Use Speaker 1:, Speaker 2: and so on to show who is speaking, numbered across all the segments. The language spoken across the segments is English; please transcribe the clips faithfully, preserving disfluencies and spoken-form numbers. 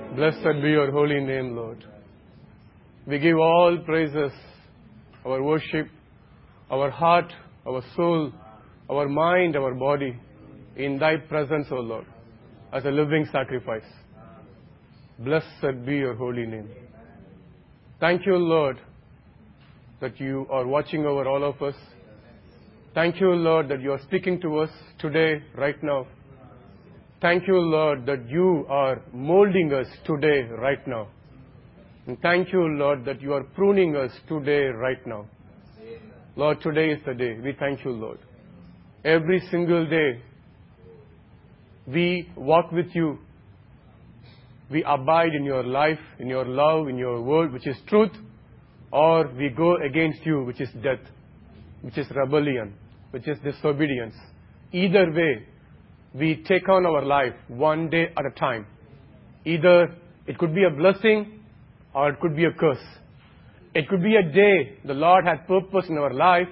Speaker 1: Blessed be your holy name, Lord. We give all praises, our worship, our heart, our soul, our mind, our body, in thy presence, O Lord, as a living sacrifice. Blessed be your holy name. Thank you, Lord, that you are watching over all of us. Thank you, Lord, that you are speaking to us today, right now. Thank you, Lord, that you are molding us today, right now. And thank you, Lord, that you are pruning us today, right now. Lord, today is the day. We thank you, Lord. Every single day, we walk with you. We abide in your life, in your love, in your word, which is truth, or we go against you, which is death, which is rebellion, which is disobedience. Either way, we take on our life one day at a time. Either it could be a blessing or it could be a curse. It could be a day the Lord had purpose in our life,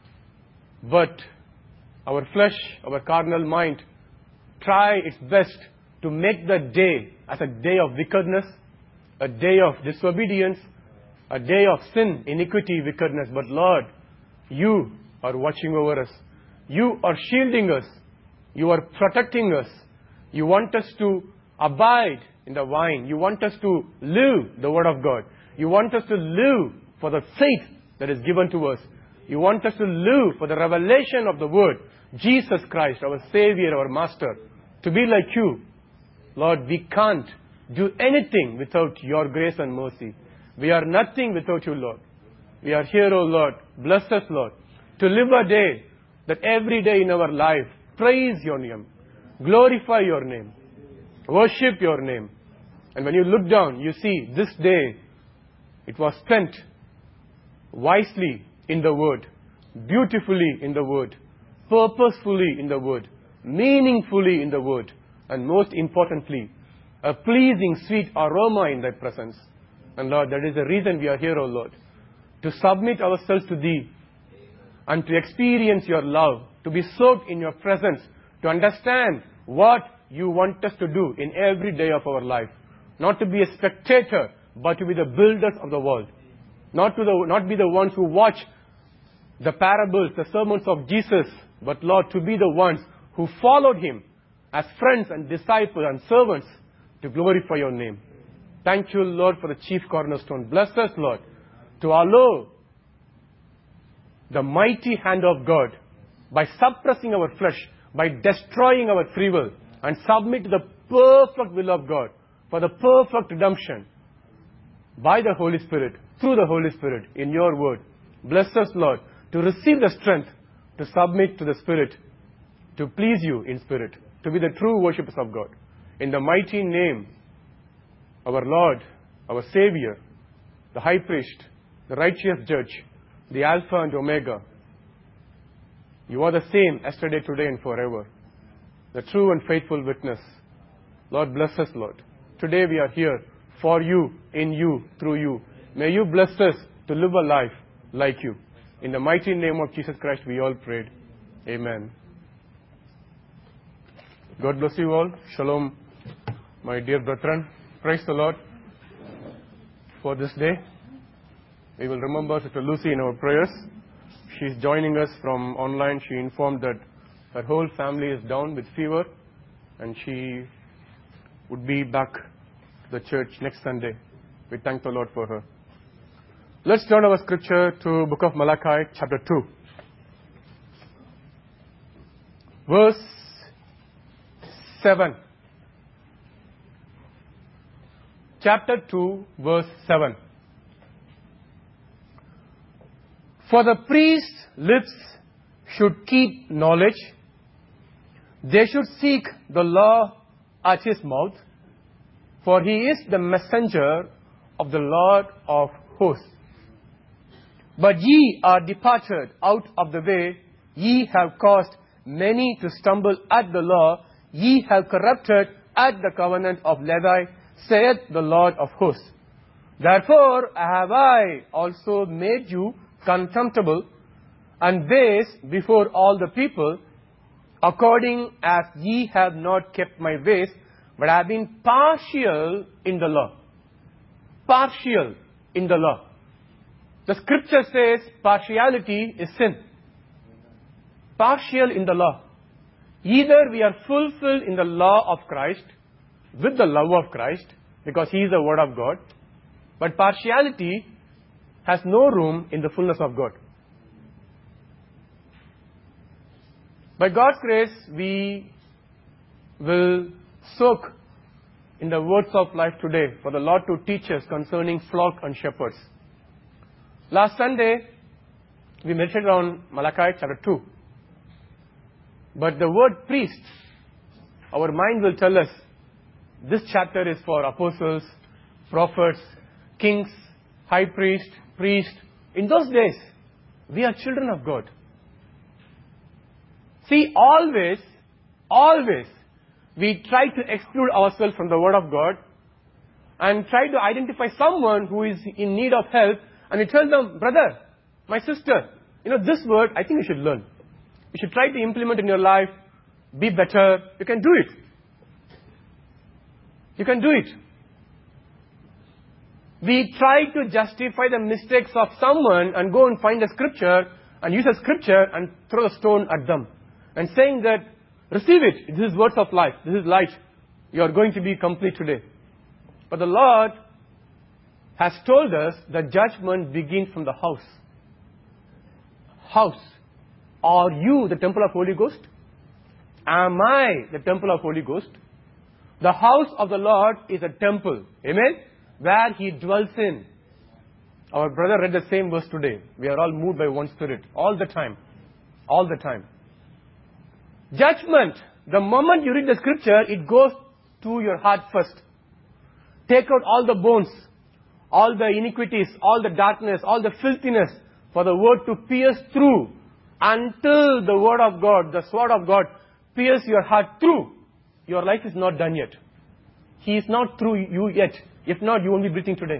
Speaker 1: but our flesh, our carnal mind, try its best to make the day as a day of wickedness, a day of disobedience, a day of sin, iniquity, wickedness. But Lord, you are watching over us. You are shielding us. You are protecting us. You want us to abide in the vine. You want us to live the Word of God. You want us to live for the faith that is given to us. You want us to live for the revelation of the Word, Jesus Christ, our Savior, our Master, to be like you. Lord, we can't do anything without your grace and mercy. We are nothing without you, Lord. We are here, O Lord. Bless us, Lord, to live a day that every day in our life, praise your name, glorify your name, worship your name. And when you look down, you see this day, it was spent wisely in the Word, beautifully in the Word, purposefully in the Word, meaningfully in the Word, and most importantly, a pleasing, sweet aroma in thy presence. And Lord, that is the reason we are here, O Lord, to submit ourselves to thee and to experience your love, to be soaked in your presence, to understand what you want us to do in every day of our life. Not to be a spectator, but to be the builders of the world. Not to the, not be the ones who watch the parables, the sermons of Jesus, but Lord, to be the ones who followed him as friends and disciples and servants to glorify your name. Thank you, Lord, for the chief cornerstone. Bless us, Lord, to allow the mighty hand of God by suppressing our flesh, by destroying our free will, and submit to the perfect will of God for the perfect redemption by the Holy Spirit, through the Holy Spirit, in your word. Bless us, Lord, to receive the strength to submit to the Spirit, to please you in spirit, to be the true worshippers of God. In the mighty name, our Lord, our Savior, the High Priest, the righteous Judge, the Alpha and Omega. You are the same yesterday, today, and forever. The true and faithful witness. Lord, bless us, Lord. Today we are here for you, in you, through you. May you bless us to live a life like you. In the mighty name of Jesus Christ, we all prayed. Amen. God bless you all. Shalom, my dear brethren. Praise the Lord for this day. We will remember Sister Lucy in our prayers. She is joining us from online. She informed that her whole family is down with fever and she would be back to the church next Sunday. We thank the Lord for her. Let's turn our scripture to book of Malachi, chapter two. Verse seven. Chapter two, verse seven. For the priest's lips should keep knowledge. They should seek the law at his mouth. For he is the messenger of the Lord of hosts. But ye are departed out of the way. Ye have caused many to stumble at the law. Ye have corrupted at the covenant of Levi, saith the Lord of hosts. Therefore have I also made you contemptible and base before all the people, according as ye have not kept my ways, but I have been partial in the law. Partial in the law. The scripture says partiality is sin. Partial in the law. Either we are fulfilled in the law of Christ, with the love of Christ, because He is the Word of God, but partiality has no room in the fullness of God. By God's grace, we will soak in the words of life today for the Lord to teach us concerning flock and shepherds. Last Sunday, we meditated on Malachi chapter two. But the word priest, our mind will tell us, this chapter is for apostles, prophets, kings, high priest, priest. In those days, we are children of God. See, always, always, we try to exclude ourselves from the Word of God and try to identify someone who is in need of help, and we tell them, brother, my sister, you know, this word, I think you should learn. You should try to implement in your life, be better. You can do it. You can do it. We try to justify the mistakes of someone and go and find a scripture and use a scripture and throw a stone at them. And saying that, receive it. This is words of life. This is light. You are going to be complete today. But the Lord has told us that judgment begins from the house. House. Are you the temple of Holy Ghost? Am I the temple of Holy Ghost? The house of the Lord is a temple. Amen? Where He dwells in. Our brother read the same verse today. We are all moved by one Spirit. All the time. All the time. Judgment. The moment you read the scripture, it goes to your heart first. Take out all the bones, all the iniquities, all the darkness, all the filthiness, for the word to pierce through until the word of God, the sword of God, pierce your heart through. Your life is not done yet. He is not through you yet. If not, you won't be breathing today.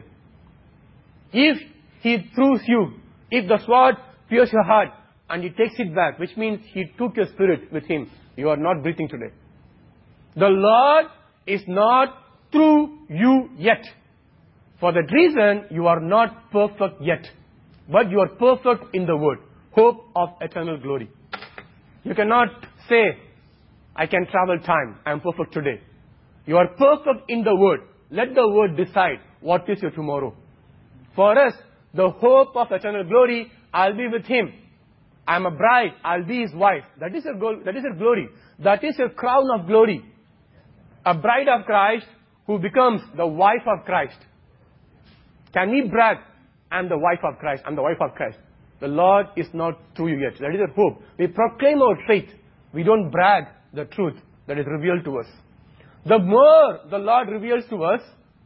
Speaker 1: If He throws you, if the sword pierces your heart and He takes it back, which means He took your spirit with Him, you are not breathing today. The Lord is not through you yet. For that reason, you are not perfect yet. But you are perfect in the Word. Hope of eternal glory. You cannot say, I can travel time. I am perfect today. You are perfect in the Word. Let the Word decide what is your tomorrow. For us, the hope of eternal glory, I'll be with Him. I'm a bride. I'll be His wife. That is your goal. That is your glory. That is your crown of glory. A bride of Christ who becomes the wife of Christ. Can we brag? I'm the wife of Christ. I'm the wife of Christ. The Lord is not through you yet. That is our hope. We proclaim our faith. We don't brag the truth that is revealed to us. The more the Lord reveals to us,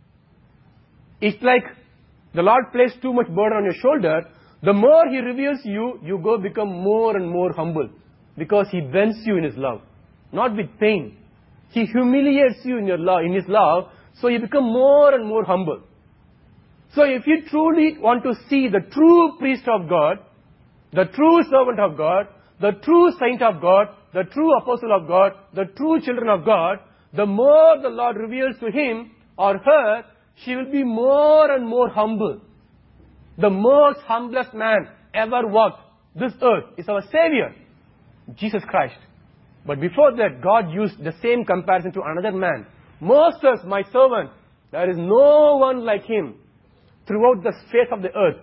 Speaker 1: it's like the Lord placed too much burden on your shoulder. The more He reveals you, you go become more and more humble. Because He bends you in His love. Not with pain. He humiliates you in your love, in His love, so you become more and more humble. So if you truly want to see the true priest of God, the true servant of God, the true saint of God, the true apostle of God, the true children of God, the more the Lord reveals to him or her, she will be more and more humble. The most humblest man ever walked this earth is our Savior, Jesus Christ. But before that, God used the same comparison to another man. Moses, my servant, there is no one like him throughout the face of the earth.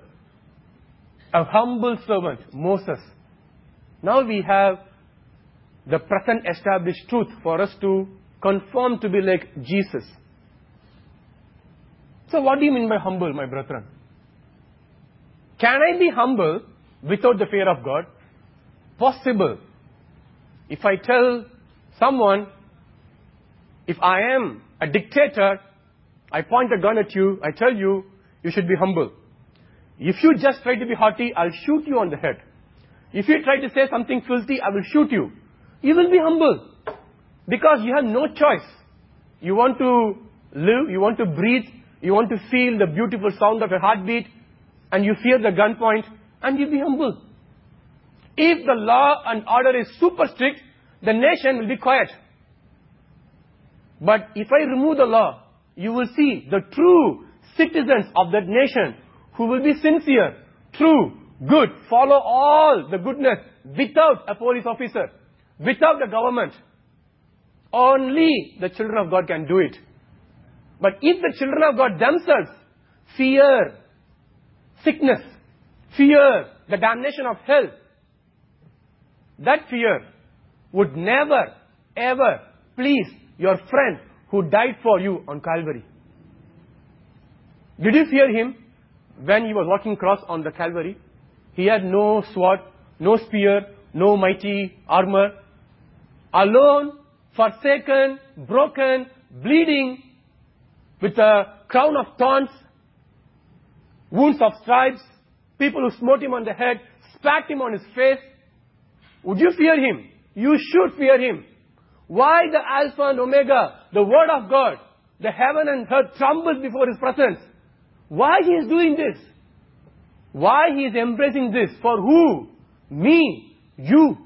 Speaker 1: A humble servant, Moses. Now we have the present established truth for us to conform to be like Jesus. So what do you mean by humble, my brethren? Can I be humble without the fear of God? Possible. If I tell someone, if I am a dictator, I point a gun at you, I tell you, you should be humble. If you just try to be haughty, I'll shoot you on the head. If you try to say something filthy, I will shoot you. You will be humble. Because you have no choice. You want to live, you want to breathe, you want to feel the beautiful sound of your heartbeat, and you fear the gunpoint, and you be humble. If the law and order is super strict, the nation will be quiet. But if I remove the law, you will see the true citizens of that nation who will be sincere, true, good, follow all the goodness without a police officer, without the government. Only the children of God can do it. But if the children of God themselves fear sickness, fear the damnation of hell, that fear would never, ever please your friend who died for you on Calvary. Did you fear him when he was walking across on the Calvary? He had no sword, no spear, no mighty armor. Alone, forsaken, broken, bleeding, with a crown of thorns, wounds of stripes, people who smote him on the head, spat him on his face. Would you fear him? You should fear him. Why the Alpha and Omega, the Word of God, the heaven and earth trembles before his presence? Why he is doing this? Why he is embracing this? For who? Me. You.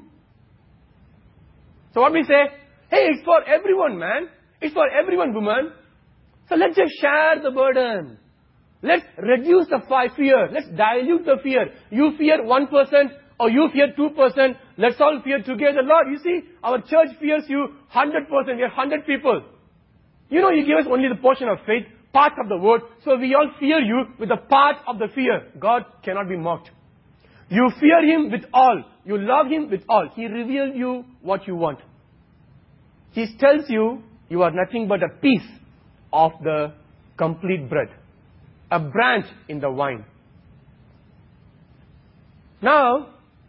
Speaker 1: So what we say? Hey, it's for everyone, man. It's for everyone, woman. So let's just share the burden. Let's reduce the fear. Let's dilute the fear. You fear one percent or you fear two percent. Let's all fear together. Lord, you see, our church fears you one hundred percent. We are one hundred people. You know, you give us only the portion of faith, part of the word. So we all fear you with the part of the fear. God cannot be mocked. You fear him with all. You love him with all. He reveals you what you want. He tells you you are nothing but a piece of the complete bread. A branch in the vine. Now,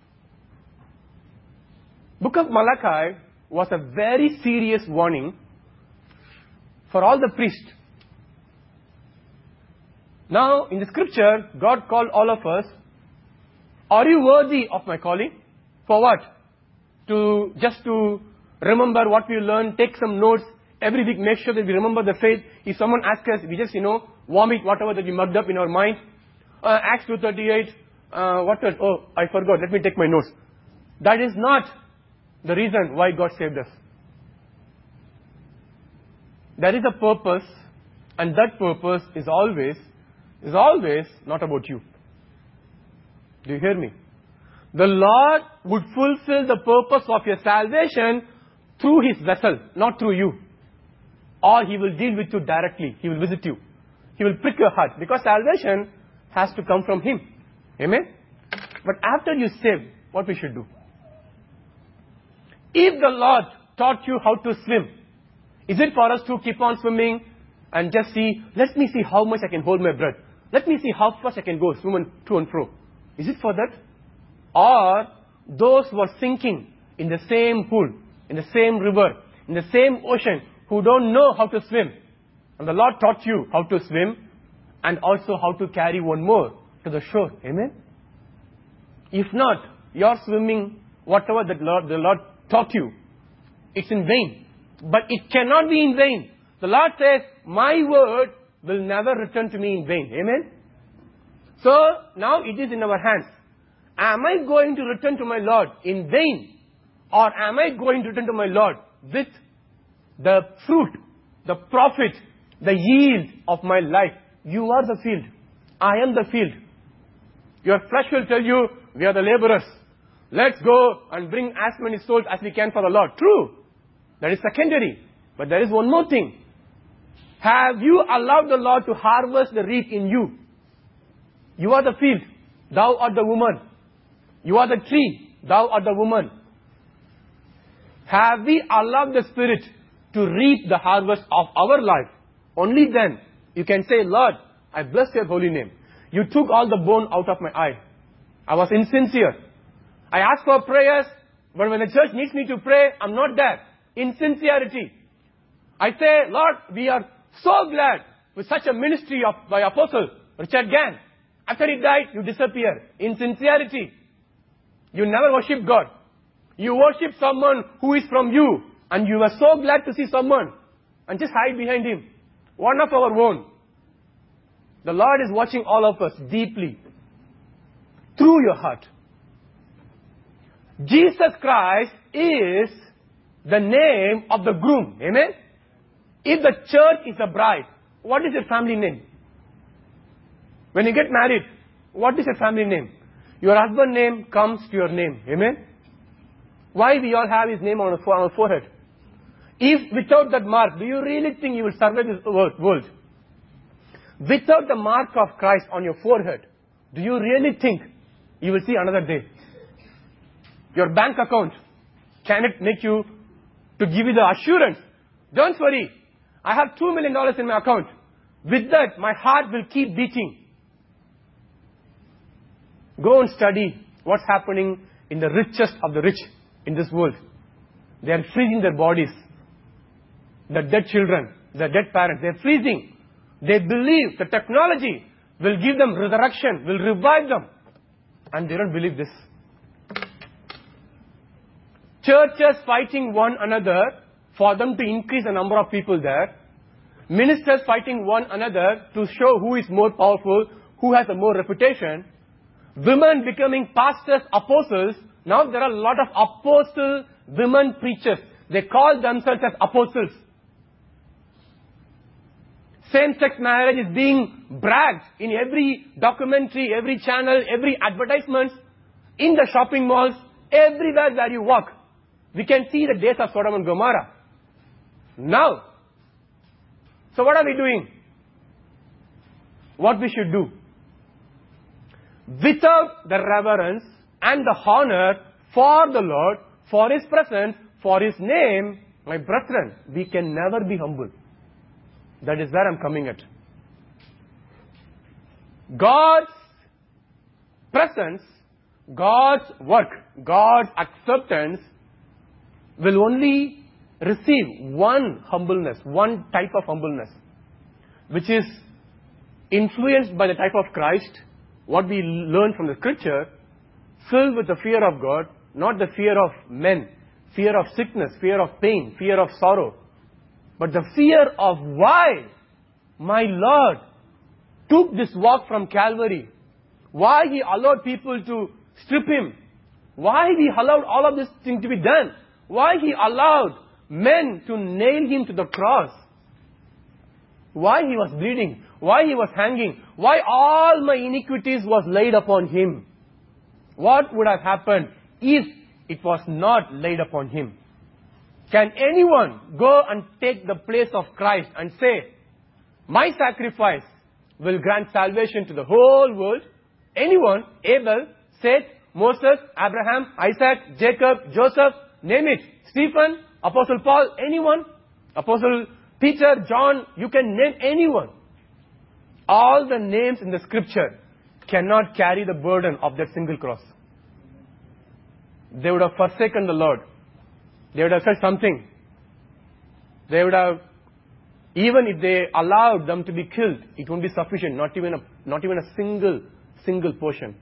Speaker 1: Book of Malachi was a very serious warning for all the priests. Now, in the scripture, God called all of us, are you worthy of my calling? For what? To, just to remember what we learned, take some notes, every week make sure that we remember the faith. If someone asks us, we just, you know, vomit whatever that we mugged up in our mind. Uh, Acts two thirty-eight, uh, what else? Oh, I forgot, let me take my notes. That is not the reason why God saved us. There is a purpose, and that purpose is always, is always not about you. Do you hear me? The Lord would fulfill the purpose of your salvation through his vessel, not through you. Or he will deal with you directly. He will visit you. He will prick your heart. Because salvation has to come from him. Amen? But after you saved, what we should do? If the Lord taught you how to swim, is it for us to keep on swimming and just see, let me see how much I can hold my breath. Let me see how fast I can go swim to and fro. Is it for that? Or those who are sinking in the same pool, in the same river, in the same ocean, who don't know how to swim. And the Lord taught you how to swim and also how to carry one more to the shore. Amen? If not, your swimming, whatever the Lord, the Lord taught you, it's in vain. But it cannot be in vain. The Lord says, my word will never return to me in vain. Amen? So, now it is in our hands. Am I going to return to my Lord in vain? Or am I going to return to my Lord with the fruit, the profit, the yield of my life? You are the field. I am the field. Your flesh will tell you, we are the laborers. Let's go and bring as many souls as we can for the Lord. True. That is secondary. But there is one more thing. Have you allowed the Lord to harvest the reap in you? You are the field. Thou art the woman. You are the tree. Thou art the woman. Have we allowed the Spirit to reap the harvest of our life? Only then you can say, Lord, I bless your holy name. You took all the bone out of my eye. I was insincere. I asked for prayers, but when the church needs me to pray, I'm not there. Insincerity. I say, Lord, we are so glad with such a ministry of by Apostle Richard Gann. After he died, you disappear. Insincerity. You never worship God. You worship someone who is from you. And you are so glad to see someone. And just hide behind him. One of our own. The Lord is watching all of us deeply. Through your heart. Jesus Christ is the name of the groom. Amen? If the church is a bride, what is your family name? When you get married, what is your family name? Your husband's name comes to your name. Amen? Why we all have his name on our forehead? If without that mark, do you really think you will survive this world? Without the mark of Christ on your forehead, do you really think you will see another day? Your bank account, can it make you to give you the assurance? Don't worry, I have two million dollars in my account. With that, my heart will keep beating. Go and study what's happening in the richest of the rich in this world. They are freezing their bodies. The dead children, the dead parents, they are freezing. They believe the technology will give them resurrection, will revive them. And they don't believe this. Churches fighting one another for them to increase the number of people there. Ministers fighting one another to show who is more powerful, who has a more reputation. Women becoming pastors, apostles. Now there are a lot of apostle women preachers. They call themselves as apostles. Same-sex marriage is being bragged in every documentary, every channel, every advertisement, in the shopping malls, everywhere where you walk. We can see the days of Sodom and Gomorrah. Now, so what are we doing? What we should do? Without the reverence and the honor for the Lord, for His presence, for His name, my brethren, we can never be humble. That is where I'm coming at. God's presence, God's work, God's acceptance will only receive one humbleness, one type of humbleness, which is influenced by the type of Christ, what we learn from the scripture, filled with the fear of God, not the fear of men, fear of sickness, fear of pain, fear of sorrow, but the fear of why my Lord took this walk from Calvary, why He allowed people to strip Him, why He allowed all of this thing to be done, why He allowed men to nail Him to the cross, why He was bleeding, why He was hanging, why all my iniquities was laid upon Him. What would have happened if it was not laid upon Him? Can anyone go and take the place of Christ and say, my sacrifice will grant salvation to the whole world? Anyone? Abel, Seth, Moses, Abraham, Isaac, Jacob, Joseph, name it. Stephen, Apostle Paul, anyone? Apostle Peter, John, you can name anyone. All the names in the scripture cannot carry the burden of that single cross. They would have forsaken the Lord. They would have said something. They would have, even if they allowed them to be killed, it won't be sufficient. Not even a, not even a single, single portion.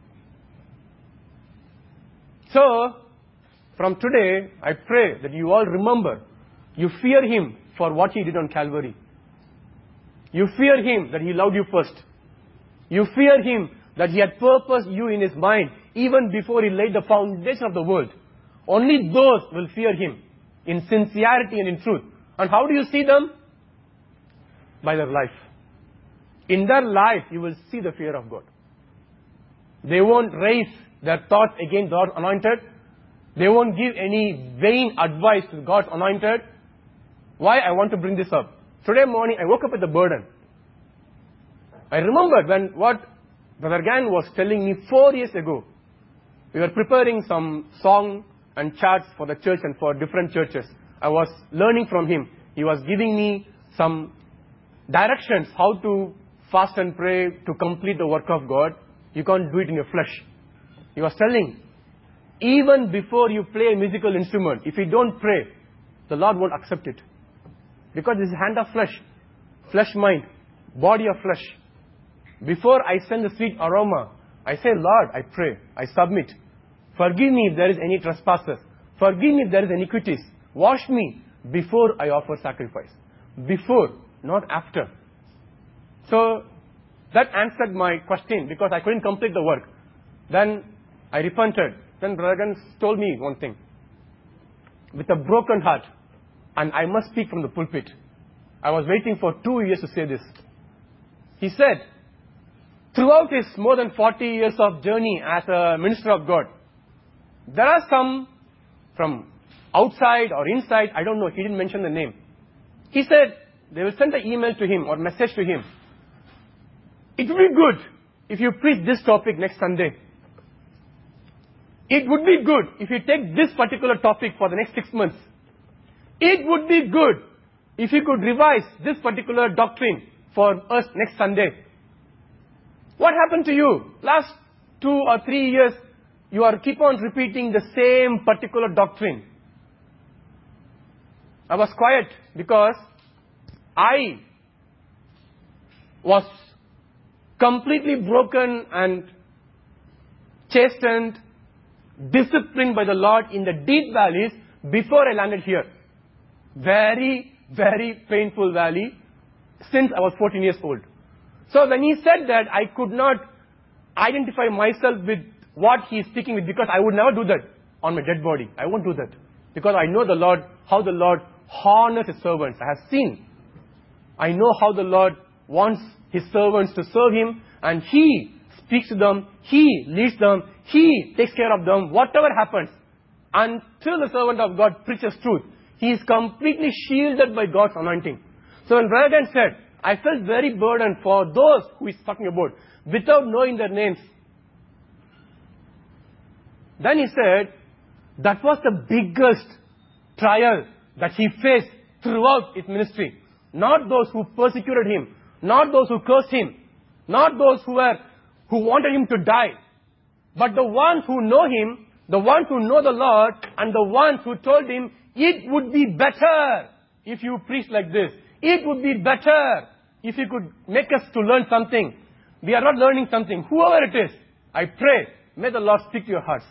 Speaker 1: So, from today, I pray that you all remember, you fear Him for what He did on Calvary. You fear Him that He loved you first. You fear Him that He had purposed you in His mind even before He laid the foundation of the world. Only those will fear Him in sincerity and in truth. And how do you see them? By their life. In their life, you will see the fear of God. They won't raise their thoughts against God's anointed. They won't give any vain advice to God's anointed. Why I want to bring this up? Today morning, I woke up with a burden. I remembered when what Brother Gan was telling me four years ago. We were preparing some song and charts for the church and for different churches. I was learning from him. He was giving me some directions how to fast and pray to complete the work of God. You can't do it in your flesh. He was telling, even before you play a musical instrument, if you don't pray, the Lord won't accept it. Because this is hand of flesh, flesh mind, body of flesh. Before I send the sweet aroma, I say, Lord, I pray, I submit. Forgive me if there is any trespasses. Forgive me if there is iniquities. Wash me before I offer sacrifice. Before, not after. So, that answered my question because I couldn't complete the work. Then I repented. Then Brother Gan told me one thing. With a broken heart, and I must speak from the pulpit, I was waiting for two years to say this. He said, throughout his more than forty years of journey as a minister of God, there are some from outside or inside, I don't know, he didn't mention the name. He said, they will send an email to him or message to him. It would be good if you preach this topic next Sunday. It would be good if you take this particular topic for the next six months. It would be good if you could revise this particular doctrine for us next Sunday. What happened to you? Last two or three years, you are keep on repeating the same particular doctrine. I was quiet because I was completely broken and chastened, disciplined by the Lord in the deep valleys before I landed here. Very, very painful valley since I was fourteen years old. So when he said that, I could not identify myself with what he is speaking with, because I would never do that on my dead body. I won't do that. Because I know the Lord, how the Lord honors His servants. I have seen. I know how the Lord wants His servants to serve Him, and He speaks to them, He leads them, He takes care of them, whatever happens. Until the servant of God preaches truth, he is completely shielded by God's anointing. So when Brother Dan said, I felt very burdened for those who he's talking about, without knowing their names. Then he said, that was the biggest trial that he faced throughout his ministry. Not those who persecuted him, not those who cursed him, not those who were, who wanted him to die, but the ones who know him, the ones who know the Lord, and the ones who told him, it would be better if you preach like this. It would be better if you could make us to learn something. We are not learning something. Whoever it is, I pray, may the Lord speak to your hearts.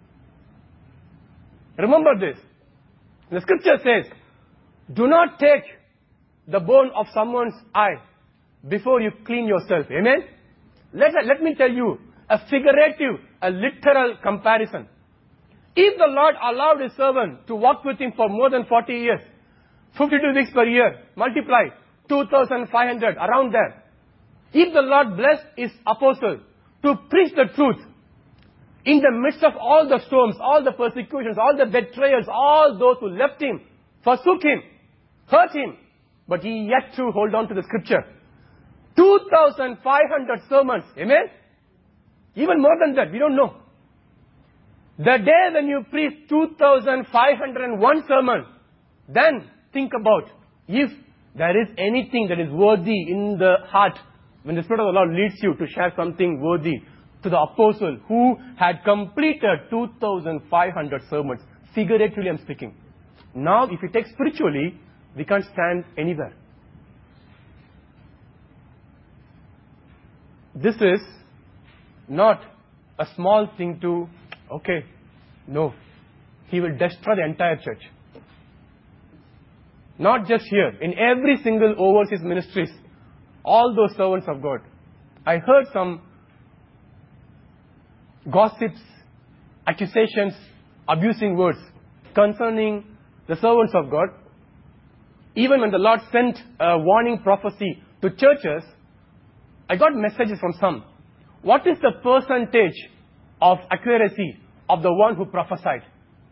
Speaker 1: Remember this. The scripture says, do not take the bone of someone's eye before you clean yourself. Amen? Let, let me tell you a figurative, a literal comparison. If the Lord allowed His servant to walk with Him for more than forty years, fifty-two weeks per year, multiply, two thousand five hundred, around there. If the Lord blessed His apostle to preach the truth, in the midst of all the storms, all the persecutions, all the betrayals, all those who left Him, forsook Him, hurt Him, but He yet to hold on to the scripture. two thousand five hundred sermons, amen? Even more than that, we don't know. The day when you preach two thousand five hundred one sermon, then think about if there is anything that is worthy in the heart, when the Spirit of the Lord leads you to share something worthy to the apostle who had completed two thousand five hundred sermons. Figuratively I'm speaking. Now if you take spiritually, we can't stand anywhere. This is not a small thing to, okay, no. He will destroy the entire church. Not just here, in every single overseas ministries, all those servants of God. I heard some gossips, accusations, abusing words concerning the servants of God. Even when the Lord sent a warning prophecy to churches, I got messages from some. What is the percentage of accuracy of the one who prophesied?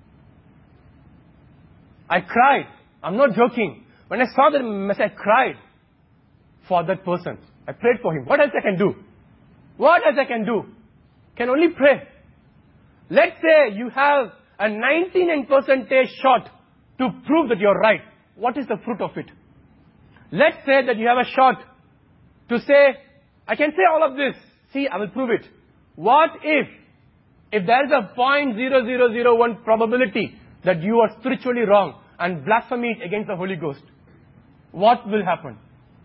Speaker 1: I cried. I'm not joking. When I saw the message, I cried for that person. I prayed for him. What else I can do? What else I can do? Can only pray. Let's say you have a ninety-nine percent shot to prove that you're right. What is the fruit of it? Let's say that you have a shot to say, I can say all of this. See, I will prove it. What if, if there is a zero point zero zero zero one probability that you are spiritually wrong and blasphemy against the Holy Ghost? What will happen?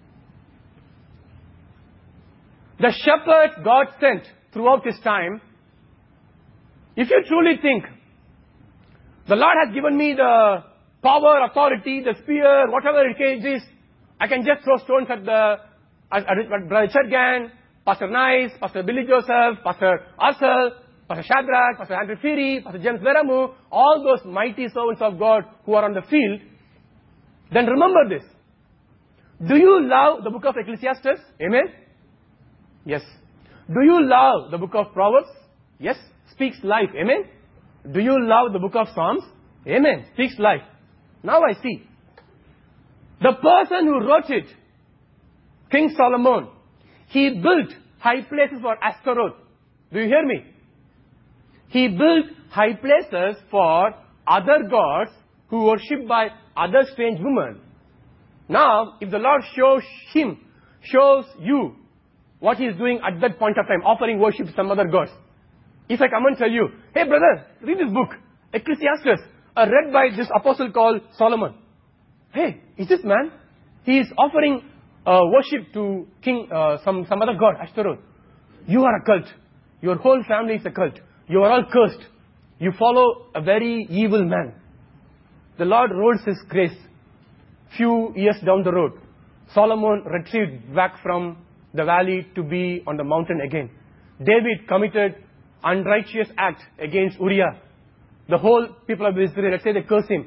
Speaker 1: The shepherds God sent throughout His time, if you truly think, the Lord has given me the power, authority, the spear, whatever it is, I can just throw stones at the, at, at Brother Churgan, Pastor Nice, Pastor Billy Joseph, Pastor Asal, Pastor Shadrach, Pastor Andrew Feary, Pastor James Veramu, all those mighty servants of God who are on the field. Then remember this. Do you love the book of Ecclesiastes? Amen? Yes. Do you love the book of Proverbs? Yes. Speaks life. Amen? Do you love the book of Psalms? Amen. Speaks life. Now I see. The person who wrote it, King Solomon, he built high places for Ashtaroth. Do you hear me? He built high places for other gods who worship by other strange women. Now, if the Lord shows him, shows you what he is doing at that point of time, offering worship to some other gods. If I come and tell you, hey brother, read this book, Ecclesiastes, uh, read by this apostle called Solomon. Hey, is this man? He is offering uh, worship to king, uh, some, some other god, Ashtaroth. You are a cult. Your whole family is a cult. You are all cursed. You follow a very evil man. The Lord rolls his grace. Few years down the road, Solomon retrieved back from the valley to be on the mountain again. David committed unrighteous act against Uriah. The whole people of Israel, let's say they curse him,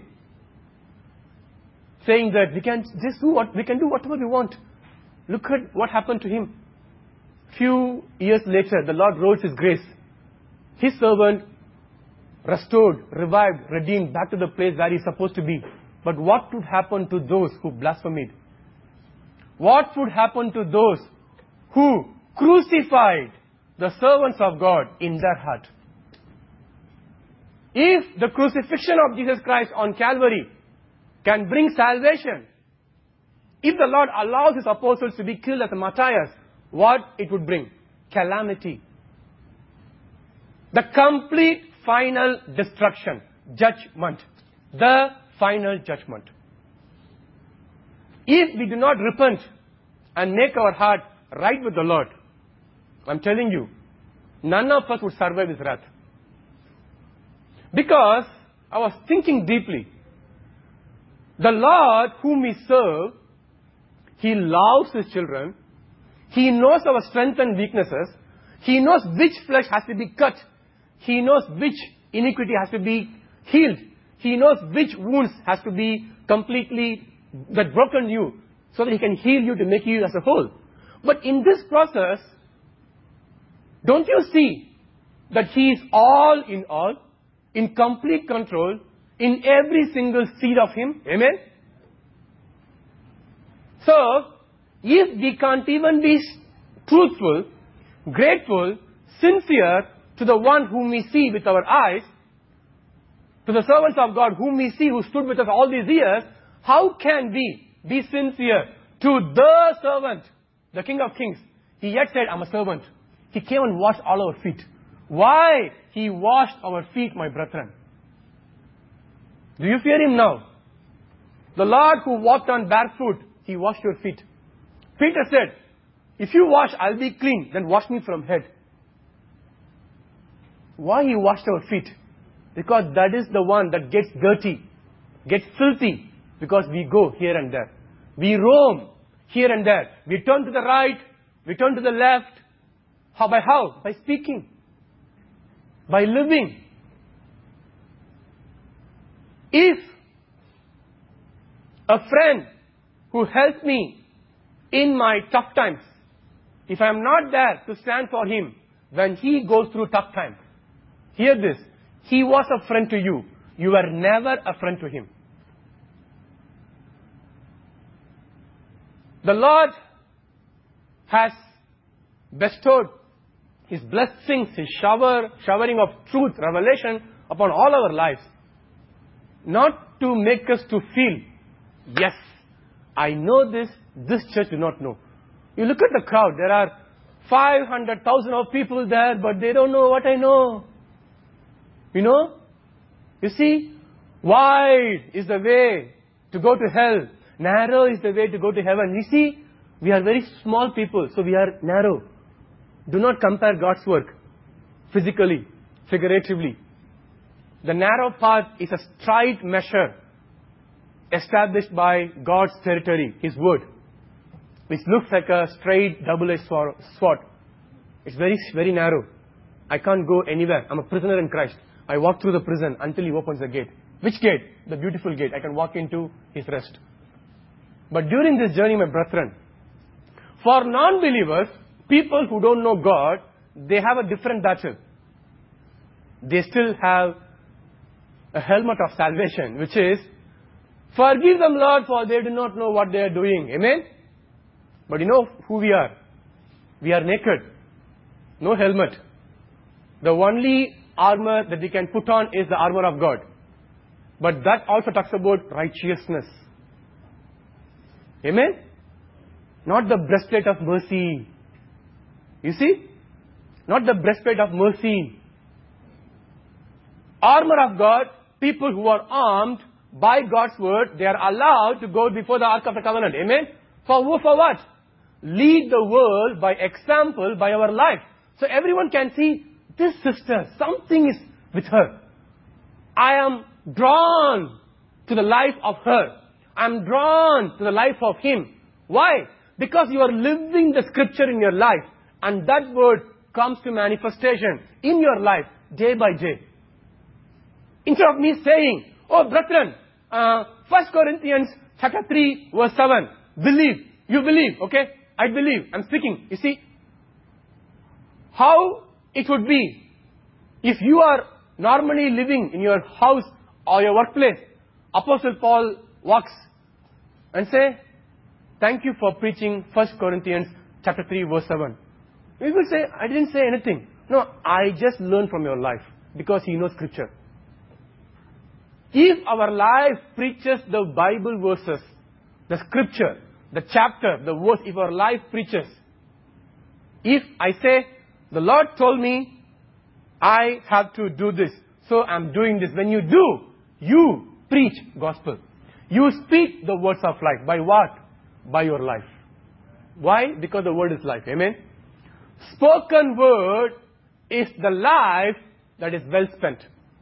Speaker 1: saying that we can just do what we can do whatever we want. Look at what happened to him. Few years later, the Lord rolls his grace. His servant restored, revived, redeemed back to the place where he's supposed to be. But what would happen to those who blasphemed? What would happen to those who crucified the servants of God in their heart? If the crucifixion of Jesus Christ on Calvary can bring salvation, if the Lord allows his apostles to be killed as martyrs, what it would bring? Calamity. The complete final destruction. Judgment. The final judgment. If we do not repent and make our heart right with the Lord, I'm telling you, none of us would survive his wrath. Because I was thinking deeply. The Lord whom we serve, he loves his children. He knows our strengths and weaknesses. He knows which flesh has to be cut. He knows which iniquity has to be healed. He knows which wounds has to be completely that broken you so that he can heal you to make you as a whole. But in this process, don't you see that he is all in all, in complete control, in every single seed of him? Amen? So, if we can't even be truthful, grateful, sincere to the one whom we see with our eyes, to the servants of God whom we see who stood with us all these years, how can we be sincere to the servant, the King of Kings? He yet said, I'm a servant. He came and washed all our feet. Why? He washed our feet, my brethren. Do you fear him now? The Lord who walked on barefoot, he washed your feet. Peter said, if you wash, I'll be clean. Then wash me from head. Why he washed our feet? Because that is the one that gets dirty, gets filthy, because we go here and there. We roam here and there. We turn to the right, we turn to the left. How? By how? By speaking. By living. If a friend who helped me in my tough times, if I am not there to stand for him when he goes through tough times, hear this. He was a friend to you. You were never a friend to him. The Lord has bestowed his blessings, his shower, showering of truth, revelation upon all our lives. Not to make us to feel, yes, I know this, this church do not know. You look at the crowd, there are five hundred thousand of people there, but they don't know what I know. You know? You see, wide is the way to go to hell. Narrow is the way to go to heaven. You see, we are very small people, so we are narrow. Do not compare God's work physically, figuratively. The narrow path is a straight measure established by God's territory, his word, which looks like a straight double-edged sword. It's very, very narrow. I can't go anywhere. I'm a prisoner in Christ. I walk through the prison until he opens the gate. Which gate? The beautiful gate. I can walk into his rest. But during this journey, my brethren, for non-believers, people who don't know God, they have a different battle. They still have a helmet of salvation, which is, forgive them, Lord, for they do not know what they are doing. Amen? But you know who we are? We are naked. No helmet. The only armor that we can put on is the armor of God. But that also talks about righteousness. Amen? Not the breastplate of mercy. You see? Not the breastplate of mercy. Armor of God, people who are armed by God's word, they are allowed to go before the Ark of the Covenant. Amen? For, for what? Lead the world by example, by our life. So everyone can see, this sister, something is with her. I am drawn to the life of her. I am drawn to the life of him. Why? Because you are living the scripture in your life. And that word comes to manifestation in your life, day by day. Instead of me saying, oh brethren, uh, First Corinthians chapter three verse seven, believe, you believe, okay? I believe, I'm speaking. You see, how it would be if you are normally living in your house or your workplace. Apostle Paul walks and say, thank you for preaching First Corinthians chapter three verse seven. We will say, I didn't say anything. No, I just learned from your life because he knows scripture. If our life preaches the Bible verses, the scripture, the chapter, the verse, if our life preaches, if I say, the Lord told me, I have to do this, so I'm doing this. When you do, you preach gospel. You speak the words of life. By what? By your life. Why? Because the word is life. Amen? Spoken word is the life that is well spent.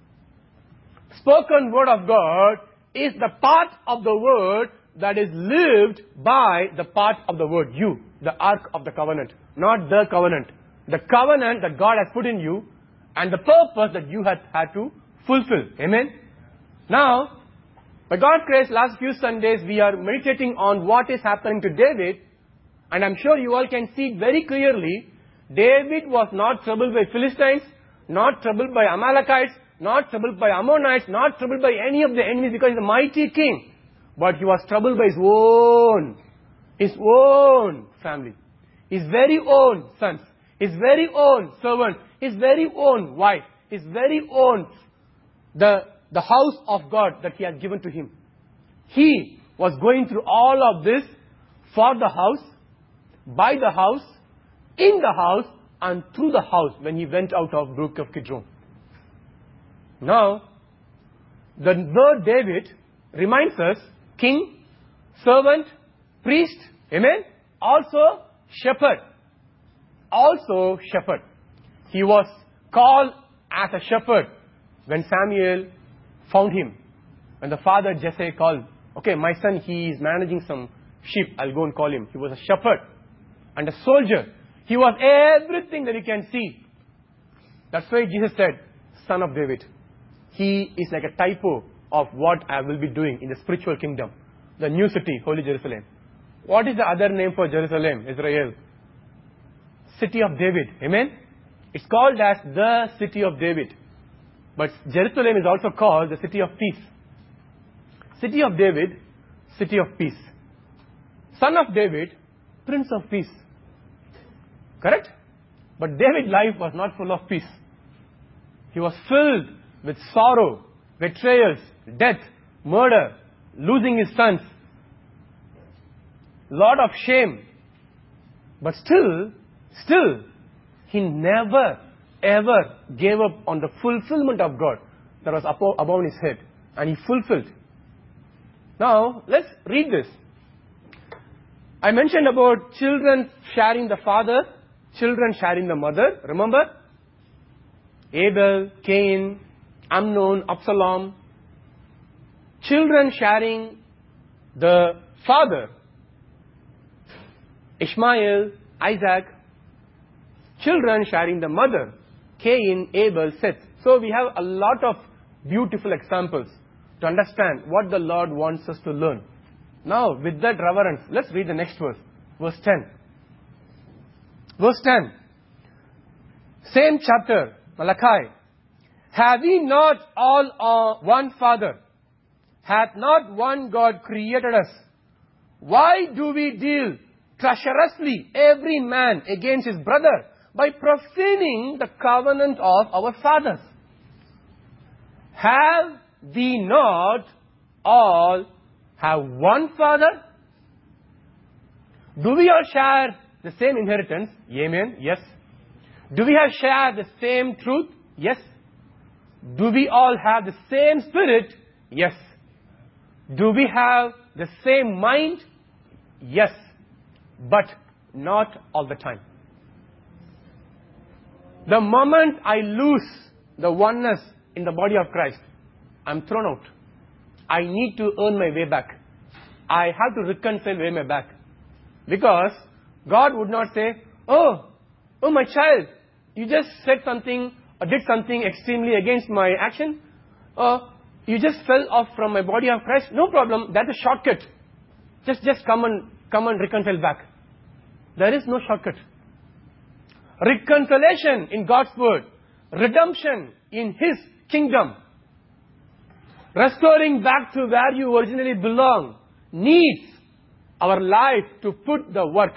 Speaker 1: Spoken word of God is the part of the word that is lived by the part of the word, you, the Ark of the Covenant, not the covenant. The covenant that God has put in you and the purpose that you had had to fulfill. Amen? Now, by God's grace, last few Sundays we are meditating on what is happening to David, and I'm sure you all can see it very clearly. David was not troubled by Philistines, not troubled by Amalekites, not troubled by Ammonites, not troubled by any of the enemies because he's a mighty king. But he was troubled by his own, his own family, his very own sons, his very own servants, his very own wife, his very own, the, the house of God that he had given to him. He was going through all of this for the house, by the house, in the house, and through the house when he went out of Brook of Kidron. Now, the word David reminds us, king, servant, priest, amen? Also, shepherd. Also, shepherd. He was called as a shepherd when Samuel found him. When the father Jesse called, okay, my son, he is managing some sheep, I'll go and call him. He was a shepherd and a soldier. He was everything that you can see. That's why Jesus said, Son of David. He is like a typo of what I will be doing in the spiritual kingdom. The new city, Holy Jerusalem. What is the other name for Jerusalem, Israel? City of David. Amen? It's called as the city of David. But Jerusalem is also called the city of peace. City of David, city of peace. Son of David, Prince of Peace. Correct? But David's life was not full of peace. He was filled with sorrow, betrayals, death, murder, losing his sons. Lot of shame. But still, still, he never, ever gave up on the fulfillment of God that was above, above his head. And he fulfilled. Now, let's read this. I mentioned about children sharing the father, children sharing the mother. Remember? Abel, Cain, Amnon, Absalom. Children sharing the father. Ishmael, Isaac. Children sharing the mother. Cain, Abel, Seth. So we have a lot of beautiful examples to understand what the Lord wants us to learn. Now, with that reverence, let's read the next verse. Verse ten. Verse ten. Same chapter, Malachi. Have we not all uh, one Father? Hath not one God created us? Why do we deal treacherously every man against his brother by profaning the covenant of our fathers? Have we not all have one Father? Do we all share the same inheritance? Amen. Yes. Do we have share the same truth? Yes. Do we all have the same Spirit? Yes. Do we have the same mind? Yes. But not all the time. The moment I lose the oneness in the body of Christ, I'm thrown out. I need to earn my way back. I have to reconcile way my back. Because God would not say, oh, oh my child, you just said something or did something extremely against my action. Or you just fell off from my body of Christ. No problem, that's a shortcut. Just, just come and, come and reconcile back. There is no shortcut. Reconciliation in God's word. Redemption in His kingdom. Restoring back to where you originally belong needs our life to put the work.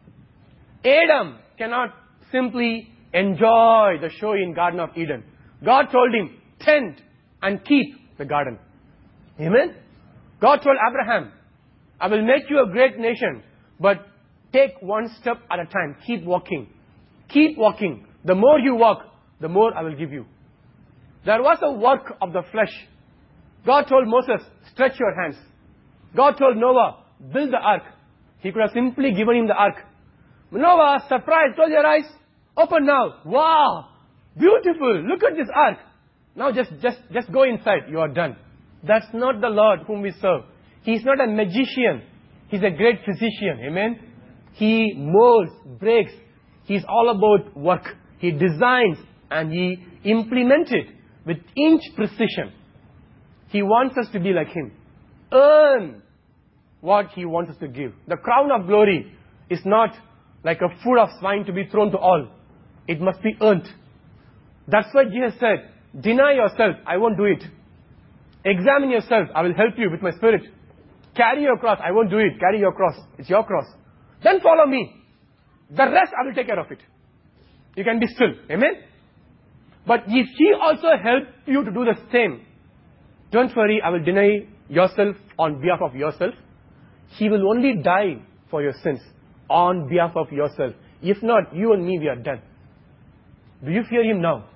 Speaker 1: Adam cannot simply enjoy the show in Garden of Eden. God told him, tend and keep the garden. Amen? God told Abraham, I will make you a great nation, but take one step at a time. Keep walking. Keep walking. The more you walk, the more I will give you. There was a work of the flesh. God told Moses, stretch your hands. God told Noah, build the ark. He could have simply given him the ark. Noah, surprised, close your eyes. Open now. Wow. Beautiful. Look at this ark. Now just, just, just go inside. You are done. That's not the Lord whom we serve. He's not a magician. He's a great physician. Amen. He molds, breaks. He's all about work. He designs and He implements it with inch precision. He wants us to be like Him. Earn what He wants us to give. The crown of glory is not like a food of swine to be thrown to all. It must be earned. That's why Jesus said, deny yourself, I won't do it. Examine yourself, I will help you with my Spirit. Carry your cross, I won't do it. Carry your cross, it's your cross. Then follow me. The rest I will take care of it. You can be still. Amen? But if He also helps you to do the same, don't worry, I will deny yourself on behalf of yourself. He will only die for your sins on behalf of yourself. If not, you and me, we are done. Do you fear Him now?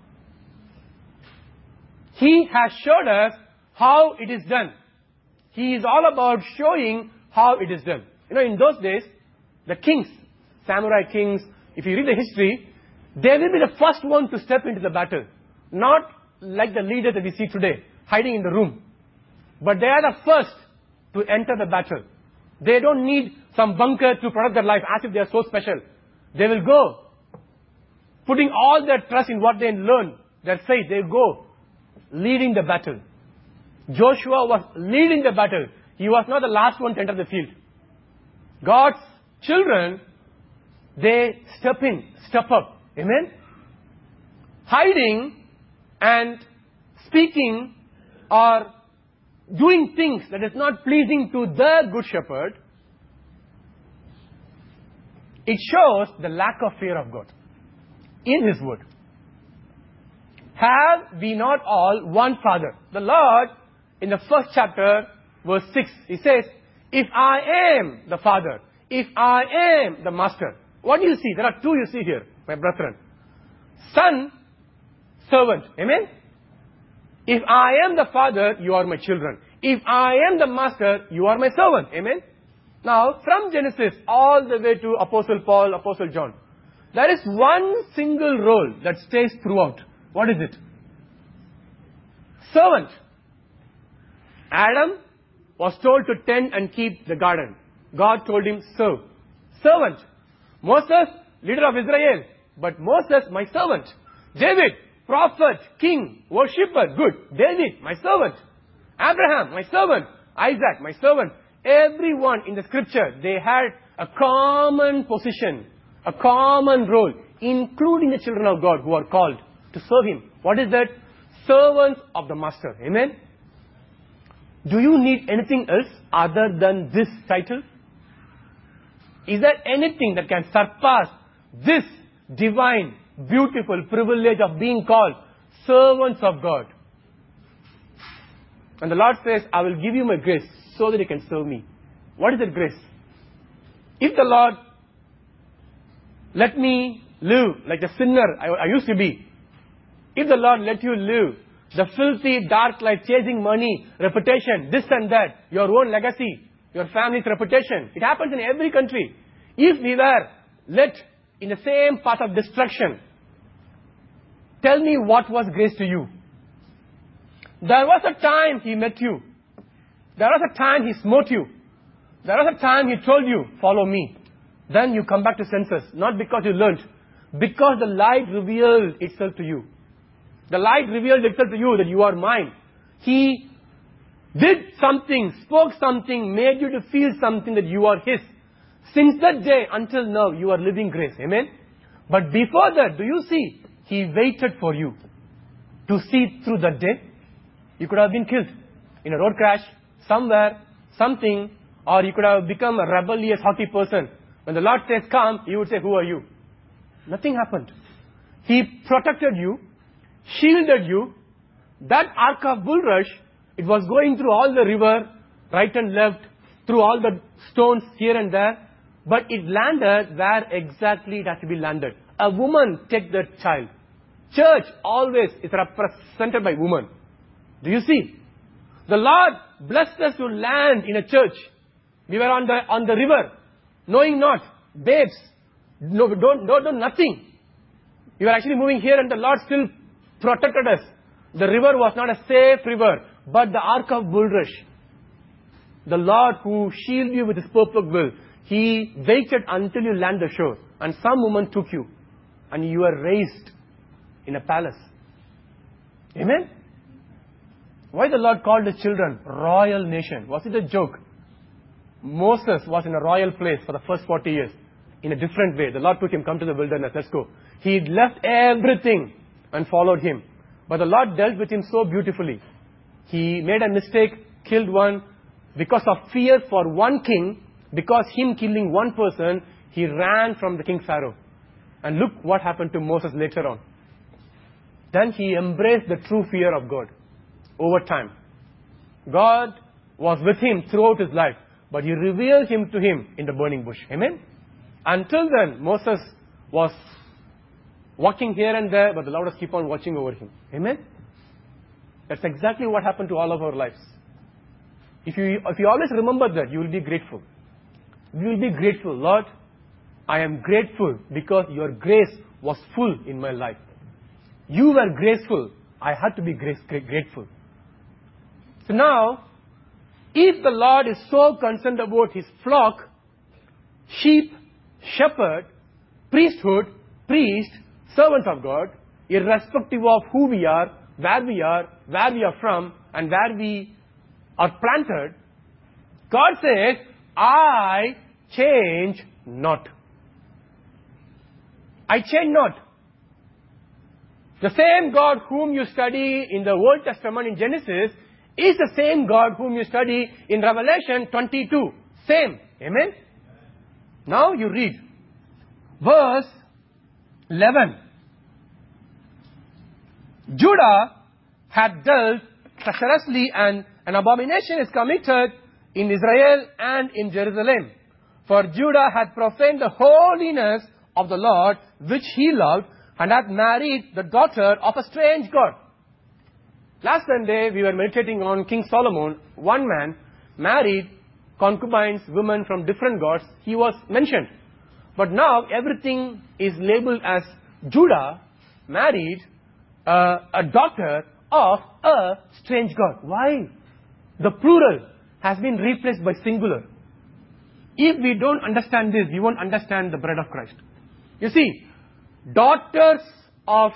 Speaker 1: He has showed us how it is done. He is all about showing how it is done. You know, in those days, the kings, samurai kings, if you read the history, they will be the first one to step into the battle. Not like the leaders that we see today, hiding in the room. But they are the first to enter the battle. They don't need some bunker to protect their life as if they are so special. They will go, putting all their trust in what they learn, their faith. They go, leading the battle. Joshua was leading the battle. He was not the last one to enter the field. God's children, they step in, step up. Amen? Hiding and speaking or doing things that is not pleasing to the good shepherd, it shows the lack of fear of God in His word. Have we not all one Father? The Lord, in the first chapter, verse six, He says, if I am the Father, if I am the Master. What do you see? There are two you see here, my brethren. Son, servant. Amen? If I am the Father, you are my children. If I am the Master, you are my servant. Amen? Now, from Genesis all the way to Apostle Paul, Apostle John, there is one single role that stays throughout. What is it? Servant. Adam was told to tend and keep the garden. God told him, serve. Servant. Moses, leader of Israel. But Moses, my servant. David, prophet, king, worshipper. Good. David, my servant. Abraham, my servant. Isaac, my servant. everyone in the scripture, they had a common position, a common role, including the children of God who are called to serve Him. What is that? Servants of the Master. Amen? Do you need anything else other than this title? Is there anything that can surpass this divine, beautiful privilege of being called servants of God? And the Lord says, I will give you my grace so that you can serve me. What is that grace? If the Lord let me live like the sinner I, I used to be, if the Lord let you live the filthy, dark life, chasing money, reputation, this and that, your own legacy, your family's reputation. It happens in every country. If we were let in the same path of destruction, tell me what was grace to you. There was a time He met you. There was a time He smote you. There was a time He told you, follow me. Then you come back to senses, not because you learnt, because the light revealed itself to you. The light revealed itself to you that you are mine. He did something, spoke something, made you to feel something that you are His. Since that day until now, you are living grace. Amen? But before that, do you see? He waited for you to see through that day. You could have been killed in a road crash, somewhere, something, or you could have become a rebellious, haughty person. When the Lord says, come, you would say, who are you? Nothing happened. He protected you, shielded you. That ark of bulrush, it was going through all the river, right and left, through all the stones here and there. But it landed where exactly it had to be landed. A woman take that child. Church always is represented by woman. Do you see? The Lord blessed us to land in a church. We were on the on the river, knowing not, babes, no, don't, don't do nothing. We were actually moving here and the Lord still protected us. The river was not a safe river, but the ark of bulrush. The Lord who shielded you with His perfect will, He waited until you land the shore. And some woman took you. And you were raised in a palace. Amen? Why the Lord called the children royal nation? Was it a joke? Moses was in a royal place for the first forty years. In a different way. The Lord took him, come to the wilderness, let's go. He left everything and followed Him. But the Lord dealt with him so beautifully. He made a mistake, killed one. Because of fear for one king, because him killing one person, he ran from the king Pharaoh. And look what happened to Moses later on. Then he embraced the true fear of God over time. God was with him throughout his life, but He revealed Him to him in the burning bush. Amen? Until then, Moses was walking here and there, but the Lord was keep on watching over him. Amen? That's exactly what happened to all of our lives. If you, if you always remember that, you will be grateful. You will be grateful. Lord, I am grateful because Your grace was full in my life. You were graceful. I had to be grace, grateful. So now, if the Lord is so concerned about His flock, sheep, shepherd, priesthood, priest, servants of God, irrespective of who we are, where we are, where we are from, and where we are planted, God says, I change not. I change not. The same God whom you study in the Old Testament in Genesis is the same God whom you study in Revelation twenty-two. Same. Amen? Now you read. Verse eleven. Judah had dealt treacherously, and an abomination is committed in Israel and in Jerusalem. For Judah had profaned the holiness of the Lord, which he loved, and had married the daughter of a strange god. Last Sunday, we were meditating on King Solomon. One man married concubines, women from different gods. He was mentioned. But now, everything is labeled as Judah married uh, a daughter of a strange god. Why? The plural has been replaced by singular. If we don't understand this, we won't understand the bride of Christ. You see, daughters of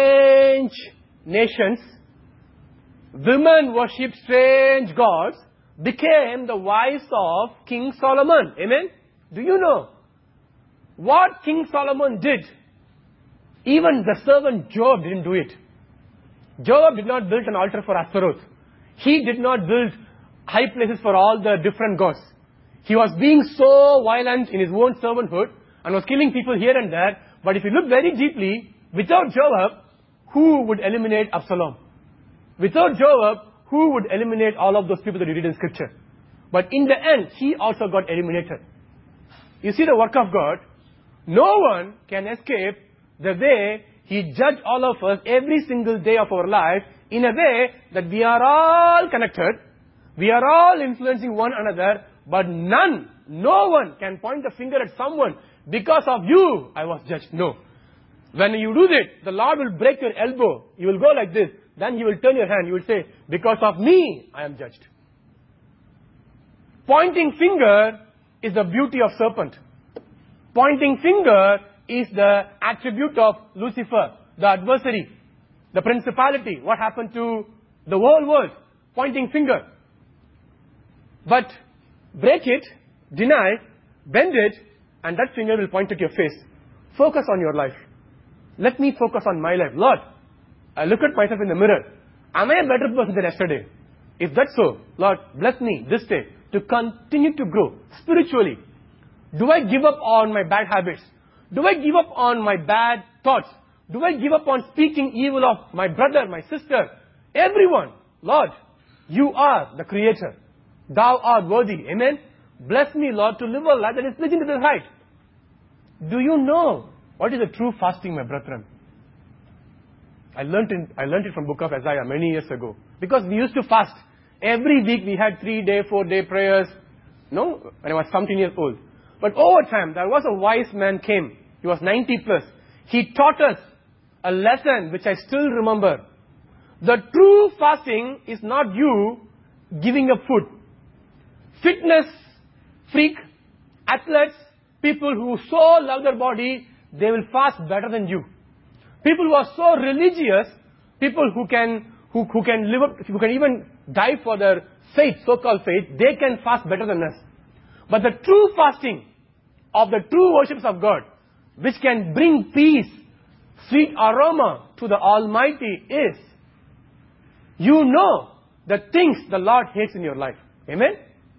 Speaker 1: strange nations, women worship strange gods, became the wives of King Solomon. Amen? Do you know what King Solomon did? Even the servant Job didn't do it. Job did not build an altar for Ashtaroth. He did not build high places for all the different gods. He was being so violent in his own servanthood and was killing people here and there. But if you look very deeply, without Joab, who would eliminate Absalom? Without Joab, who would eliminate all of those people that you read in Scripture? But in the end, he also got eliminated. You see the work of God. No one can escape the way He judged all of us every single day of our life in a way that we are all connected. We are all influencing one another. But none, no one can point the finger at someone. Because of you, I was judged. No. When you do that, the Lord will break your elbow. You will go like this. Then He will turn your hand. You will say, because of me, I am judged. Pointing finger is the beauty of serpent. Pointing finger is the attribute of Lucifer, the adversary, the principality. What happened to the whole world? Pointing finger. But break it, deny, bend it, and that finger will point at your face. Focus on your life. Let me focus on my life. Lord, I look at myself in the mirror. Am I a better person than yesterday? If that's so, Lord, bless me this day to continue to grow spiritually. Do I give up on my bad habits? Do I give up on my bad thoughts? Do I give up on speaking evil of my brother, my sister, everyone? Lord, you are the Creator. Thou art worthy. Amen? Bless me, Lord, to live a life that is pleasing to Thy sight. Do you know what is a true fasting, my brethren? I learned it, I learned it from book of Isaiah many years ago. Because we used to fast. Every week we had three-day, four-day prayers. No? When I was seventeen years old. But over time, there was a wise man came. He was ninety plus. He taught us a lesson which I still remember. The true fasting is not you giving up food. Fitness freak, athletes, people who so love their body, they will fast better than you. People who are so religious, people who can who, who can live up, who can even die for their faith, so-called faith, they can fast better than us. But the true fasting of the true worships of God, which can bring peace, sweet aroma to the Almighty, is you know the things the Lord hates in your life. Amen?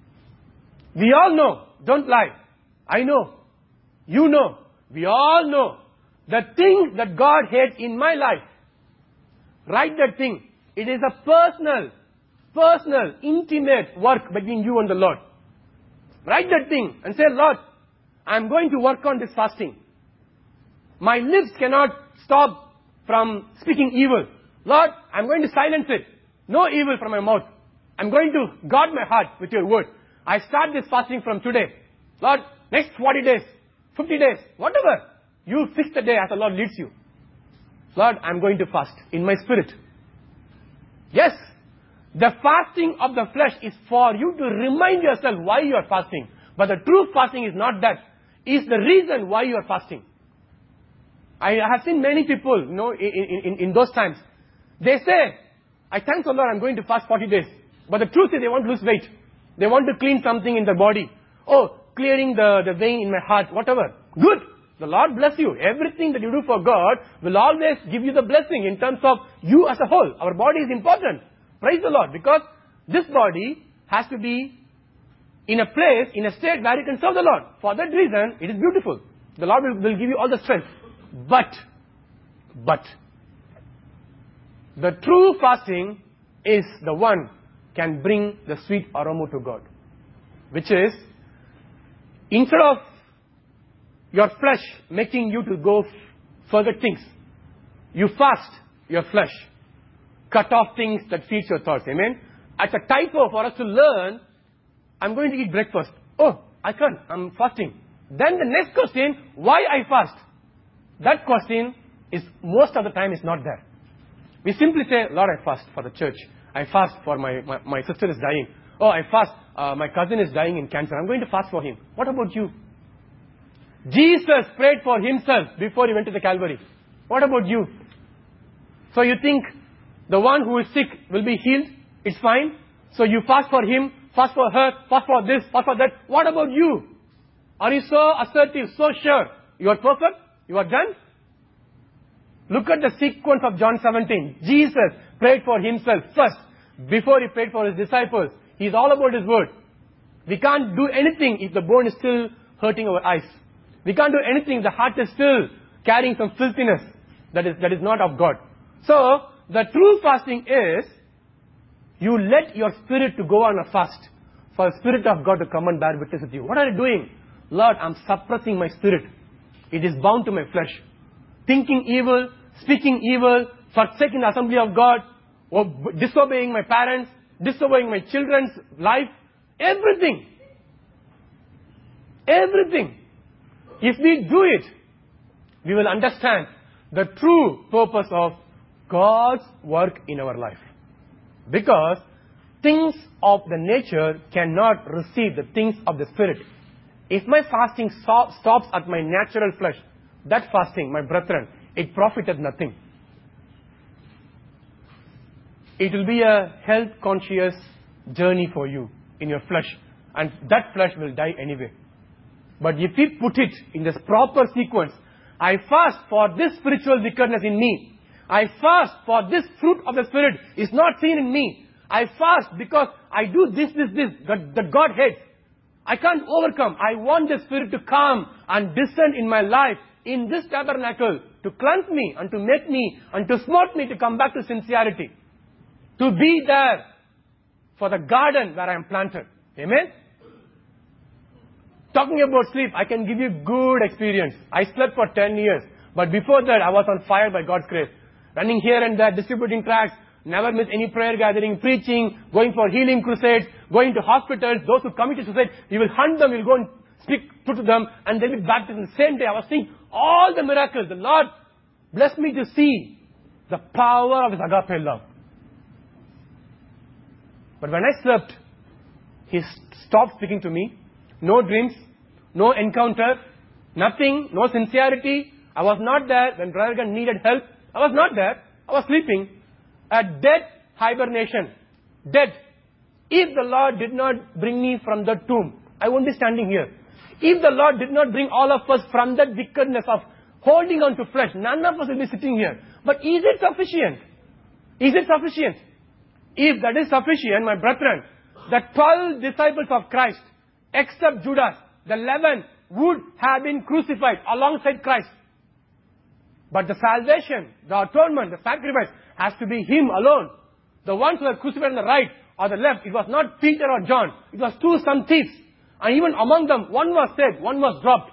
Speaker 1: We all know. Don't lie. I know. You know. We all know the things that God hates in my life. Write that thing. It is a personal, personal, intimate work between you and the Lord. Write that thing and say, Lord, I am going to work on this fasting. My lips cannot stop from speaking evil. Lord, I am going to silence it. No evil from my mouth. I am going to guard my heart with your word. I start this fasting from today. Lord, next forty days, fifty days, whatever. You fix the day as the Lord leads you. Lord, I am going to fast in my spirit. Yes, the fasting of the flesh is for you to remind yourself why you are fasting. But the true fasting is not that. It's the reason why you are fasting. I have seen many people, you know, in, in, in those times. They say, I thank the Lord, I'm going to fast forty days. But the truth is they want to lose weight. They want to clean something in their body. Oh, clearing the, the vein in my heart, whatever. Good. The Lord bless you. Everything that you do for God will always give you the blessing in terms of you as a whole. Our body is important. Praise the Lord. Because this body has to be in a place, in a state where you can serve the Lord. For that reason, it is beautiful. The Lord will, will give you all the strength. But, but, the true fasting is the one can bring the sweet aroma to God. Which is, instead of your flesh making you to go f- further things, you fast your flesh. Cut off things that feed your thoughts. Amen? It's a typo for us to learn, I'm going to eat breakfast. Oh, I can't. I'm fasting. Then the next question, why I fast? That question is most of the time is not there. We simply say, Lord, I fast for the church. I fast for my, my, my sister is dying. Oh, I fast, uh, my cousin is dying in cancer. I'm going to fast for him. What about you? Jesus prayed for himself before he went to the Calvary. What about you? So you think the one who is sick will be healed? It's fine. So you fast for him fast for her, fast for this, fast for that. What about you? Are you so assertive, so sure? You are perfect? You are done? Look at the sequence of John seventeen. Jesus prayed for himself first, before he prayed for his disciples. He's all about his word. We can't do anything if the bone is still hurting our eyes. We can't do anything if the heart is still carrying some filthiness that is, that is not of God. So, the true fasting is, you let your spirit to go on a fast for the Spirit of God to come and bear witness with you. What are you doing? Lord, I'm suppressing my spirit. It is bound to my flesh. Thinking evil, speaking evil, forsaking the assembly of God, or disobeying my parents, disobeying my children's life, everything. Everything. If we do it, we will understand the true purpose of God's work in our life. Because things of the nature cannot receive the things of the Spirit. If my fasting so- stops at my natural flesh, that fasting, my brethren, it profiteth nothing. It will be a health-conscious journey for you in your flesh. And that flesh will die anyway. But if we put it in this proper sequence, I fast for this spiritual wickedness in me. I fast for this fruit of the Spirit is not seen in me. I fast because I do this, this, this, that, that God hates. I can't overcome. I want the Spirit to come and descend in my life, in this tabernacle, to cleanse me and to make me and to smote me to come back to sincerity. To be there for the garden where I am planted. Amen? Talking about sleep, I can give you good experience. I slept for ten years. But before that, I was on fire by God's grace. Running here and there, distributing tracts, never miss any prayer gathering, preaching, going for healing crusades, going to hospitals. Those who committed suicide, you will hunt them, you will go and speak to them, and they'll be baptized in the same day. I was seeing all the miracles. The Lord blessed me to see the power of His agape love. But when I slept, He stopped speaking to me. No dreams, no encounter, nothing, no sincerity. I was not there when Brother Gunn needed help. I was not there. I was sleeping. A dead hibernation. Dead. If the Lord did not bring me from the tomb, I won't be standing here. If the Lord did not bring all of us from that wickedness of holding on to flesh, none of us will be sitting here. But is it sufficient? Is it sufficient? If that is sufficient, my brethren, the twelve disciples of Christ, except Judas, the eleven would have been crucified alongside Christ. But the salvation, the atonement, the sacrifice has to be Him alone. The ones who were crucified on the right or the left, it was not Peter or John. It was two some thieves. And even among them, one was saved, one was dropped.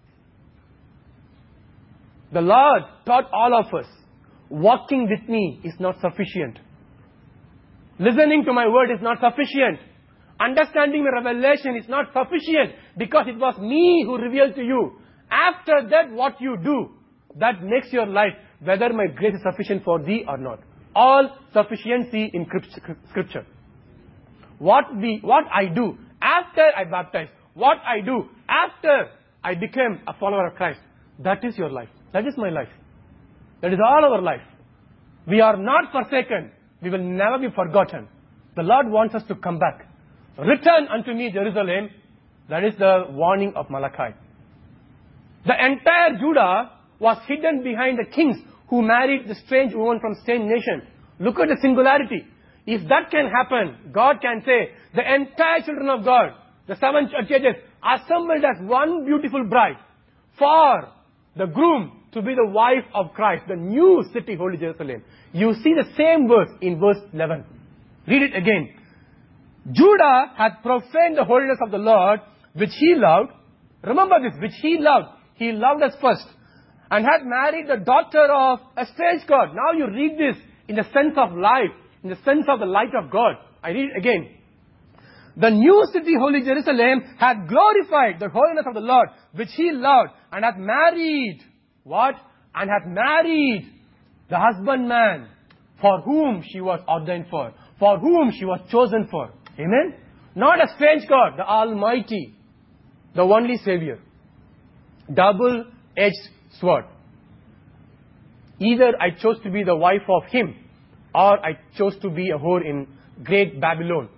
Speaker 1: The Lord taught all of us, walking with me is not sufficient. Listening to my word is not sufficient. Understanding the revelation is not sufficient because it was me who revealed to you. After that, what you do, that makes your life whether my grace is sufficient for thee or not. All sufficiency in Scripture. What we, what I do after I baptize, what I do after I became a follower of Christ, that is your life. That is my life. That is all our life. We are not forsaken. We will never be forgotten. The Lord wants us to come back. Return unto me, Jerusalem. That is the warning of Malachi. The entire Judah was hidden behind the kings who married the strange woman from strange nation. Look at the singularity. If that can happen, God can say, the entire children of God, the seven churches, assembled as one beautiful bride for the groom to be the wife of Christ, the new city, Holy Jerusalem. You see the same verse in verse eleven. Read it again. Judah hath profaned the holiness of the Lord, which He loved. Remember this, which He loved. He loved us first. And hath married the daughter of a strange God. Now you read this in the sense of life, in the sense of the light of God. I read it again. The new city, Holy Jerusalem, hath glorified the holiness of the Lord, which He loved, and hath married. What? And hath married the husbandman for whom she was ordained for, for whom she was chosen for. Amen? Not a strange God, the Almighty, the only Savior. Double-edged sword. Either I chose to be the wife of Him, or I chose to be a whore in great Babylon.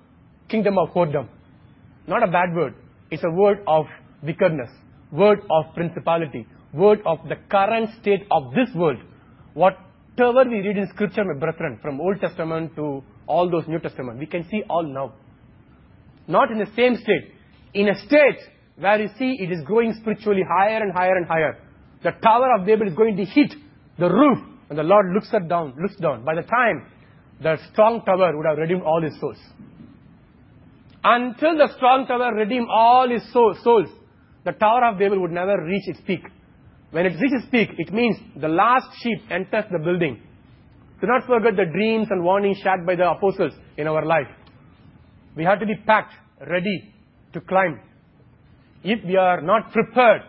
Speaker 1: kingdom of whoredom. Not a bad word. It's a word of wickedness, word of principality, word of the current state of this world. Whatever we read in Scripture, my brethren, from Old Testament to all those New Testament, we can see all now. Not in the same state. In a state where you see it is growing spiritually higher and higher and higher. The Tower of Babel is going to hit the roof, and the Lord looks at down, looks down. By the time the strong tower would have redeemed all his souls. Until the strong tower redeemed all his souls, the Tower of Babel would never reach its peak. When it reaches peak, it means the last sheep enters the building. Do not forget the dreams and warnings shared by the apostles in our life. We have to be packed, ready to climb. If we are not prepared,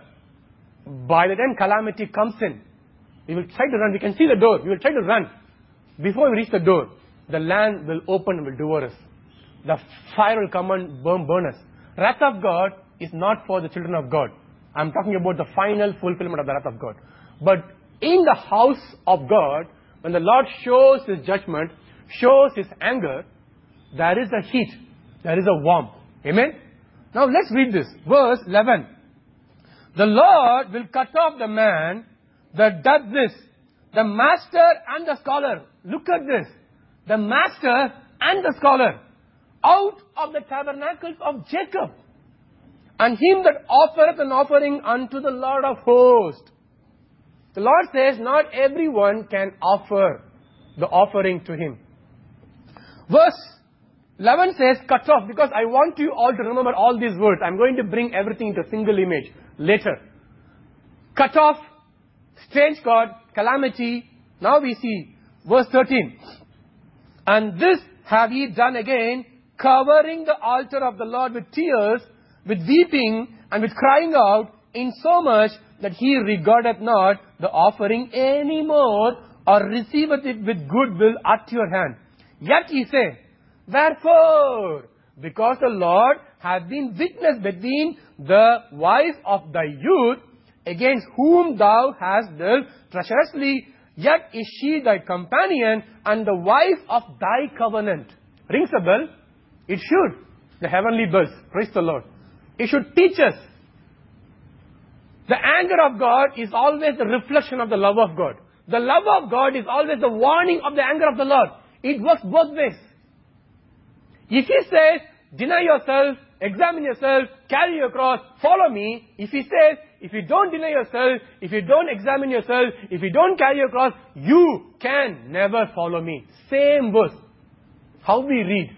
Speaker 1: by the time calamity comes in, we will try to run. We can see the door. We will try to run. Before we reach the door, the land will open and will devour us. The fire will come and burn, burn us. Wrath of God is not for the children of God. I'm talking about the final fulfillment of the wrath of God. But in the house of God, when the Lord shows His judgment, shows His anger, there is a heat. There is a warmth. Amen? Now let's read this. Verse eleven. The Lord will cut off the man that doth this, the master and the scholar. Look at this. The master and the scholar out of the tabernacles of Jacob, and him that offereth an offering unto the Lord of hosts. The Lord says not everyone can offer the offering to Him. Verse eleven says cut off, because I want you all to remember all these words. I'm going to bring everything into a single image later. Cut off, strange God, calamity. Now we see verse thirteen. And this have ye done again, covering the altar of the Lord with tears, with weeping, and with crying out, insomuch that He regardeth not the offering any more, or receiveth it with good will at your hand. Yet ye say, wherefore? Because the Lord hath been witness between the wife of thy youth, against whom thou hast dealt treacherously, yet is she thy companion, and the wife of thy covenant. Rings a bell? It should. The heavenly bells. Praise the Lord. It should teach us. The anger of God is always the reflection of the love of God. The love of God is always the warning of the anger of the Lord. It works both ways. If He says, deny yourself, examine yourself, carry your cross, follow me. If He says, if you don't deny yourself, if you don't examine yourself, if you don't carry your cross, you can never follow me. Same verse. How we read.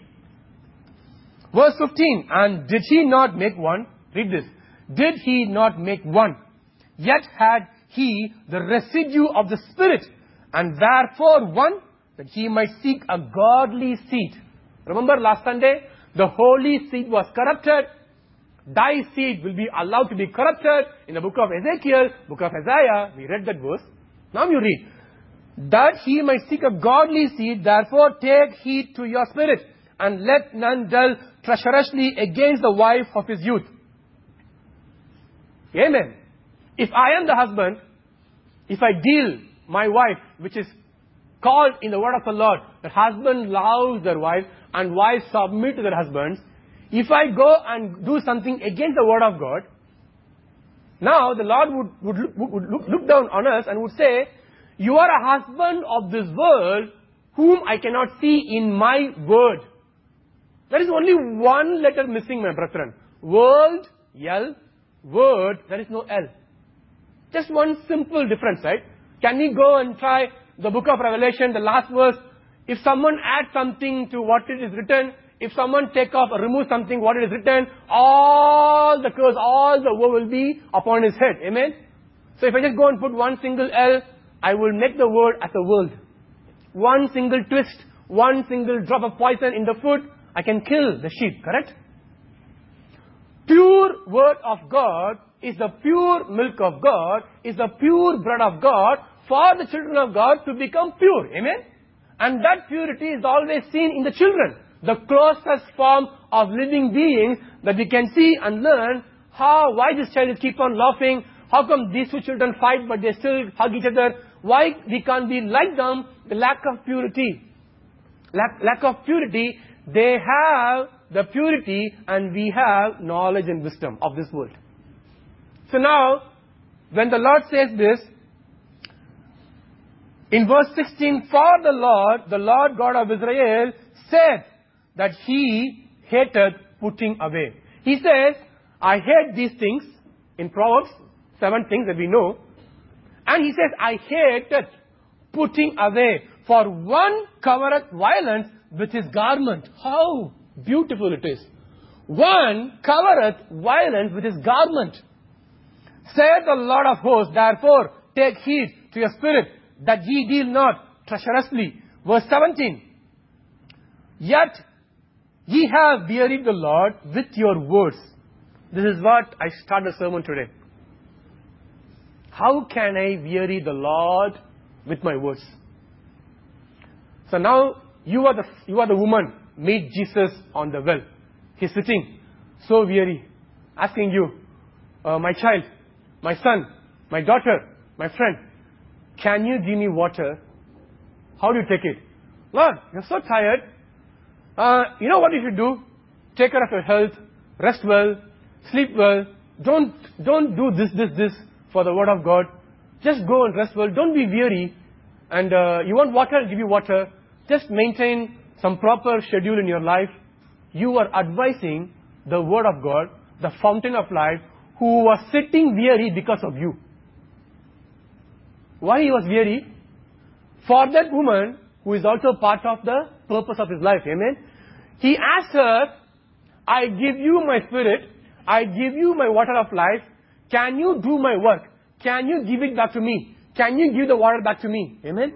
Speaker 1: Verse fifteen. And did He not make one? Read this. Did He not make one? Yet had He the residue of the Spirit, and therefore one, that He might seek a godly seed. Remember last Sunday, the holy seed was corrupted. Thy seed will be allowed to be corrupted. In the book of Ezekiel, book of Isaiah, we read that verse. Now you read. That he might seek a godly seed, therefore take heed to your spirit, and let none deal treacherously against the wife of his youth. Amen. If I am the husband, if I deal my wife, which is called in the word of the Lord, that husband loves their wife and wives submit to their husbands. If I go and do something against the word of God, now the Lord would, would, look, would look, look down on us and would say, you are a husband of this world whom I cannot see in my word. There is only one letter missing, my brethren. World, L, word, there is no L. Just one simple difference, right? Can we go and try the book of Revelation, the last verse? If someone adds something to what it is written, if someone take off or remove something, what it is written, all the curse, all the woe will be upon his head. Amen? So if I just go and put one single L, I will make the word as a world. One single twist, one single drop of poison in the food, I can kill the sheep, correct? Pure word of God is the pure milk of God, is the pure bread of God for the children of God to become pure. Amen? And that purity is always seen in the children. The closest form of living beings that we can see and learn how, why this child is keep on laughing, how come these two children fight but they still hug each other, why we can't be like them, the lack of purity. Lack, lack of purity, they have the purity, and we have knowledge and wisdom of this world. So now, when the Lord says this, in verse sixteen, for the Lord, the Lord God of Israel, said that He hated putting away. He says, I hate these things, in Proverbs, seven things that we know. And He says, I hated putting away. For one covereth violence with his garment. How beautiful it is. One covereth violence with his garment. Saith the Lord of hosts, therefore take heed to your spirit, that ye deal not treacherously. Verse seventeen. Yet ye have wearied the Lord with your words. This is what I start the sermon today. How can I weary the Lord with my words? So now you are the you are the woman. Meet Jesus on the well. He's sitting so weary, asking you, uh, my child, my son, my daughter, my friend, can you give me water? How do you take it? Lord, you're so tired. Uh, you know what you should do? Take care of your health, rest well, sleep well. Don't don't do this, this, this for the word of God. Just go and rest well. Don't be weary. And uh, you want water? I'll give you water. Just maintain some proper schedule in your life. You are advising the word of God, the fountain of life, who was sitting weary because of you. Why he was weary? For that woman who is also part of the purpose of his life. Amen. He asked her, I give you my spirit. I give you my water of life. Can you do my work? Can you give it back to me? Can you give the water back to me? Amen.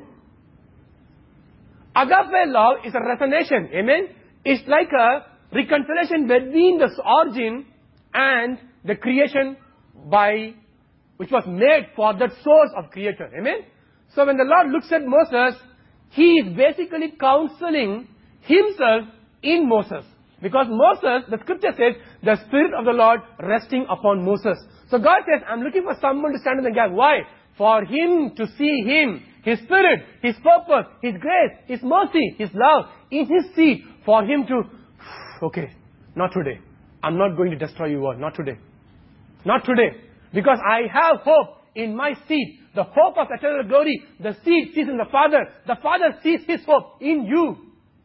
Speaker 1: Agape love is a resonation. Amen. It's like a reconciliation between the origin and the creation by which was made for that source of creator. Amen. So when the Lord looks at Moses, He is basically counseling Himself in Moses. Because Moses, the scripture says, the Spirit of the Lord resting upon Moses. So God says, I'm looking for someone to stand in the gap. Why? For him to see Him, His Spirit, His purpose, His grace, His mercy, His love in His seat. For Him to, okay, not today. I'm not going to destroy you all. Not today. Not today. Because I have hope in my seed. The hope of eternal glory. The seed sees in the Father. The Father sees His hope in you.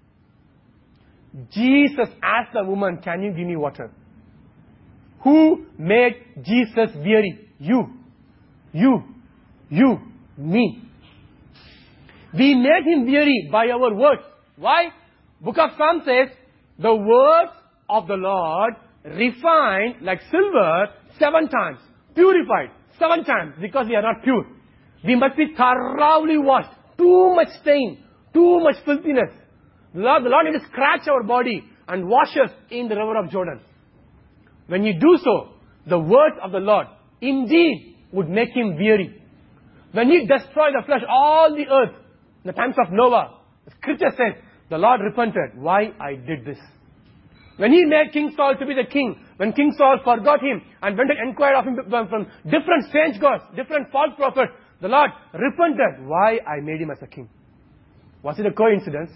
Speaker 1: Jesus asked the woman, can you give me water? Who made Jesus weary? You. You. You. Me. We made Him weary by our words. Why? Book of Psalms says, the words of the Lord refined like silver seven times. Purified seven times because we are not pure. We must be thoroughly washed. Too much stain. Too much filthiness. The Lord, the Lord needs to scratch our body and wash us in the river of Jordan. When you do so, the words of the Lord indeed would make Him weary. When He destroyed the flesh, all the earth, in the times of Noah, the scripture says, the Lord repented. Why I did this? When He made King Saul to be the king, when King Saul forgot Him and went and inquired of Him from different strange gods, different false prophets, the Lord repented. Why I made Him as a king? Was it a coincidence?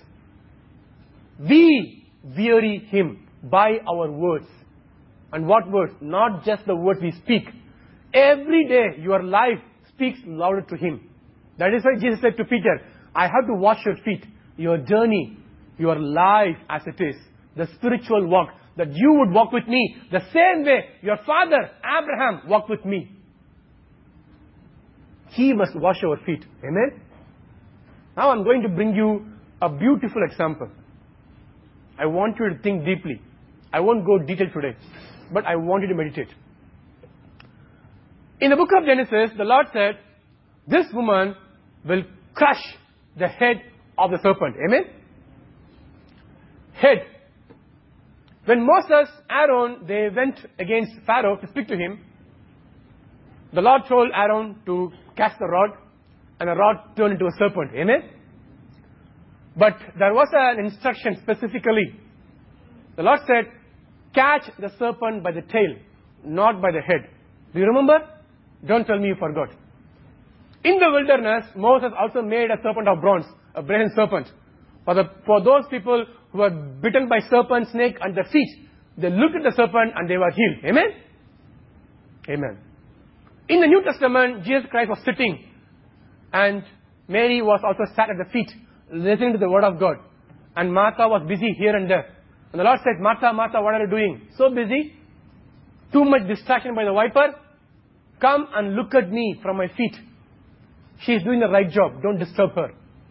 Speaker 1: We weary Him by our words. And what words? Not just the words we speak. Every day your life speaks louder to Him. That is why Jesus said to Peter, I have to wash your feet. Your journey, your life as it is, the spiritual walk, that you would walk with me the same way your father Abraham walked with me. He must wash our feet. Amen? Now I'm going to bring you a beautiful example. I want you to think deeply. I won't go detail today, but I want you to meditate. In the book of Genesis, the Lord said, this woman will crush the head of the serpent. Amen? Head. When Moses, Aaron, they went against Pharaoh to speak to him, the Lord told Aaron to cast the rod, and the rod turned into a serpent. Amen? But there was an instruction specifically. The Lord said, catch the serpent by the tail, not by the head. Do you remember? Don't tell me you forgot. In the wilderness, Moses also made a serpent of bronze, a brazen serpent. For, the, for those people who were bitten by serpent, snake and their feet, they looked at the serpent and they were healed. Amen? Amen. In the New Testament, Jesus Christ was sitting and Mary was also sat at the feet, listening to the word of God. And Martha was busy here and there. And the Lord said, Martha, Martha, what are you doing? So busy? Too much distraction by the viper? Come and look at me from my feet. She is doing the right job. Don't disturb her.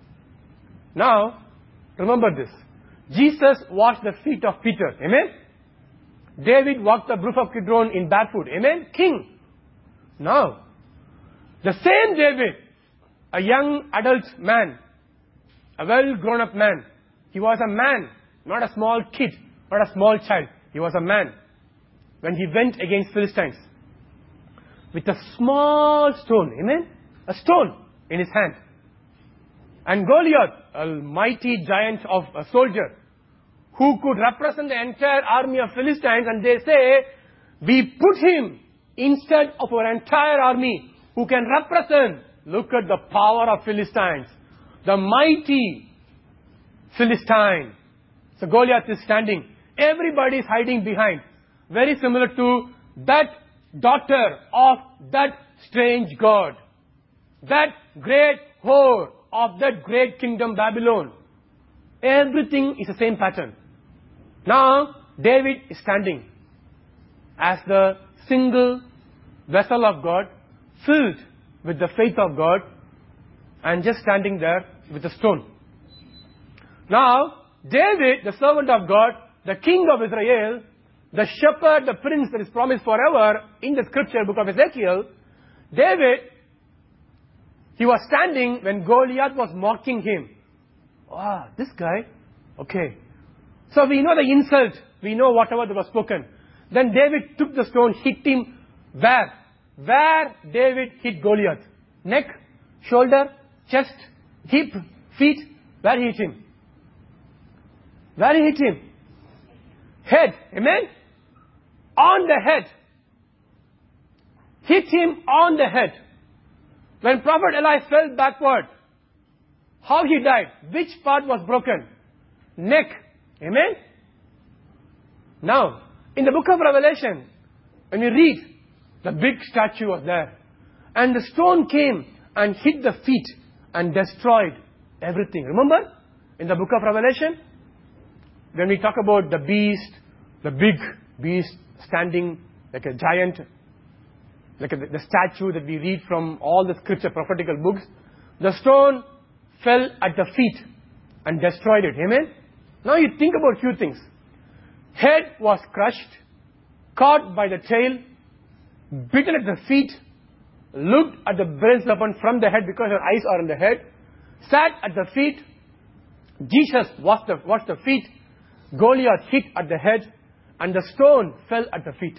Speaker 1: Now, remember this. Jesus washed the feet of Peter. Amen? David walked the brook of Kidron in barefoot. Amen? King. Now, the same David, a young adult man, a well grown up man. He was a man, not a small kid, not a small child. He was a man. When he went against Philistines, with a small stone, amen? A stone in his hand. And Goliath, a mighty giant of a soldier, who could represent the entire army of Philistines, and they say, we put him instead of our entire army, who can represent, look at the power of Philistines, the mighty Philistine. So Goliath is standing. Everybody is hiding behind. Very similar to that daughter of that strange god. That great whore of that great kingdom Babylon. Everything is the same pattern. Now, David is standing as the single vessel of God, filled with the faith of God, and just standing there with a stone. Now, David, the servant of God, the king of Israel, the shepherd, the prince that is promised forever in the scripture book of Ezekiel, David, he was standing when Goliath was mocking him. Wow, this guy, okay. So we know the insult, we know whatever that was spoken. Then David took the stone, hit him where? Where David hit Goliath? Neck, shoulder, chest, hip, feet, where he hit him? Where he hit him? Head, amen? On the head. Hit him on the head. When Prophet Eli fell backward, how he died? Which part was broken? Neck, amen? Now, in the book of Revelation, when you read, the big statue was there. And the stone came and hit the feet and destroyed everything. Remember? In the book of Revelation, when we talk about the beast, the big beast standing like a giant, like a, the statue that we read from all the scripture prophetical books, the stone fell at the feet and destroyed it. Amen? Now you think about a few things. Head was crushed, caught by the tail, bitten at the feet, looked at the brazen serpent from the head because her eyes are on the head, sat at the feet, Jesus washed the, washed the feet, Goliath hit at the head, and the stone fell at the feet.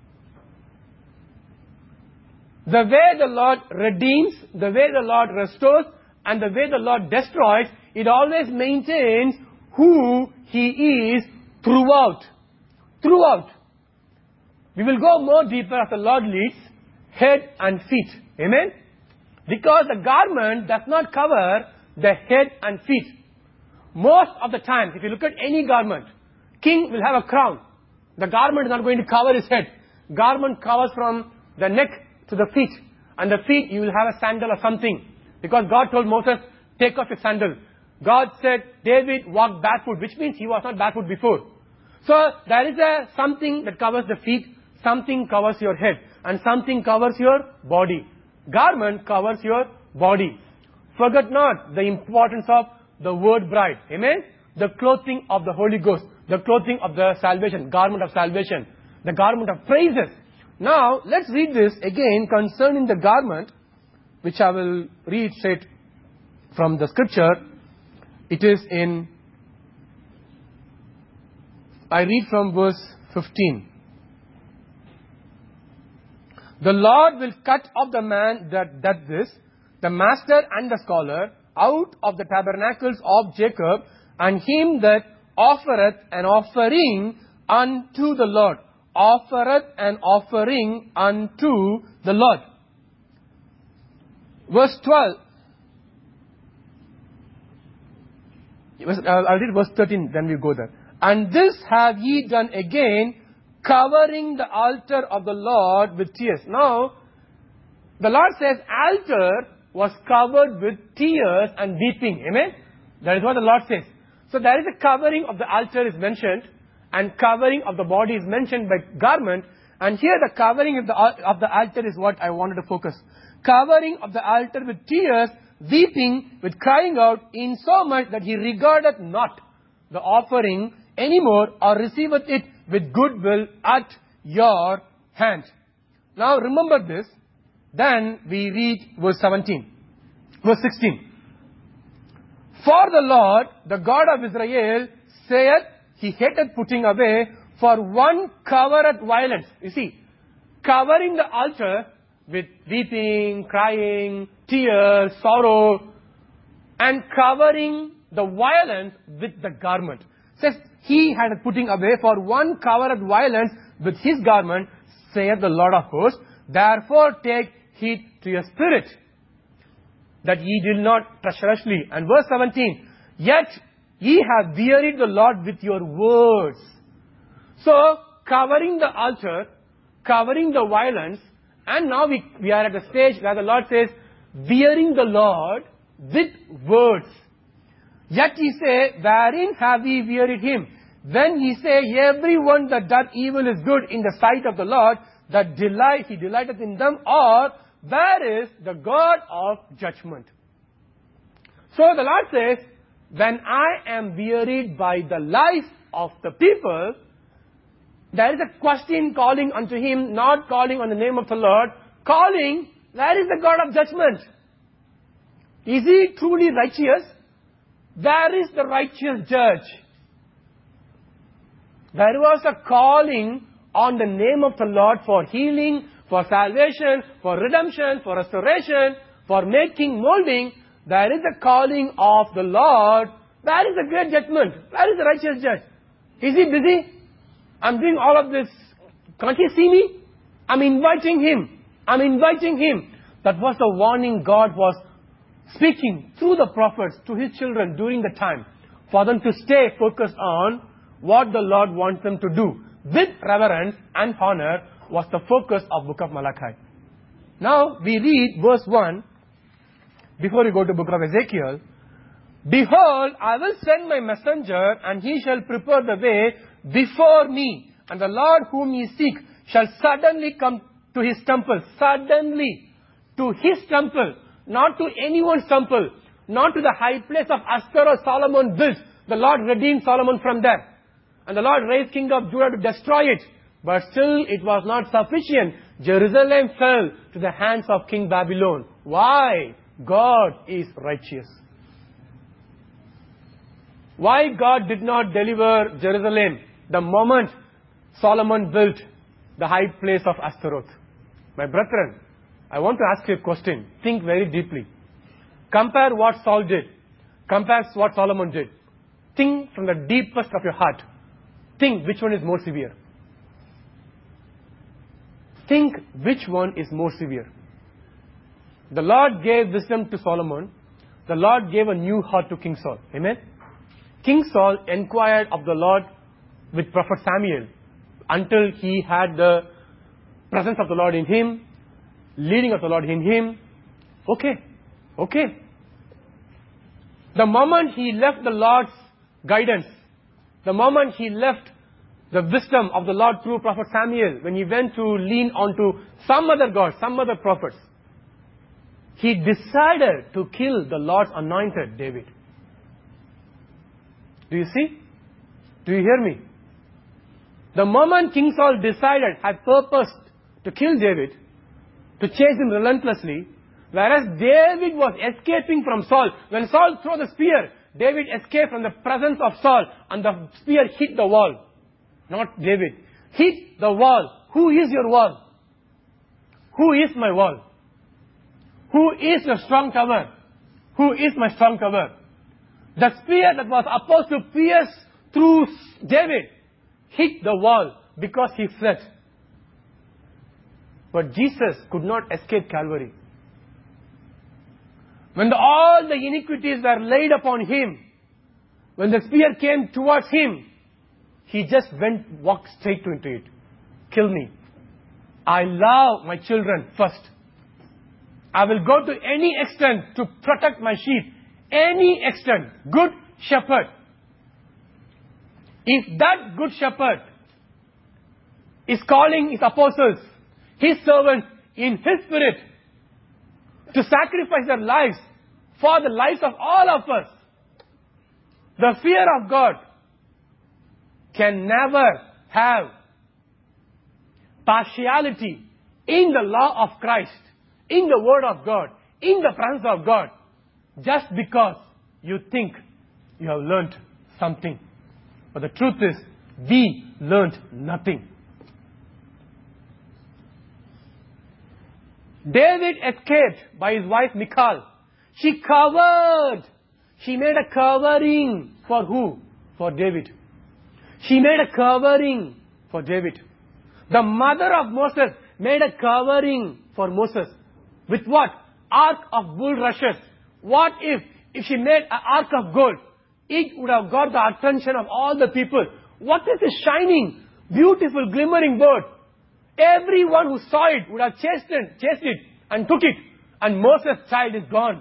Speaker 1: The way the Lord redeems, the way the Lord restores, and the way the Lord destroys, it always maintains who He is throughout. Throughout. We will go more deeper as the Lord leads, head and feet. Amen? Because the garment does not cover the head and feet. Most of the time, if you look at any garment, king will have a crown. The garment is not going to cover his head. Garment covers from the neck to the feet. And the feet, you will have a sandal or something. Because God told Moses, take off your sandal. God said, David walked barefoot, which means he was not barefoot before. So, there is a something that covers the feet, something covers your head, and something covers your body. Garment covers your body. Forget not the importance of the word bride. Amen? The clothing of the Holy Ghost. The clothing of the salvation. Garment of salvation. The garment of praises. Now, let's read this again concerning the garment, which I will read straight from the scripture. It is in, I read from verse fifteen. The Lord will cut off the man that doth this, the master and the scholar, out of the tabernacles of Jacob, and him that offereth an offering unto the Lord. Offereth an offering unto the Lord. Verse twelve.
Speaker 2: I'll read verse thirteen, then we go there. And this have ye done again, covering the altar of the Lord with tears. Now, the Lord says altar was covered with tears and weeping. Amen? That is what the Lord says. So there is a covering of the altar is mentioned, and covering of the body is mentioned by garment. And here the covering of the, of the altar is what I wanted to focus. Covering of the altar with tears, weeping, with crying out, in so much that he regardeth not the offering anymore, or receiveth it with goodwill at your hand. Now remember this. Then we read verse seventeen. Verse sixteen. For the Lord, the God of Israel, saith, he hateth putting away, for one covereth violence. You see, covering the altar with weeping, crying, tears, sorrow, and covering the violence with the garment. Says, he had putting away, for one covereth violence with his garment, saith the Lord of hosts. Therefore take heed to your spirit, that ye did not treacherously. And verse seventeen, yet ye have wearied the Lord with your words. So, covering the altar, covering the violence, and now we, we are at a stage where the Lord says, wearing the Lord with words. Yet ye say, wherein have ye wearied him? When ye say, everyone that doth evil is good in the sight of the Lord, that delight, he delighteth in them, or where is the God of judgment? So the Lord says, when I am wearied by the life of the people, there is a question calling unto him, not calling on the name of the Lord, calling, where is the God of judgment? Is he truly righteous? Where is the righteous judge? There was a calling on the name of the Lord for healing, for salvation, for redemption, for restoration, for making, molding. There is a calling of the Lord. Where is the great judgment? Where is the righteous judge? Is he busy? I'm doing all of this. Can't he see me? I'm inviting him. I'm inviting him. That was the warning God was speaking through the prophets to his children during the time, for them to stay focused on what the Lord wants them to do. With reverence and honor was the focus of book of Malachi. Now we read verse one, before we go to book of Ezekiel. Behold, I will send my messenger, and he shall prepare the way before me. And the Lord whom ye seek shall suddenly come to his temple. Suddenly to his temple. Not to anyone's temple. Not to the high place of Ashtaroth Solomon built. The Lord redeemed Solomon from there. And the Lord raised king of Judah to destroy it. But still it was not sufficient. Jerusalem fell to the hands of King Babylon. Why? God is righteous. Why God did not deliver Jerusalem the moment Solomon built the high place of Ashtaroth? My brethren, I want to ask you a question. Think very deeply. Compare what Saul did. Compare what Solomon did. Think from the deepest of your heart. Think which one is more severe. Think which one is more severe. The Lord gave wisdom to Solomon. The Lord gave a new heart to King Saul. Amen? King Saul inquired of the Lord with prophet Samuel until he had the presence of the Lord in him, leading of the Lord in him. Okay. Okay. The moment he left the Lord's guidance, the moment he left the wisdom of the Lord through prophet Samuel, when he went to lean onto some other God, some other prophets, he decided to kill the Lord's anointed, David. Do you see? Do you hear me? The moment King Saul decided, had purposed to kill David, to chase him relentlessly, whereas David was escaping from Saul. When Saul threw the spear, David escaped from the presence of Saul, and the spear hit the wall. Not David. Hit the wall. Who is your wall? Who is my wall? Who is your strong tower? Who is my strong tower? The spear that was supposed to pierce through David hit the wall because he fled. But Jesus could not escape Calvary. When the, all the iniquities were laid upon him, when the spear came towards him, he just went, walked straight into it. Kill me. I love my children first. I will go to any extent to protect my sheep. Any extent. Good shepherd. If that good shepherd is calling his apostles, his servants in his spirit, to sacrifice their lives for the lives of all of us, the fear of God can never have partiality in the law of Christ, in the Word of God, in the presence of God, just because you think you have learnt something. But the truth is, we learnt nothing. David escaped by his wife Michal. She covered. She made a covering for who? For David. She made a covering for David. The mother of Moses made a covering for Moses. With what? Ark of bulrushes. What if, if she made an ark of gold? It would have got the attention of all the people. What is this shining, beautiful, glimmering bird? Everyone who saw it would have chased it, chased it and took it. And Moses' child is gone.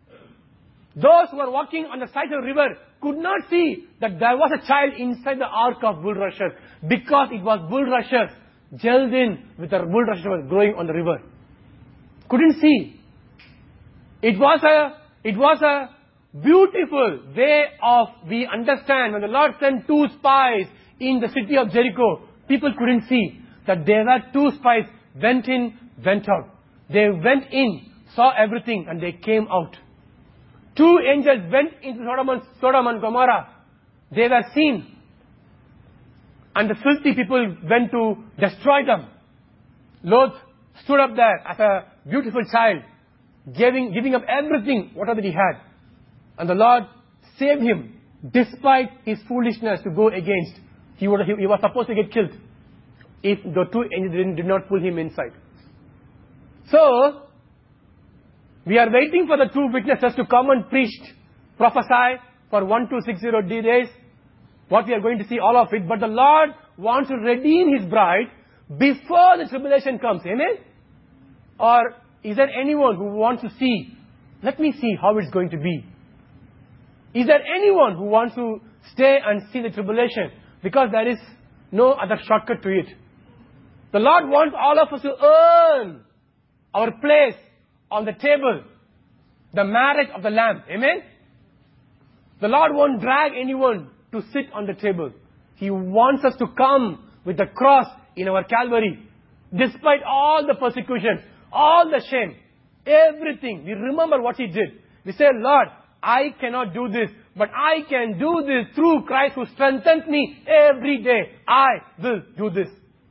Speaker 2: Those who were walking on the side of the river could not see that there was a child inside the ark of bulrushes, because it was bulrushes gelled in with the bulrushes that was growing on the river. Couldn't see. It was a, it was a beautiful way of, we understand, when the Lord sent two spies in the city of Jericho, people couldn't see that there were two spies, went in, went out. They went in, saw everything, and they came out. Two angels went into Sodom and, Sodom and Gomorrah. They were seen. And the filthy people went to destroy them. Lot stood up there as a beautiful child, giving, giving up everything, whatever he had. And the Lord saved him, despite his foolishness to go against. He, would, he, he was supposed to get killed if the two angels did, did not pull him inside. So, we are waiting for the two witnesses to come and preach, prophesy for one two six zero D days. What we are going to see, all of it. But the Lord wants to redeem His bride before the tribulation comes. Amen? Or is there anyone who wants to see, let me see how it's going to be? Is there anyone who wants to stay and see the tribulation? Because there is no other shortcut to it. The Lord wants all of us to earn our place on the table, the marriage of the Lamb. Amen? The Lord won't drag anyone to sit on the table. He wants us to come with the cross in our Calvary. Despite all the persecution, all the shame, everything, we remember what He did. We say, Lord, I cannot do this, but I can do this through Christ who strengthens me every day. I will do this.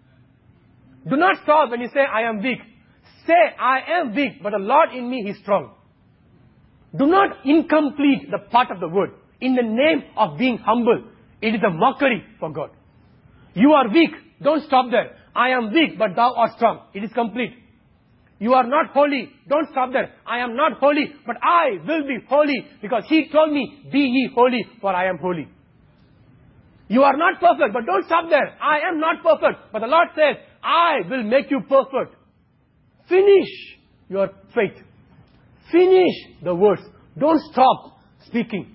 Speaker 2: Do not stop when you say, I am weak. Say, I am weak, but the Lord in me is strong. Do not incomplete the part of the word. In the name of being humble, it is a mockery for God. You are weak. Don't stop there. I am weak, but thou art strong. It is complete. You are not holy. Don't stop there. I am not holy, but I will be holy, because He told me, be ye holy, for I am holy. You are not perfect, but don't stop there. I am not perfect, but the Lord says, I will make you perfect. Finish your faith. Finish the words. Don't stop speaking.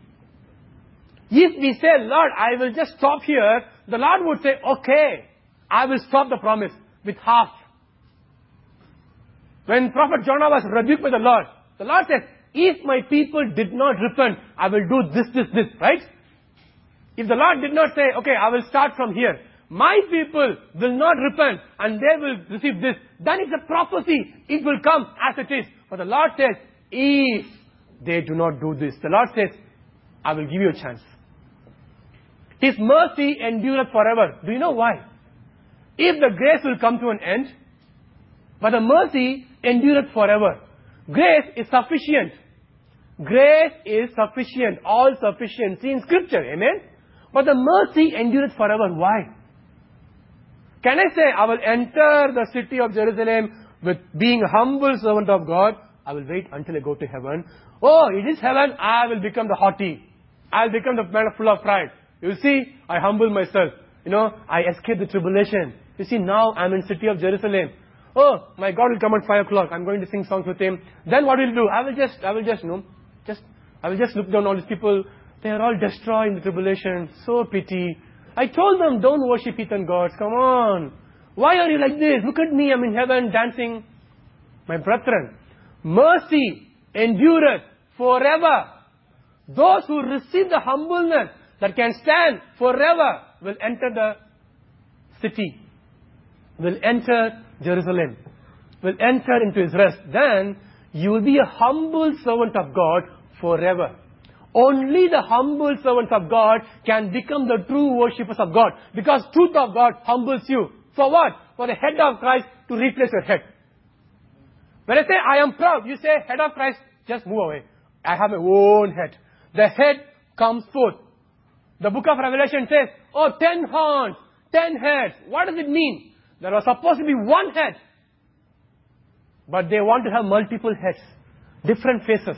Speaker 2: If we say, Lord, I will just stop here, the Lord would say, okay, I will stop the promise with half. When Prophet Jonah was rebuked by the Lord, the Lord said, if my people did not repent, I will do this, this, this, right? If the Lord did not say, okay, I will start from here, my people will not repent and they will receive this, then it's a prophecy. It will come as it is. But the Lord says, if they do not do this, the Lord says, I will give you a chance. His mercy endureth forever. Do you know why? If the grace will come to an end, but the mercy endureth forever. Grace is sufficient. Grace is sufficient. All sufficiency in Scripture. Amen? But the mercy endureth forever. Why? Can I say, I will enter the city of Jerusalem with being a humble servant of God. I will wait until I go to heaven. Oh, it is heaven. I will become the haughty. I'll become the man full of pride. You see, I humble myself. You know, I escape the tribulation. You see, now I'm in city of Jerusalem. Oh, my God will come at five o'clock. I'm going to sing songs with Him. Then what will He do? I will just, I will just, you know, just, I will just look down all these people. They are all destroyed in the tribulation. So pity. I told them, don't worship heathen gods. Come on. Why are you like this? Look at me. I'm in heaven dancing. My brethren, mercy endureth forever. Those who receive the humbleness that can stand forever will enter the city, will enter Jerusalem, will enter into His rest. Then you will be a humble servant of God forever. Only the humble servants of God can become the true worshippers of God. Because truth of God humbles you. For what? For the head of Christ to replace your head. When I say I am proud, you say head of Christ, just move away. I have my own head. The head comes forth. The book of Revelation says, oh, ten horns, ten heads. What does it mean? There was supposed to be one head. But they want to have multiple heads. Different faces.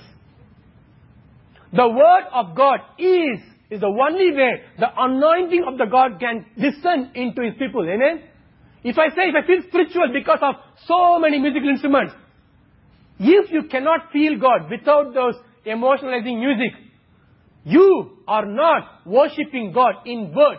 Speaker 2: The word of God is, is the only way the anointing of the God can descend into His people. Amen? If I say, if I feel spiritual because of so many musical instruments, if you cannot feel God without those emotionalizing music, you are not worshipping God in word.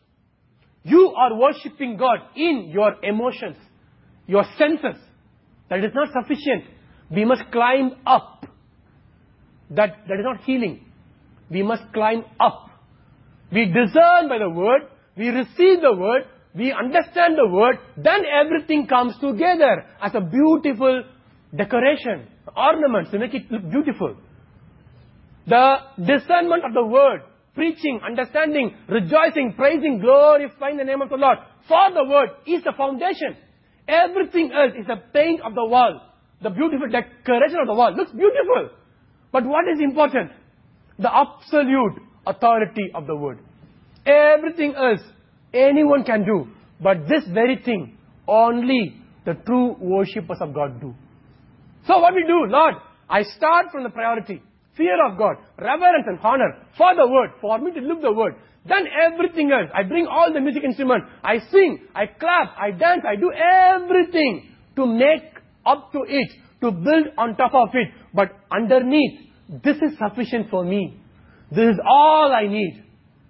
Speaker 2: You are worshipping God in your emotions, your senses. That is not sufficient. We must climb up. That, that is not healing. We must climb up. We discern by the word. We receive the word. We understand the word. Then everything comes together as a beautiful decoration, ornaments to make it look beautiful. The discernment of the word, preaching, understanding, rejoicing, praising, glorifying the name of the Lord for the word is the foundation. Everything else is the paint of the wall. The beautiful decoration of the wall looks beautiful. But what is important? The absolute authority of the word. Everything else anyone can do. But this very thing only the true worshippers of God do. So what we do, Lord, I start from the priority. Fear of God, reverence and honor for the word, for me to live the word. Then everything else, I bring all the music instruments, I sing, I clap, I dance, I do everything to make up to it, to build on top of it. But underneath, this is sufficient for me. This is all I need.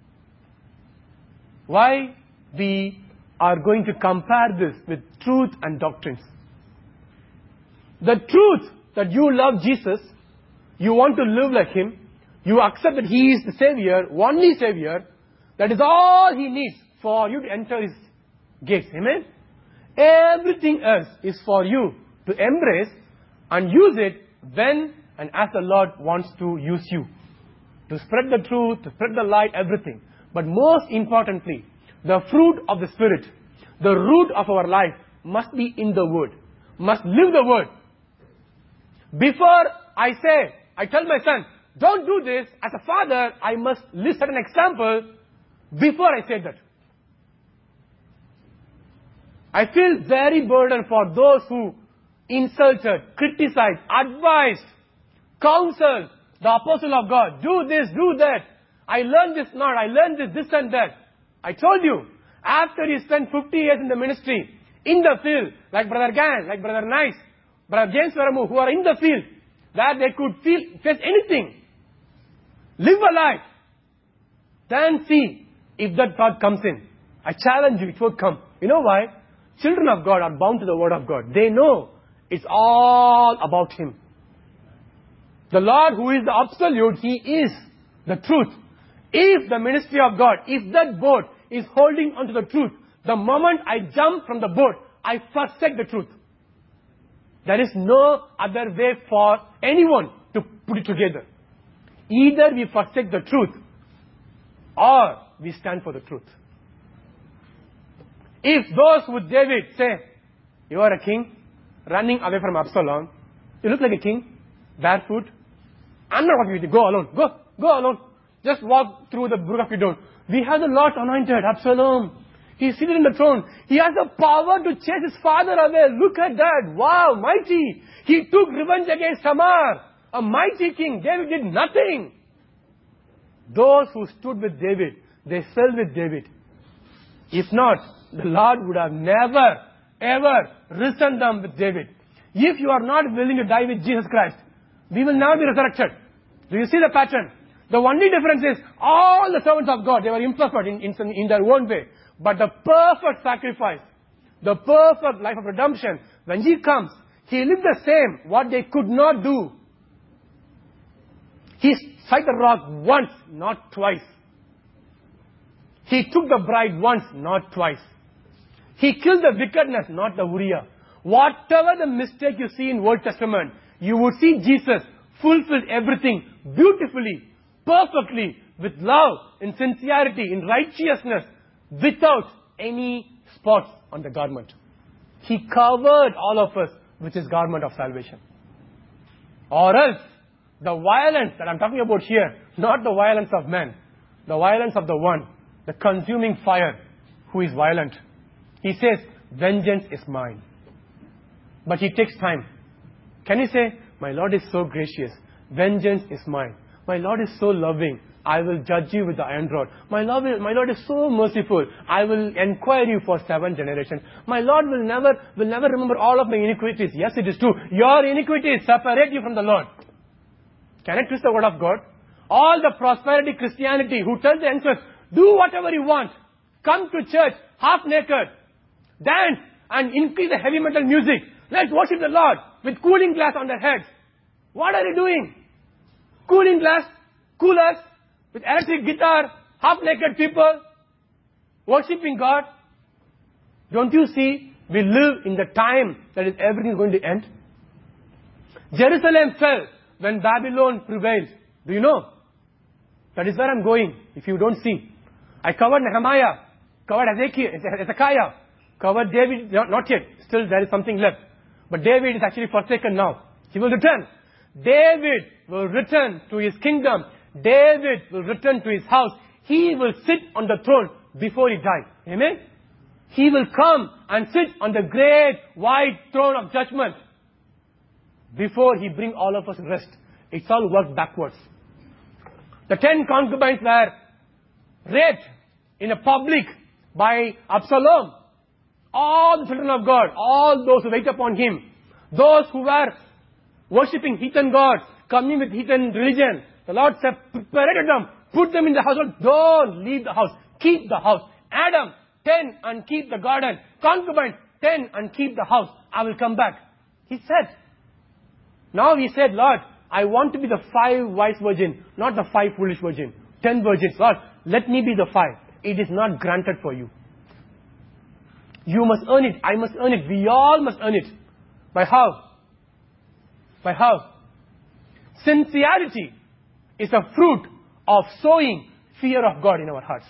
Speaker 2: Why? We are going to compare this with truth and doctrines. The truth that you love Jesus, you want to live like Him, you accept that He is the Savior, only Savior, that is all He needs for you to enter His gates. Amen? Everything else is for you to embrace and use it when and as the Lord wants to use you. To spread the truth, to spread the light, everything. But most importantly, the fruit of the Spirit, the root of our life must be in the Word. Must live the Word. Before I say, I tell my son, don't do this, as a father, I must list an example before I say that. I feel very burdened for those who insulted, criticized, advised, counseled the apostle of God. Do this, do that. I learned this not, I learned this, this and that. I told you, after he spent fifty years in the ministry, in the field, like Brother Gan, like Brother Nice, Brother James Varamu, who are in the field, that they could feel, face anything. Live a life. Then see if that thought comes in. I challenge you, it won't come. You know why? Children of God are bound to the Word of God. They know it's all about Him. The Lord who is the absolute, He is the truth. If the ministry of God, if that boat is holding onto the truth, the moment I jump from the boat, I forsake the truth. There is no other way for anyone to put it together. Either we forsake the truth or we stand for the truth. If those with David say, you are a king, running away from Absalom, you look like a king, barefoot, I'm not walking with you, go alone, go, go alone. Just walk through the brook of Kidron. We have the Lord anointed, Absalom. He's seated in the throne. He has the power to chase his father away. Look at that. Wow, mighty. He took revenge against Tamar. A mighty king. David did nothing. Those who stood with David, they fell with David. If not, the Lord would have never, ever risen them with David. If you are not willing to die with Jesus Christ, we will never be resurrected. Do you see the pattern? The only difference is, all the servants of God, they were imperfect in, in, in their own way. But the perfect sacrifice, the perfect life of redemption, when He comes, He lived the same, what they could not do. He struck the rock once, not twice. He took the bride once, not twice. He killed the wickedness, not the Uriah. Whatever the mistake you see in Old Testament, you would see Jesus fulfilled everything beautifully, perfectly, with love, in sincerity, in righteousness, without any spots on the garment. He covered all of us with His garment of salvation. Or else, the violence that I'm talking about here, not the violence of men, the violence of the one, the consuming fire, who is violent. He says, vengeance is mine. But He takes time. Can you say, my Lord is so gracious, vengeance is mine. My Lord is so loving, I will judge you with the iron rod. My Lord, will, my Lord is so merciful, I will inquire you for seven generations. My Lord will never, will never remember all of my iniquities. Yes, it is true. Your iniquities separate you from the Lord. Can I twist the word of God? All the prosperity Christianity who tells the youngsters, do whatever you want. Come to church half naked. Dance and increase the heavy metal music. Let's worship the Lord with cooling glass on their heads. What are you doing? Cooling glass, coolers, with electric guitar, half naked people, worshipping God. Don't you see, we live in the time that is everything is going to end? Jerusalem fell when Babylon prevailed. Do you know? That is where I'm going, if you don't see. I covered Nehemiah, covered Hezekiah, covered David, not, not yet. Still there is something left. But David is actually forsaken now. He will return. David will return to his kingdom. David will return to his house. He will sit on the throne before he dies. Amen? He will come and sit on the great white throne of judgment before He bring all of us rest. It's all worked backwards. The ten concubines were raped in a public by Absalom. All the children of God, all those who wait upon Him, those who were worshipping heathen gods, coming with heathen religion, the Lord separated them, put them in the household. Don't leave the house. Keep the house. Adam, tend and keep the garden. Concubines, tend and keep the house. I will come back. He said. Now He said, Lord, I want to be the five wise virgin, not the five foolish virgin. Ten virgins. Lord, let me be the five. It is not granted for you. You must earn it. I must earn it. We all must earn it. By how? By how? Sincerity is a fruit of sowing fear of God in our hearts.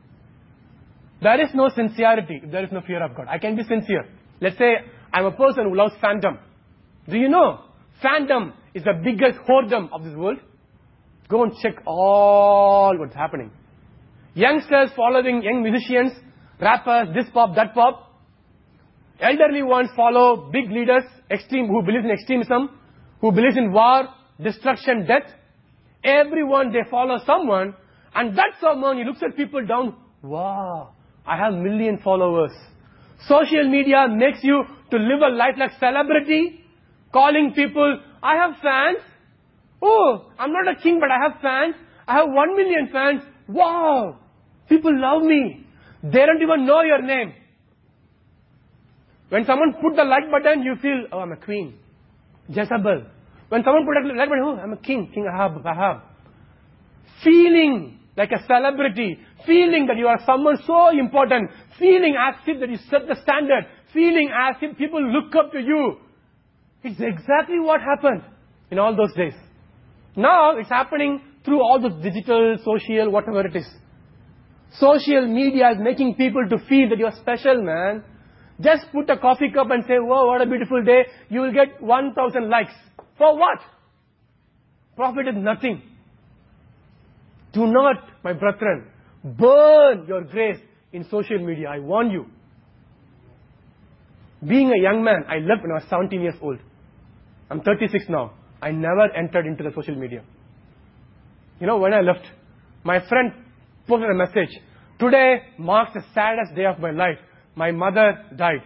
Speaker 2: There is no sincerity if there is no fear of God. I can be sincere. Let's say I'm a person who loves fandom. Do you know? Fandom is the biggest whoredom of this world. Go and check all what's happening. Youngsters following young musicians, rappers, this pop, that pop. Elderly ones follow big leaders, extreme, who believe in extremism, who believes in war, destruction, death. Everyone, they follow someone, and that someone, he looks at people down, wow, I have million followers. Social media makes you to live a life like celebrity, calling people, I have fans. Oh, I'm not a king, but I have fans. I have one million fans. Wow, people love me. They don't even know your name. When someone put the like button, you feel, oh, I'm a queen. Jezebel. When someone put a like button, oh, I'm a king. King Ahab, Ahab. Feeling like a celebrity. Feeling that you are someone so important. Feeling as if that you set the standard. Feeling as if people look up to you. It's exactly what happened in all those days. Now, it's happening through all the digital, social, whatever it is. Social media is making people to feel that you're special, man. Just put a coffee cup and say, wow, what a beautiful day. You will get one thousand likes. For what? Profit is nothing. Do not, my brethren, burn your grace in social media. I warn you. Being a young man, I left when I was seventeen years old. I'm thirty-six now. I never entered into the social media. You know, when I left, My friend posted a message. Today marks the saddest day of my life. My mother died.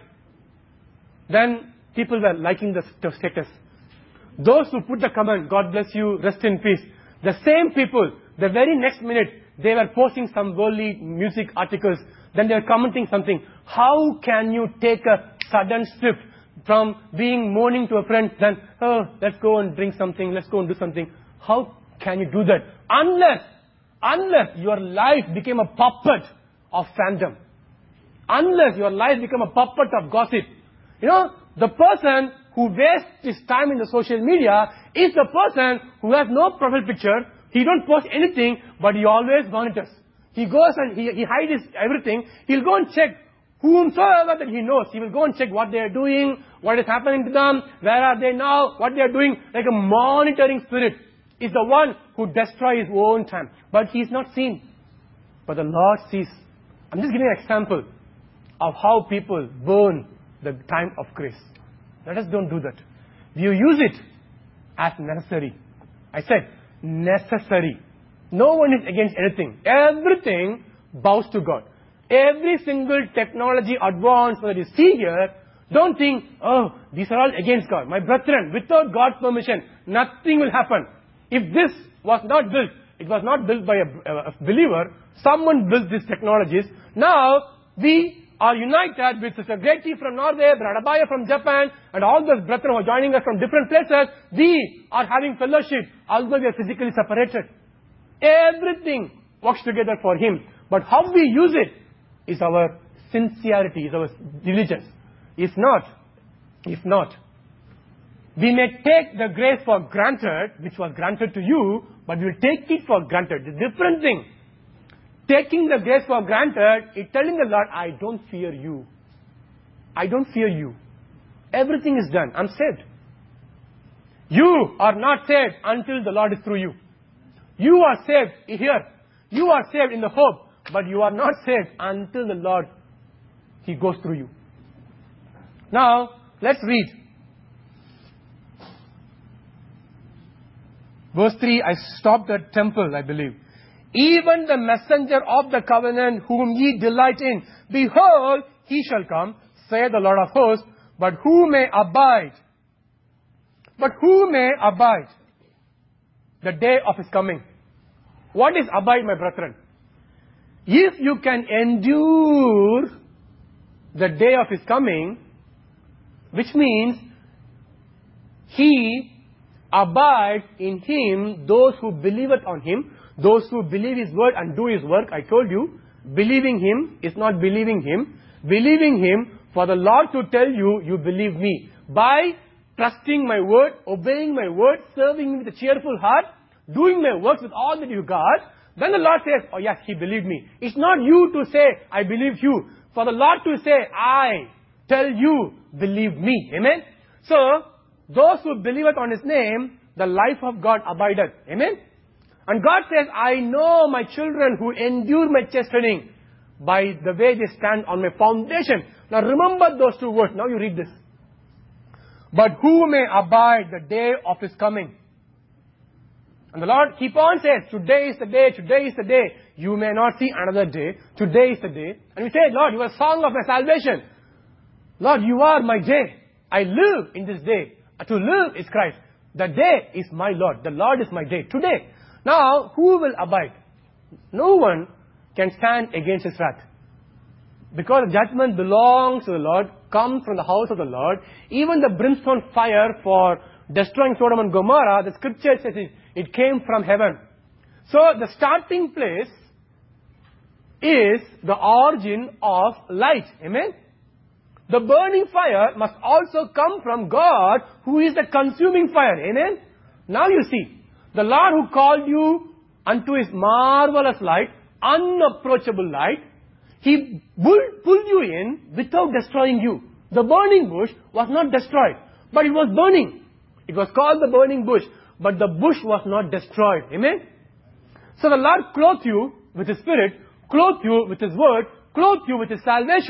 Speaker 2: Then people were liking the status. Those who put the comment, God bless you, rest in peace. The same people, the very next minute, they were posting some worldly music articles. Then they were commenting something. How can you take a sudden shift from being mourning to a friend, then, oh, let's go and drink something, let's go and do something. How can you do that? Unless, unless your life became a puppet of fandom. Unless your life became a puppet of gossip. You know, the person who wastes his time in the social media is the person who has no profile picture. He don't post anything, but he always monitors. He goes and he, he hides everything. He'll go and check whomsoever that he knows. He will go and check what they are doing, what is happening to them, where are they now, what they are doing. Like a monitoring spirit is the one who destroys his own time. But he is not seen. But the Lord sees. I'm just giving an example of how people burn the time of grace. Let us don't do that. You use it as necessary. I said necessary. No one is against anything. Everything bows to God. Every single technology advance that you see here, don't think, oh, these are all against God. My brethren, without God's permission, nothing will happen. If this was not built, it was not built by a, a believer, someone built these technologies. Now, we are united with Sister Greti from Norway, Brother Abaya from Japan, and all those brethren who are joining us from different places. We are having fellowship, although we are physically separated. Everything works together for Him. But how we use it is our sincerity, is our diligence. If not, if not, we may take the grace for granted, which was granted to you, but we will take it for granted. It's a different thing. Taking the grace for granted is telling the Lord, I don't fear you. I don't fear you. Everything is done. I'm saved. You are not saved until the Lord is through you. You are saved here. You are saved in the hope. But you are not saved until the Lord, He goes through you. Now, let's read. Verse three, I stopped at temple, I believe. Even the messenger of the covenant whom ye delight in, behold, he shall come, saith the Lord of hosts, but who may abide? But who may abide the day of His coming? What is abide, my brethren? If you can endure the day of His coming, which means He abides in Him, those who believeth on Him, those who believe His word and do His work. I told you, believing Him is not believing Him. Believing Him for the Lord to tell you, you believe me. By trusting my word, obeying my word, serving me with a cheerful heart, doing my works with all that you got, then the Lord says, oh yes, he believed me. It's not you to say, I believe you. For the Lord to say, I tell you, believe me. Amen? So, those who believeth on His name, the life of God abideth. Amen? And God says, I know my children who endure my chastening by the way they stand on my foundation. Now remember those two words. Now you read this. But who may abide the day of His coming? And the Lord keep on says, today is the day, today is the day. You may not see another day. Today is the day. And we say, Lord, you are a song of my salvation. Lord, you are my day. I live in this day. To live is Christ. The day is my Lord. The Lord is my day. Today. Now, who will abide? No one can stand against His wrath. Because judgment belongs to the Lord, comes from the house of the Lord. Even the brimstone fire for destroying Sodom and Gomorrah, the scripture says it, it came from heaven. So the starting place is the origin of light. Amen? The burning fire must also come from God, who is the consuming fire. Amen? Now you see, the Lord who called you unto His marvelous light, unapproachable light, He pulled, pulled you in without destroying you. The burning bush was not destroyed, but it was burning. It was called the burning bush, but the bush was not destroyed. Amen? So the Lord clothed you with His Spirit, clothed you with His Word, clothed you with His salvation,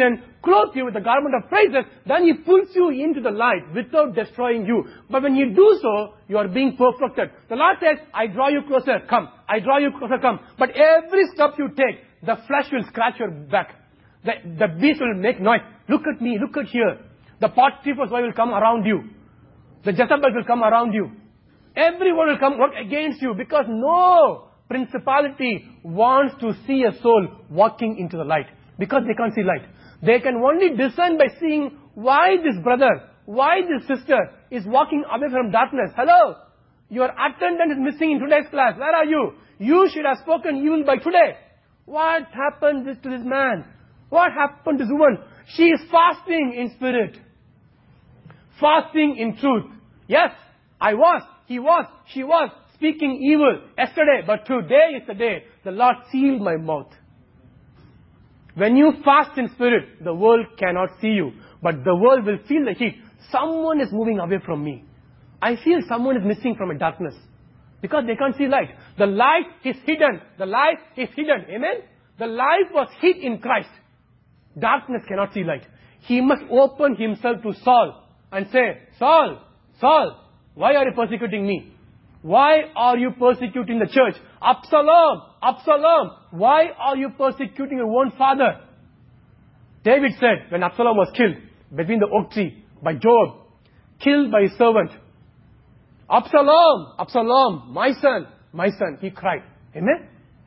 Speaker 2: clothe you with the garment of praises, then He pulls you into the light without destroying you. But when you do so, you are being perfected. The Lord says, I draw you closer, come. I draw you closer, come. But every step you take, the flesh will scratch your back. The, the beast will make noise. Look at me, look at here. The Potiphar's wife will come around you. The Jezebel will come around you. Everyone will come work against you, because no principality wants to see a soul walking into the light, because they can't see light. They can only discern by seeing why this brother, why this sister is walking away from darkness. Hello? Your attendance is missing in today's class. Where are you? You should have spoken evil by today. What happened to this man? What happened to this woman? She is fasting in spirit. Fasting in truth. Yes, I was, he was, she was speaking evil yesterday, but today is the day the Lord sealed my mouth. When you fast in spirit, the world cannot see you, but the world will feel the heat. Someone is moving away from me. I feel someone is missing from a darkness, because they can't see light. The light is hidden. The light is hidden. Amen? The light was hid in Christ. Darkness cannot see light. He must open himself to Saul and say, Saul, Saul, why are you persecuting me? Why are you persecuting the church? Absalom, Absalom, why are you persecuting your own father? David said, when Absalom was killed between the oak tree by Joab, killed by his servant, Absalom, Absalom, my son, my son, he cried. Amen?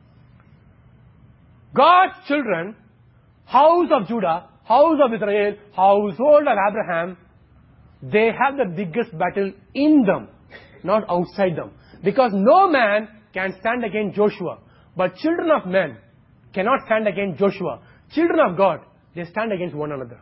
Speaker 2: God's children, house of Judah, house of Israel, household of Abraham, they have the biggest battle in them, not outside them. Because no man can stand against Joshua. But children of men cannot stand against Joshua. Children of God, they stand against one another.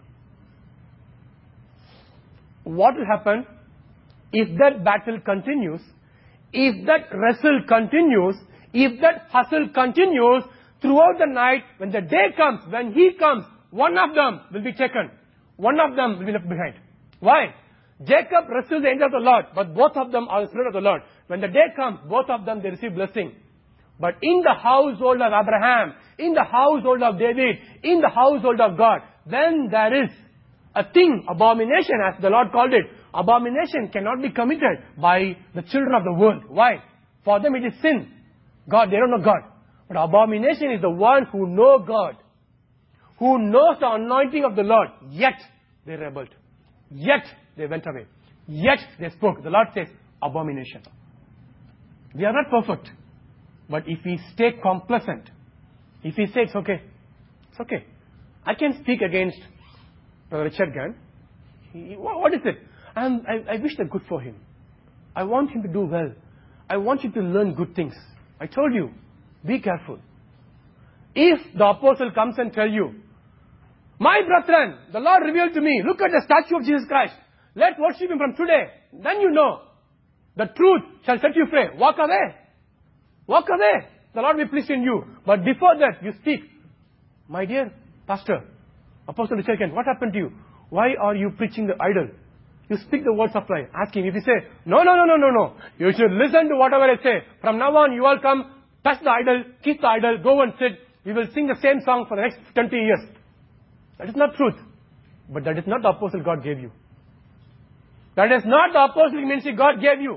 Speaker 2: What will happen if that battle continues, if that wrestle continues, if that hustle continues throughout the night? When the day comes, when He comes, one of them will be taken. One of them will be left behind. Why? Jacob wrestled the angel of the Lord, but both of them are the Spirit of the Lord. When the day comes, both of them, they receive blessing. But in the household of Abraham, in the household of David, in the household of God, then there is a thing, abomination, as the Lord called it. Abomination cannot be committed by the children of the world. Why? For them it is sin. God, they don't know God. But abomination is the one who know God, who knows the anointing of the Lord, yet they rebelled. Yet they went away. Yet they spoke. The Lord says, abomination. We are not perfect. But if we stay complacent, if we say it's okay, it's okay. I can speak against Brother Richard Gann. He, what, what is it? I'm, I, I wish the good for him. I want him to do well. I want him to learn good things. I told you, be careful. If the apostle comes and tell you, my brethren, the Lord revealed to me, look at the statue of Jesus Christ. Let's worship Him from today. Then you know, the truth shall set you free. Walk away. Walk away. The Lord will be pleased in you. But before that, you speak. My dear pastor, Apostle Richard Gann, what happened to you? Why are you preaching the idol? You speak the words of life. Ask him. If he say, no, no, no, no, no, no. You should listen to whatever I say. From now on, you all come, touch the idol, kiss the idol, go and sit. We will sing the same song for the next twenty years. That is not truth. But that is not the apostle God gave you. That is not the apostolic ministry God gave you.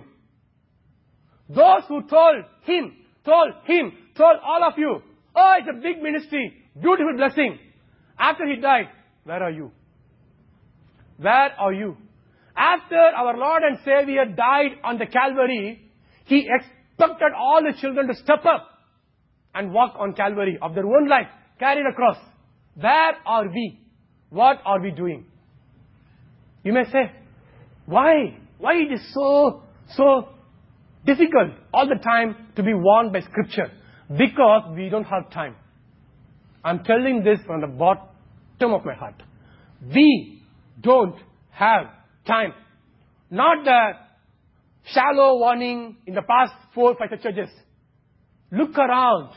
Speaker 2: Those who told him, told him, told all of you, oh, it's a big ministry, beautiful blessing. After he died, where are you? Where are you? After our Lord and Savior died on the Calvary, He expected all the children to step up and walk on Calvary of their own life, carry the cross. Where are we? What are we doing? You may say, why? Why it is so, so difficult all the time to be warned by Scripture? Because we don't have time. I'm telling this from the bottom of my heart. We don't have time. Not the shallow warning in the past four or five churches. Look around.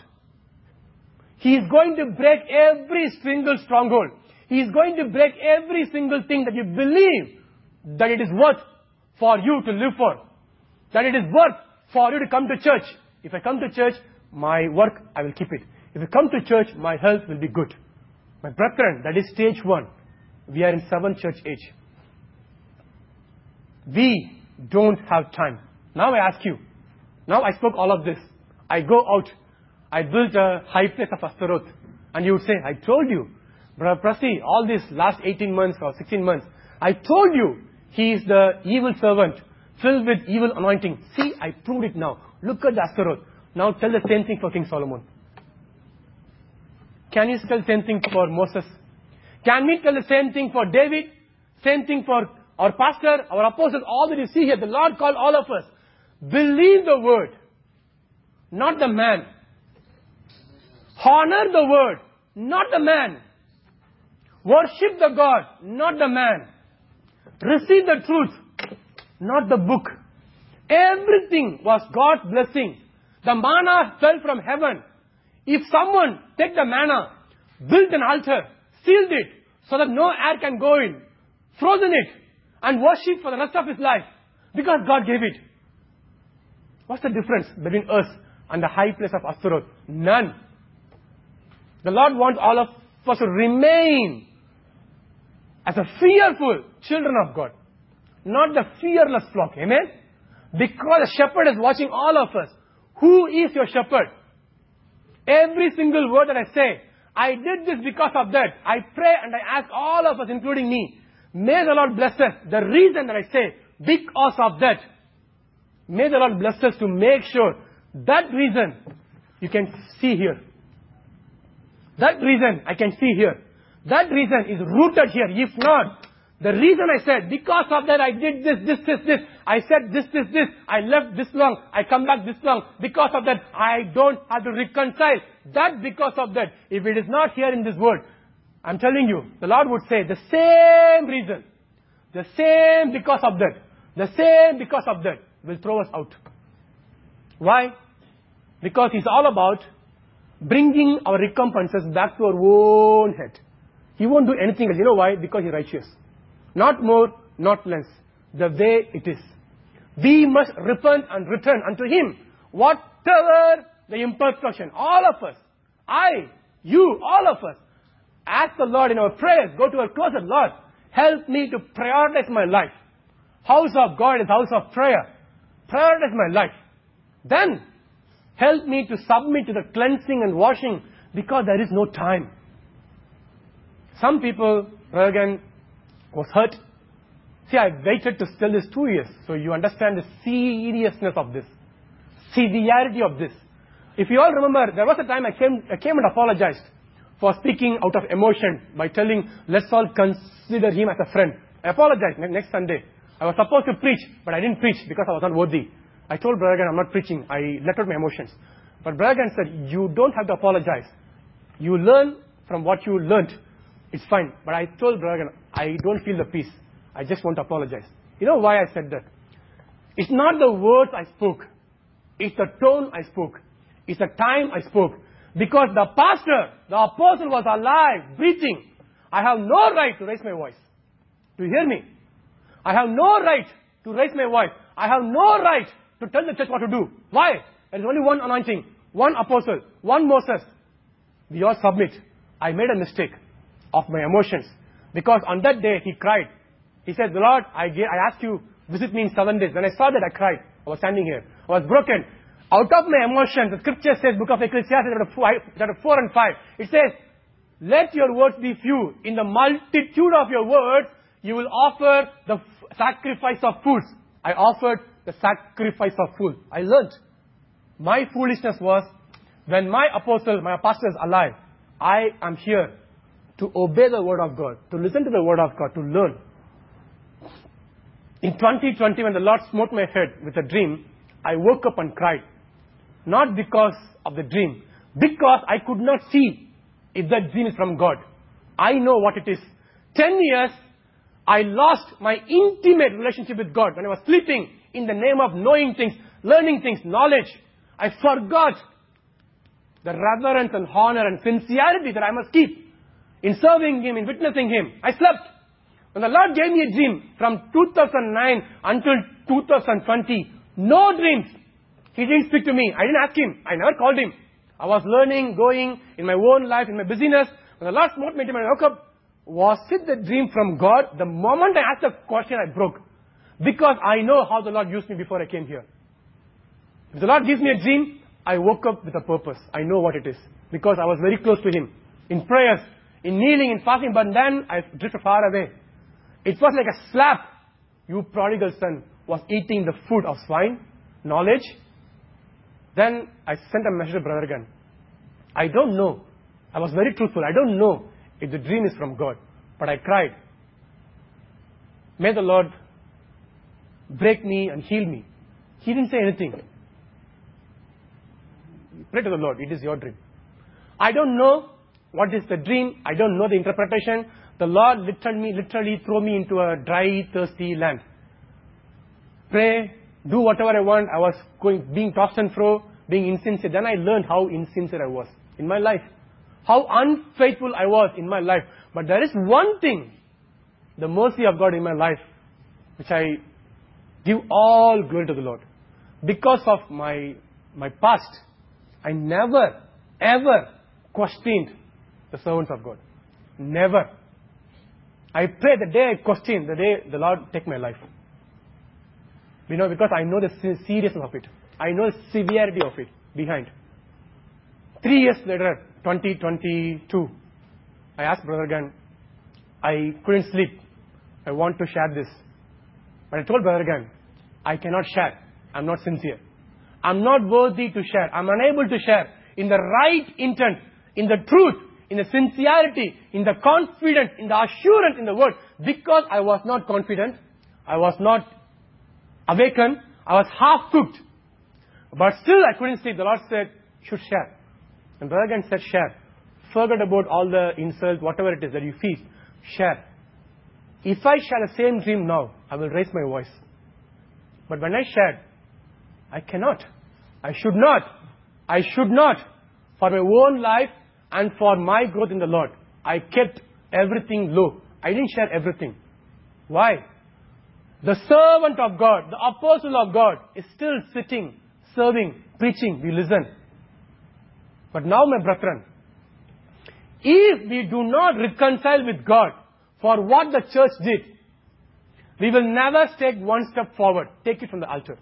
Speaker 2: He is going to break every single stronghold. He is going to break every single thing that you believe that it is worth for you to live for. That it is worth for you to come to church. If I come to church, my work, I will keep it. If I come to church, my health will be good. My brethren, that is stage one. We are in seven church age. We don't have time. Now I ask you. Now I spoke all of this. I go out. I built a high place of Astaroth. And you would say, I told you. Brother Prasi, all these last eighteen months or sixteen months, I told you he is the evil servant filled with evil anointing. See, I proved it now. Look at the Astaroth. Now tell the same thing for King Solomon. Can you tell the same thing for Moses? Can we tell the same thing for David? Same thing for our pastor, our apostles, all that you see here. The Lord called all of us. Believe the word, not the man. Honor the word, not the man. Worship the God, not the man. Receive the truth, not the book. Everything was God's blessing. The manna fell from heaven. If someone take the manna, built an altar, sealed it, so that no air can go in, frozen it, and worship for the rest of his life, because God gave it. What's the difference between us and the high place of Astaroth? None. The Lord wants all of us to remain as a fearful children of God, not the fearless flock. Amen? Because the shepherd is watching all of us. Who is your shepherd? Every single word that I say, I did this because of that. I pray and I ask all of us, including me, may the Lord bless us. The reason that I say, because of that, may the Lord bless us to make sure that reason you can see here. That reason I can see here. That reason is rooted here. If not, the reason I said, because of that I did this, this, this, this. I said this, this, this. I left this long. I come back this long. Because of that, I don't have to reconcile. That because of that. If it is not here in this word, I'm telling you, the Lord would say the same reason. The same because of that. The same because of that will throw us out. Why? Because it's all about bringing our recompenses back to our own head. He won't do anything else. You know why? Because He's righteous. Not more, not less. The way it is. We must repent and return unto Him. Whatever the imperfection, all of us, I, you, all of us, ask the Lord in our prayers, go to our closet, Lord, help me to prioritize my life. House of God is house of prayer. Prioritize my life. Then, help me to submit to the cleansing and washing, because there is no time. Some people, Regan was hurt. See, I waited to tell this two years, so you understand the seriousness of this, severity of this. If you all remember, there was a time I came, I came and apologized for speaking out of emotion by telling, let's all consider him as a friend. I apologized next Sunday. I was supposed to preach, but I didn't preach because I was not worthy. I told Brother Gagan, I'm not preaching. I let out my emotions. But Brother Gagan said, you don't have to apologize. You learn from what you learned. It's fine. But I told Brother Gagan, I don't feel the peace. I just want to apologize. You know why I said that? It's not the words I spoke. It's the tone I spoke. It's the time I spoke. Because the pastor, the apostle was alive, breathing. I have no right to raise my voice. Do you hear me? I have no right to raise my voice. I have no right to tell the church what to do. Why? There is only one anointing, one apostle, one Moses. We all submit. I made a mistake of my emotions. Because on that day, he cried. He said, Lord, I, gave, I asked you, visit me in seven days. When I saw that, I cried. I was standing here. I was broken. Out of my emotions, the scripture says, book of Ecclesiastes, chapter four and five, it says, let your words be few. In the multitude of your words, you will offer the f- sacrifice of fools. I offered the sacrifice of fools. I learned. My foolishness was, when my apostle, my pastor is alive, I am here to obey the word of God, to listen to the word of God, to learn. In twenty twenty, when the Lord smote my head with a dream, I woke up and cried. Not because of the dream, because I could not see if that dream is from God. I know what it is. Ten years, I lost my intimate relationship with God when I was sleeping in the name of knowing things, learning things, knowledge. I forgot the reverence and honor and sincerity that I must keep in serving Him, in witnessing Him. I slept. When the Lord gave me a dream from two thousand nine until two thousand twenty, no dreams. He didn't speak to me. I didn't ask Him. I never called Him. I was learning, going in my own life, in my busyness. When the Lord smote me, I woke up. was it the dream from God? The moment I asked the question, I broke. Because I know how the Lord used me before I came here. If the Lord gives me a dream, I woke up with a purpose. I know what it is. Because I was very close to Him. In prayers, in kneeling, in fasting. But then I drifted far away. It was like a slap. You prodigal son was eating the food of swine. Knowledge. Then I sent a message to Brother again. I don't know. I was very truthful. I don't know if the dream is from God. But I cried. May the Lord break me and heal me. He didn't say anything. Pray to the Lord. It is your dream. I don't know what is the dream. I don't know the interpretation. The Lord literally, literally threw me into a dry, thirsty land. Pray, do whatever I want. I was going, being tossed and fro, being insincere. Then I learned how insincere I was in my life. How unfaithful I was in my life. But there is one thing, the mercy of God in my life, which I give all glory to the Lord. Because of my, my past, I never, ever questioned the servants of God. Never. I pray the day I question, the day the Lord take my life. You know, because I know the seriousness of it. I know the severity of it behind. Three years later, twenty twenty-two, I asked Brother Gan, I couldn't sleep. I want to share this. But I told Brother Gan, I cannot share. I'm not sincere. I'm not worthy to share. I'm unable to share in the right intent, in the truth, in the sincerity, in the confidence, in the assurance in the word. Because I was not confident, I was not awakened, I was half cooked. But still I couldn't sleep. The Lord said, you should share. And Brother Gan said, share. Forget about all the insults, whatever it is that you feel. Share. If I share the same dream now, I will raise my voice. But when I shared, I cannot. I should not. I should not. For my own life and for my growth in the Lord, I kept everything low. I didn't share everything. Why? The servant of God, the apostle of God is still sitting, serving, preaching. We listen. But now, my brethren, if we do not reconcile with God for what the church did, we will never take one step forward. Take it from the altar.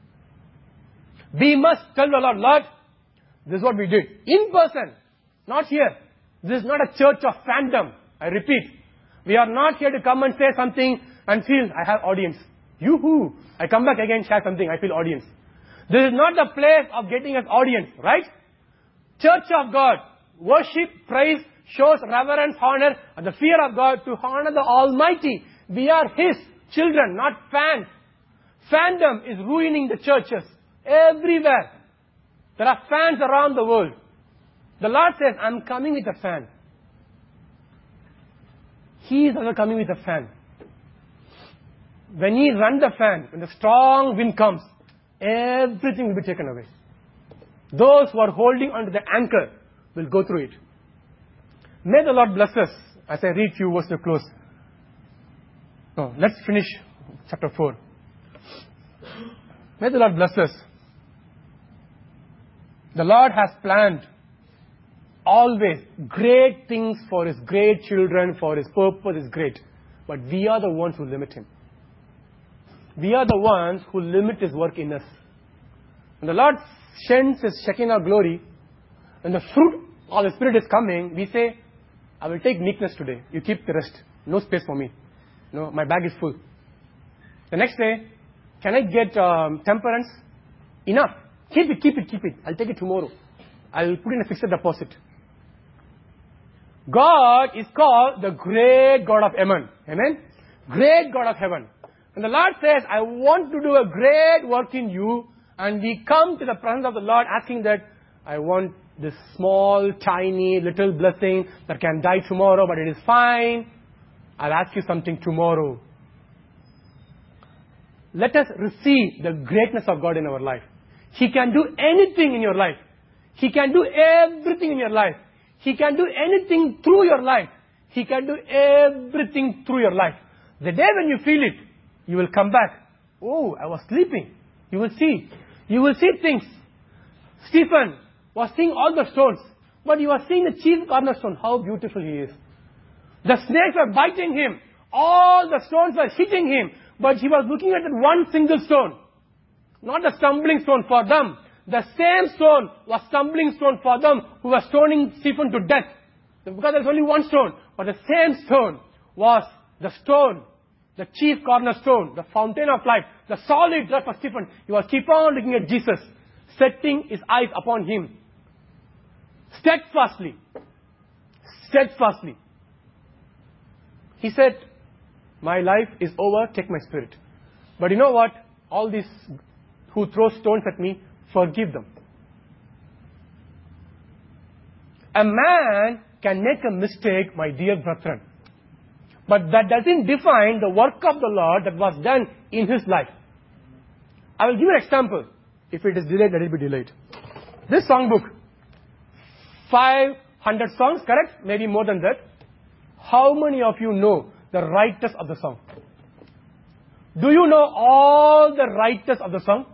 Speaker 2: We must tell the Lord, Lord, this is what we did. In person, not here. This is not a church of fandom. I repeat, we are not here to come and say something and feel I have audience. Yoo-hoo! I come back again, share something, I feel audience. This is not the place of getting us audience, right? Church of God, worship, praise, shows reverence, honor, and the fear of God to honor the Almighty. We are His children, not fans. Fandom is ruining the churches everywhere. There are fans around the world. The Lord says, I'm coming with a fan. He is also coming with a fan. When He runs the fan, when the strong wind comes, everything will be taken away. Those who are holding onto the anchor will go through it. May the Lord bless us as I read few verses to close. No, let's finish chapter four. May the Lord bless us. The Lord has planned always great things for His great children, for His purpose is great. But we are the ones who limit Him. We are the ones who limit His work in us. When the Lord sends His Shekinah glory, when the fruit of the Spirit is coming, we say, I will take meekness today. You keep the rest. No space for me. No, my bag is full. The next day, can I get um, temperance? Enough. Keep it, keep it, keep it. I'll take it tomorrow. I'll put in a fixed deposit. God is called the great God of heaven. Amen? Great God of heaven. And the Lord says, I want to do a great work in you. And we come to the presence of the Lord asking that, I want this small, tiny, little blessing that can die tomorrow, but it is fine. I'll ask you something tomorrow. Let us receive the greatness of God in our life. He can do anything in your life. He can do everything in your life. He can do anything through your life. He can do everything through your life. The day when you feel it, you will come back. Oh, I was sleeping. You will see. You will see things. Stephen was seeing all the stones, but you are seeing the chief cornerstone, how beautiful he is. The snakes were biting him. All the stones were hitting him. But he was looking at that one single stone. Not the stumbling stone for them. The same stone was stumbling stone for them who were stoning Stephen to death. Because there's only one stone. But the same stone was the stone, the chief cornerstone, the fountain of life, the solid rock for Stephen. He was keep on looking at Jesus, setting his eyes upon him. Steadfastly. Steadfastly. He said, my life is over, take my spirit. But you know what? All these who throw stones at me, forgive them. A man can make a mistake, my dear brethren. But that doesn't define the work of the Lord that was done in his life. I will give you an example. If it is delayed, let it be delayed. This songbook, five hundred songs, correct? Maybe more than that. How many of you know the writers of the song? Do you know all the writers of the song?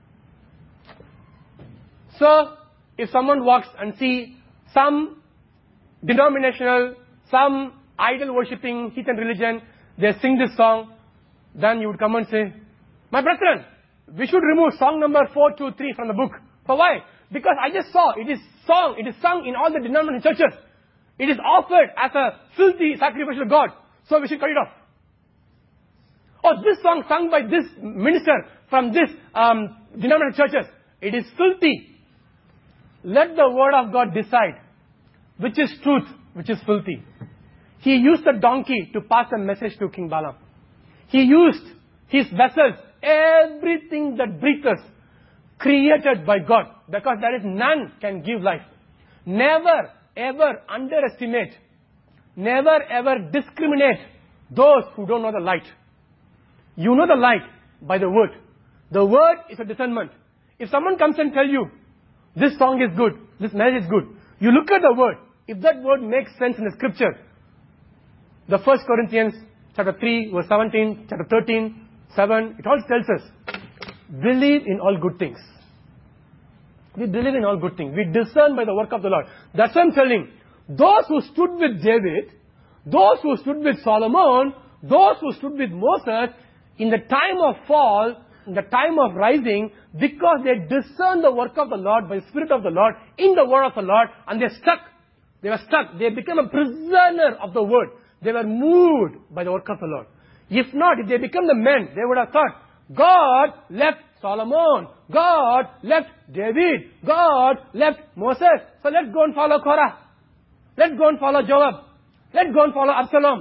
Speaker 2: So, if someone walks and see some denominational, some idol worshipping heathen religion, they sing this song, then you would come and say, my brethren, we should remove song number four two three from the book. For why? Because I just saw it is sung, it is sung in all the denominational churches. It is offered as a filthy sacrificial to God. So we should cut it off. Or this song sung by this minister from this um, denominational churches. It is filthy. Let the word of God decide which is truth, which is filthy. He used the donkey to pass a message to King Balaam. He used his vessels, everything that breathes, created by God. Because there is none can give life. Never ever underestimate, never ever discriminate those who don't know the light. You know the light by the word. The word is a discernment. If someone comes and tells you, this song is good, this message is good, you look at the word. If that word makes sense in the scripture, the First Corinthians chapter three, verse seventeen, chapter thirteen, seven, it all tells us, believe in all good things. We believe in all good things. We discern by the work of the Lord. That's what I'm telling. Those who stood with David, those who stood with Solomon, those who stood with Moses, in the time of fall, in the time of rising, because they discerned the work of the Lord by the Spirit of the Lord, in the word of the Lord, and they stuck. They were stuck. They became a prisoner of the word. They were moved by the work of the Lord. If not, if they become the men, they would have thought, God left Solomon. God left David. God left Moses. So let's go and follow Korah. Let's go and follow Joab. Let's go and follow Absalom.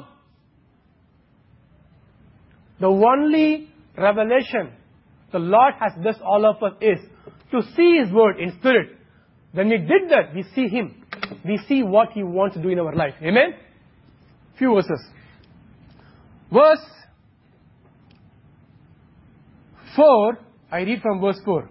Speaker 2: The only revelation the Lord has blessed all of us is to see His word in spirit. When we did that, we see Him. We see what He wants to do in our life. Amen? Few verses. Verse four, I read from verse four.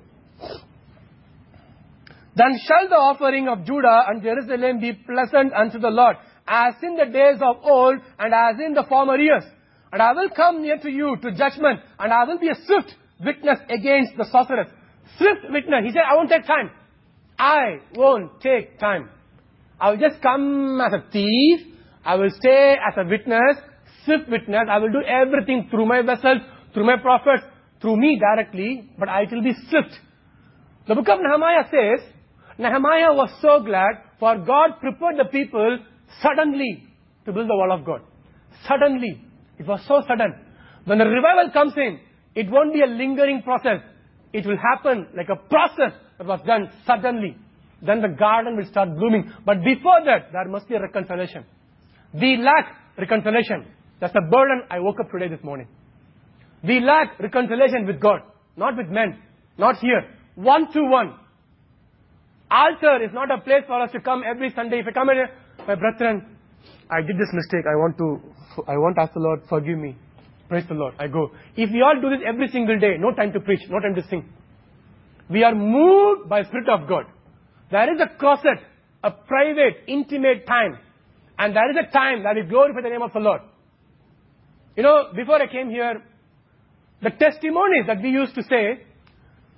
Speaker 2: Then shall the offering of Judah and Jerusalem be pleasant unto the Lord, as in the days of old, and as in the former years. And I will come near to you to judgment, and I will be a swift witness against the sorcerers. Swift witness. He said, I won't take time. I won't take time. I will just come as a thief. I will stay as a witness, swift witness. I will do everything through my vessels, through my prophets, through me directly, but I will be swift. The book of Nehemiah says, Nehemiah was so glad, for God prepared the people suddenly to build the wall of God. Suddenly. It was so sudden. When the revival comes in, it won't be a lingering process. It will happen like a process that was done suddenly. Then the garden will start blooming. But before that, there must be a reconciliation. We lack reconciliation. That's the burden I woke up today this morning. We lack reconciliation with God. Not with men. Not here. One to one. Altar is not a place for us to come every Sunday. If I come here, my brethren, I did this mistake. I want to, I want to ask the Lord, forgive me. Praise the Lord. I go. If we all do this every single day, no time to preach, no time to sing. We are moved by the Spirit of God. There is a closet, a private, intimate time. And there is a time that we glorify the name of the Lord. You know, before I came here, the testimonies that we used to say,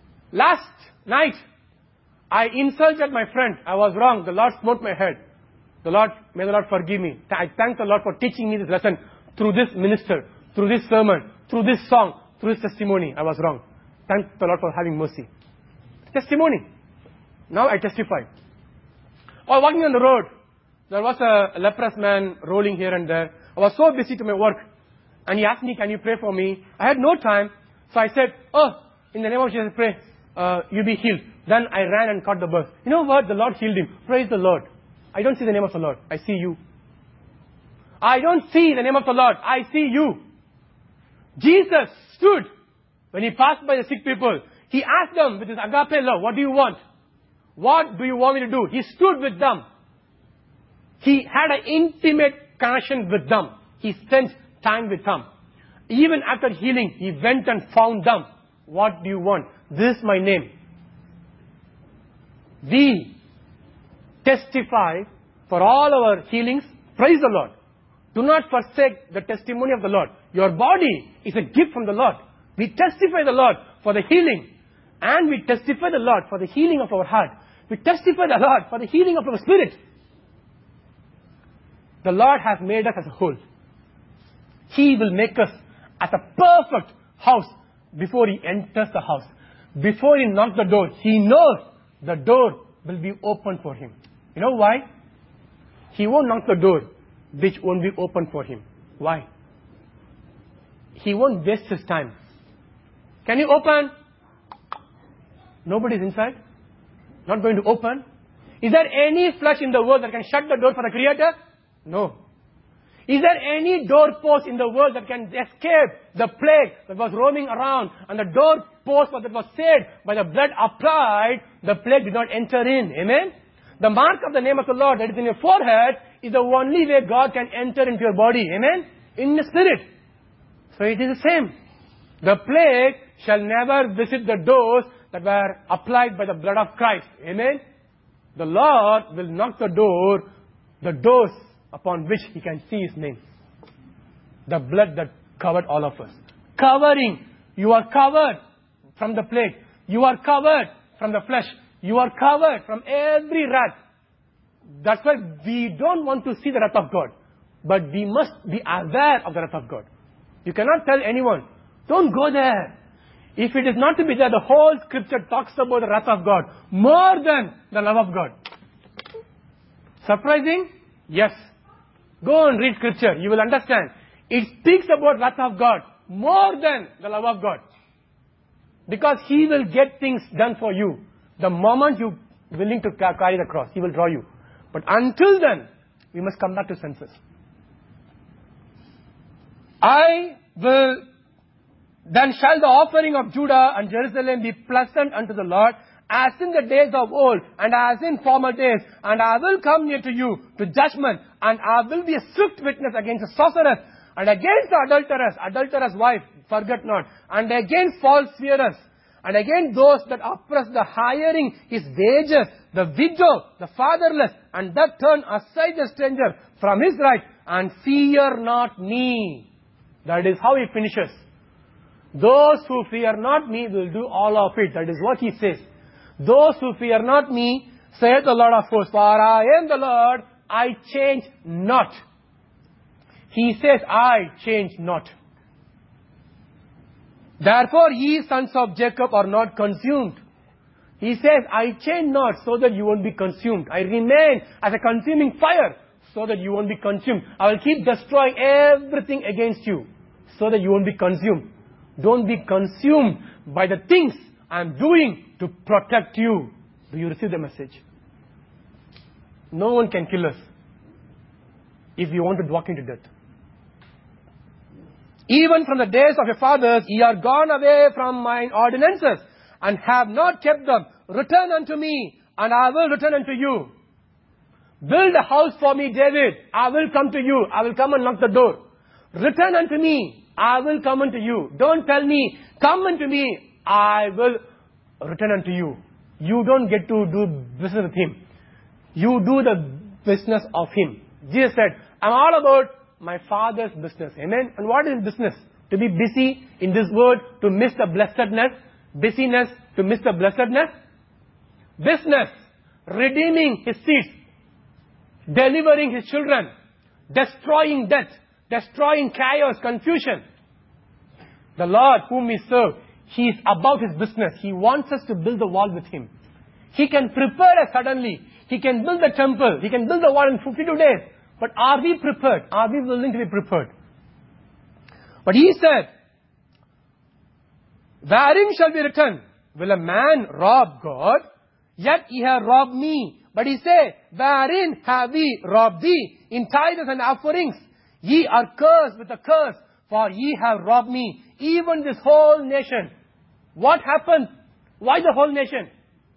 Speaker 2: last night, I insulted my friend. I was wrong. The Lord smote my head. The Lord, may the Lord forgive me. I thank the Lord for teaching me this lesson through this minister, through this sermon, through this song, through this testimony. I was wrong. Thank the Lord for having mercy. Testimony. Now I testify. While walking on the road, there was a leprous man rolling here and there. I was so busy to my work. And he asked me, can you pray for me? I had no time. So I said, oh, in the name of Jesus, pray. Uh, you be healed. Then I ran and caught the bus. You know what? The Lord healed him. Praise the Lord. I don't see the name of the Lord. I see you. I don't see the name of the Lord. I see you. Jesus stood when he passed by the sick people. He asked them with his agape love, what do you want? What do you want me to do? He stood with them. He had an intimate connection with them. He spent time with them. Even after healing, he went and found them. What do you want? This is my name. We testify for all our healings. Praise the Lord. Do not forsake the testimony of the Lord. Your body is a gift from the Lord. We testify the Lord for the healing. And we testify the Lord for the healing of our heart. We testify the Lord for the healing of our spirit. The Lord has made us as a whole. He will make us as a perfect house before He enters the house. Before He knocks the door, He knows the door will be open for Him. You know why? He won't knock the door which won't be open for Him. Why? He won't waste His time. Can you open? Nobody's inside. Not going to open. Is there any flesh in the world that can shut the door for the Creator? No. Is there any doorpost in the world that can escape the plague that was roaming around, and the doorpost that was saved by the blood applied, the plague did not enter in? Amen? The mark of the name of the Lord that is in your forehead is the only way God can enter into your body. Amen? In the spirit. So it is the same. The plague shall never visit the doors that were applied by the blood of Christ. Amen? The Lord will knock the door, the doors upon which He can see His name. The blood that covered all of us. Covering. You are covered from the plague. You are covered from the flesh. You are covered from every wrath. That's why we don't want to see the wrath of God. But we must be aware of the wrath of God. You cannot tell anyone, don't go there. If it is not to be there, the whole scripture talks about the wrath of God more than the love of God. Surprising? Yes. Go and read scripture. You will understand. It speaks about wrath of God more than the love of God. Because He will get things done for you. The moment you are willing to carry the cross, He will draw you. But until then, we must come back to senses. I will... Then shall the offering of Judah and Jerusalem be pleasant unto the Lord, as in the days of old, and as in former days. And I will come near to you to judgment, and I will be a swift witness against the sorceress, and against the adulteress, adulterous wife, forget not, and against false swearers, and against those that oppress the hiring his wages, the widow, the fatherless, and that turn aside the stranger from his right, and fear not me. That is how He finishes. Those who fear not me will do all of it. That is what He says. Those who fear not me, saith the Lord of hosts, for I am the Lord, I change not. He says, I change not. Therefore ye sons of Jacob are not consumed. He says, I change not so that you won't be consumed. I remain as a consuming fire so that you won't be consumed. I will keep destroying everything against you so that you won't be consumed. Don't be consumed by the things I am doing to protect you. Do you receive the message? No one can kill us if you want to walk into death. Even from the days of your fathers, ye are gone away from mine ordinances, and have not kept them. Return unto me, and I will return unto you. Build a house for me, David. I will come to you. I will come and knock the door. Return unto me. I will come unto you. Don't tell me, come unto me. I will return unto you. You don't get to do business with Him. You do the business of Him. Jesus said, I'm all about my Father's business. Amen. And what is business? To be busy in this world, to miss the blessedness. Busyness, to miss the blessedness. Business, redeeming His seeds. delivering his children, destroying death, destroying chaos, confusion. The Lord whom we serve, He is about His business. He wants us to build the wall with Him. He can prepare us suddenly. He can build the temple. He can build the wall in fifty-two days. But are we prepared? Are we willing to be prepared? But He said, wherein shall be written, will a man rob God? Yet ye have robbed me. But He said, wherein have we robbed thee? In tithes and offerings. Ye are cursed with a curse, for ye have robbed me, even this whole nation. What happened? Why the whole nation?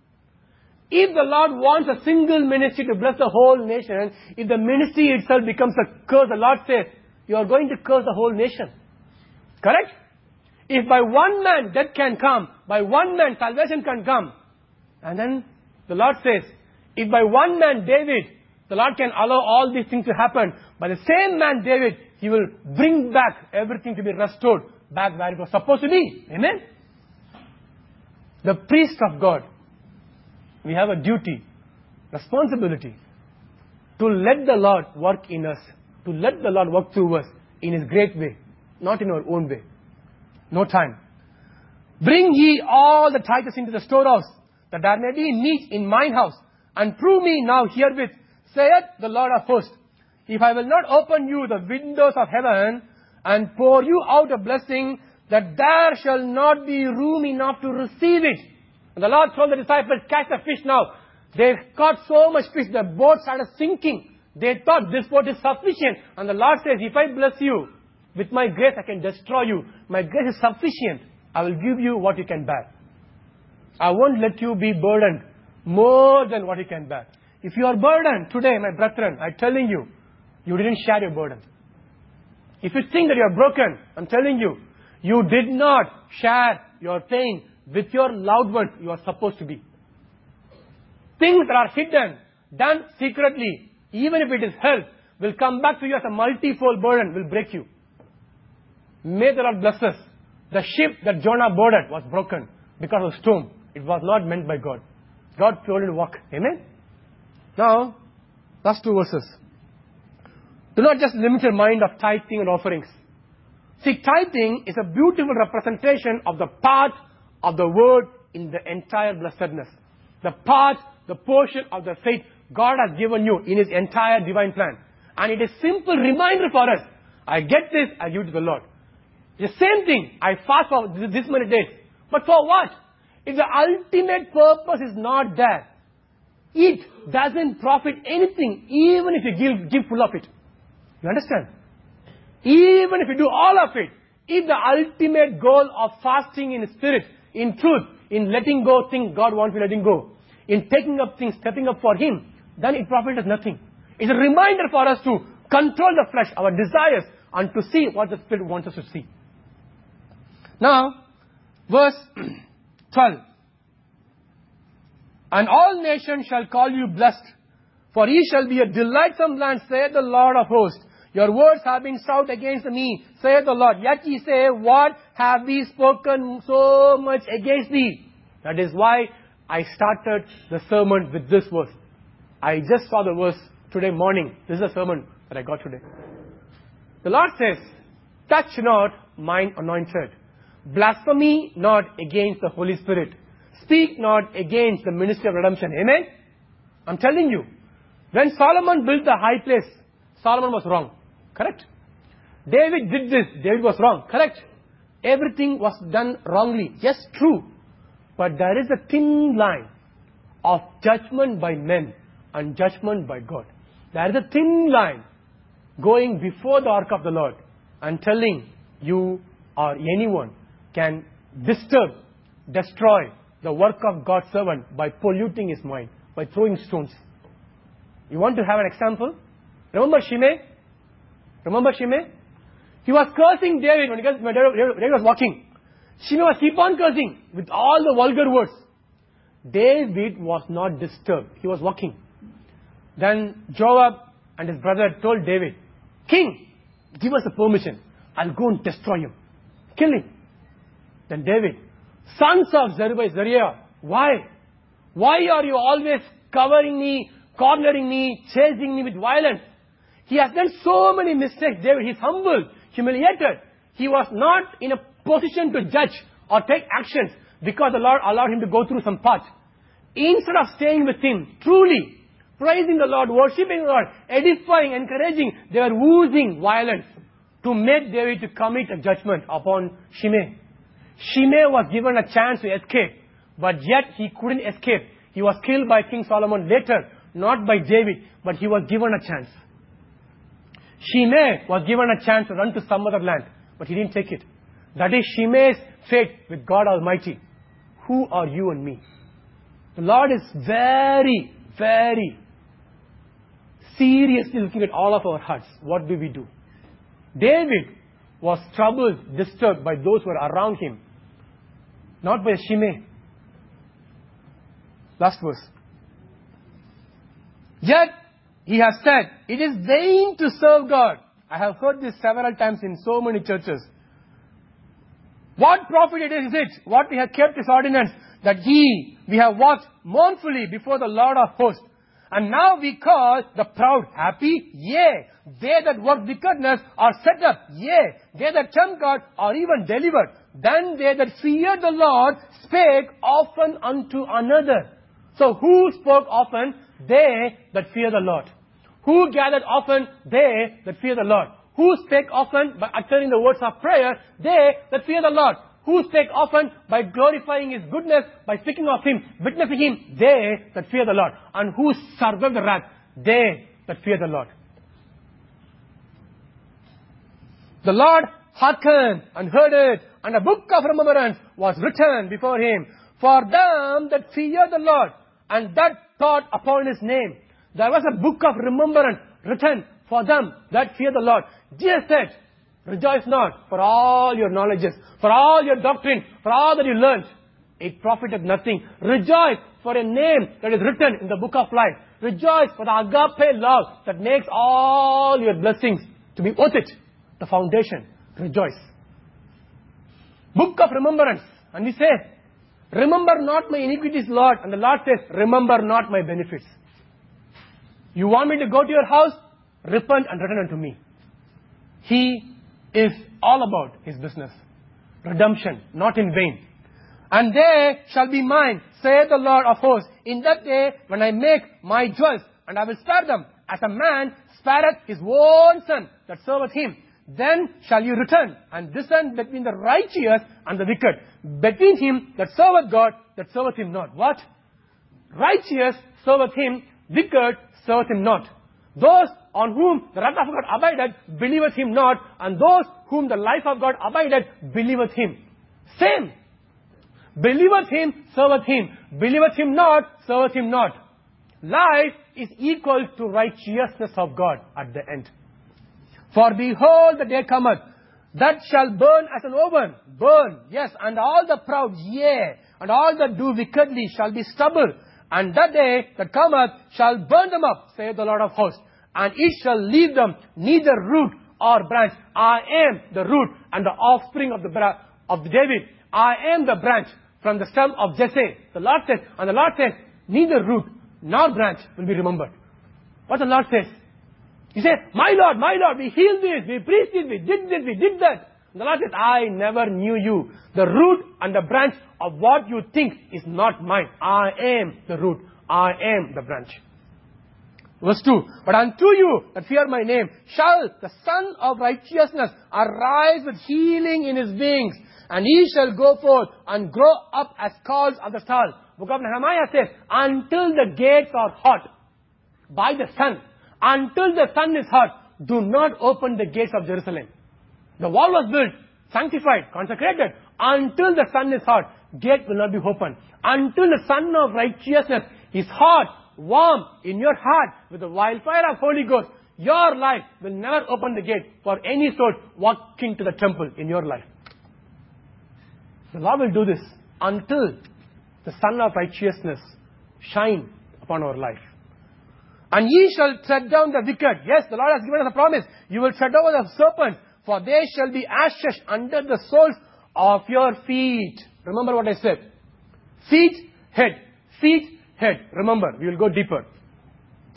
Speaker 2: If the Lord wants a single ministry to bless the whole nation, if the ministry itself becomes a curse, the Lord says, you are going to curse the whole nation. Correct? If by one man death can come, by one man salvation can come, and then the Lord says, if by one man David, the Lord can allow all these things to happen, by the same man David, He will bring back everything to be restored back where it was supposed to be. Amen? The priest of God, we have a duty, responsibility to let the Lord work in us, to let the Lord work through us in His great way, not in our own way. No time. Bring ye all the tithes into the storehouse, that there may be meat in mine house, and prove me now herewith, saith the Lord of hosts, if I will not open you the windows of heaven, and pour you out a blessing, that there shall not be room enough to receive it. And the Lord told the disciples, catch the fish now. They caught so much fish, the boat started sinking. They thought this boat is sufficient. And the Lord says, if I bless you, with my grace I can destroy you. My grace is sufficient. I will give you what you can bear. I won't let you be burdened more than what you can bear. If you are burdened today, my brethren, I'm telling you, you didn't share your burden. If you think that you are broken, I'm telling you, you did not share your pain with your loved ones you are supposed to be. Things that are hidden, done secretly, even if it is held, will come back to you as a multifold burden, will break you. May the Lord bless us. The ship that Jonah boarded was broken because of storm. It was not meant by God. God told him to walk. Amen? Now, last two verses. Do not just limit your mind of tithing and offerings. See, tithing is a beautiful representation of the part of the word in the entire blessedness. The part, the portion of the faith God has given you in His entire divine plan. And it is a simple reminder for us. I get this, I give it to the Lord. The same thing, I fast for this many days. But for what? If the ultimate purpose is not there, it doesn't profit anything, even if you give, give full of it. You understand? Even if you do all of it, if the ultimate goal of fasting in spirit, in truth, in letting go things God wants you letting go, in taking up things, stepping up for Him, then it profits nothing. It's a reminder for us to control the flesh, our desires, and to see what the Spirit wants us to see. Now, verse twelve. And all nations shall call you blessed, for ye shall be a delightsome land, saith the Lord of hosts. Your words have been stout against me, saith the Lord. Yet ye say, what have we spoken so much against thee? That is why I started the sermon with this verse. I just saw the verse today morning. This is a sermon that I got today. The Lord says, touch not mine anointed. Blaspheme not against the Holy Spirit. Speak not against the ministry of redemption. Amen? I'm telling you, when Solomon built the high place, Solomon was wrong. Correct? David did this. David was wrong. Correct? Everything was done wrongly. Yes, true. But there is a thin line of judgment by men and judgment by God. There is a thin line going before the ark of the Lord and telling you or anyone can disturb, destroy the work of God's servant by polluting his mind, by throwing stones. You want to have an example? Remember Shimei? Remember Shimei? He was cursing David when David was walking. Shimei was keep on cursing with all the vulgar words. David was not disturbed. He was walking. Then Joab and his brother told David, King, give us a permission. I'll go and destroy him. Kill him. Then David, sons of Zerubbabel, Zeruiah, why? Why are you always covering me cornering me, chasing me with violence. He has done so many mistakes. David, he's humbled, humiliated. He was not in a position to judge or take actions because the Lord allowed him to go through some path. Instead of staying with him, truly praising the Lord, worshipping the Lord, edifying, encouraging, they were using violence to make David to commit a judgment upon Shimei. Shimei was given a chance to escape, but yet he couldn't escape. He was killed by King Solomon later, not by David, but he was given a chance. Shimei was given a chance to run to some other land, but he didn't take it. That is Shimei's fate with God Almighty. Who are you and me? The Lord is very, very seriously looking at all of our hearts. What do we do? David was troubled, disturbed by those who were around him, not by Shimei. Last verse. Yet, he has said, it is vain to serve God. I have heard this several times in so many churches. What profit it is, is it, what we have kept his ordinance, that he, we have walked mournfully before the Lord of hosts. And now we call the proud happy? Yea. They that work wickedness are set up. Yea. They that tempt God are even delivered. Then they that fear the Lord spake often unto another. So who spoke often? They that fear the Lord. Who gathered often? They that fear the Lord. Who spake often by uttering the words of prayer? They that fear the Lord. Who spake often by glorifying His goodness, by speaking of Him, witnessing Him? They that fear the Lord. And who survive the wrath? They that fear the Lord. The Lord hearkened and heard it, and a book of remembrance was written before Him for them that fear the Lord, and that thought upon His name. There was a book of remembrance written for them that fear the Lord. Jesus said, rejoice not for all your knowledges, for all your doctrine, for all that you learned. It profited nothing. Rejoice for a name that is written in the book of life. Rejoice for the agape love that makes all your blessings to be worth it. The foundation. Rejoice. Book of remembrance. And we say, remember not my iniquities, Lord. And the Lord says, remember not my benefits. You want me to go to your house? Repent and return unto me. He is all about His business. Redemption, not in vain. And they shall be mine, saith the Lord of hosts, in that day when I make my jewels, and I will spare them, as a man spareth his own son that serveth him. Then shall you return and discern between the righteous and the wicked, between him that serveth God, that serveth him not. What? Righteous serveth him, wicked serveth him not. Those on whom the wrath of God abideth, believeth him not, and those whom the life of God abideth, believeth him. Same. Believeth him, serveth him. Believeth him not, serveth him not. Life is equal to righteousness of God at the end. For behold, the day cometh, that shall burn as an oven. Burn, yes, and all the proud, yea, and all that do wickedly shall be stubble. And that day that cometh shall burn them up, saith the Lord of hosts. And it shall leave them neither root or branch. I am the root and the offspring of the bra- of David. I am the branch from the stem of Jesse. The Lord says, and the Lord says, neither root nor branch will be remembered. What the Lord says? He says, my Lord, my Lord, we healed this, we preached this, we did this, we did that. And the Lord says, I never knew you. The root and the branch of what you think is not mine. I am the root. I am the branch. Verse two, but unto you that fear my name shall the Son of righteousness arise with healing in his wings, and he shall go forth and grow up as calves of the stall. Book of Nehemiah says, until the gates are hot by the sun, until the sun is hot, do not open the gates of Jerusalem. The wall was built, sanctified, consecrated. Until the sun is hot, gate will not be opened. Until the sun of righteousness is hot, warm in your heart with the wildfire of Holy Ghost, your life will never open the gate for any soul walking to the temple in your life. The Lord will do this until the sun of righteousness shine upon our life. And ye shall tread down the wicked. Yes, the Lord has given us a promise. You will tread over the serpent, for they shall be ashes under the soles of your feet. Remember what I said. Feet, head. Feet, head. Remember, we will go deeper.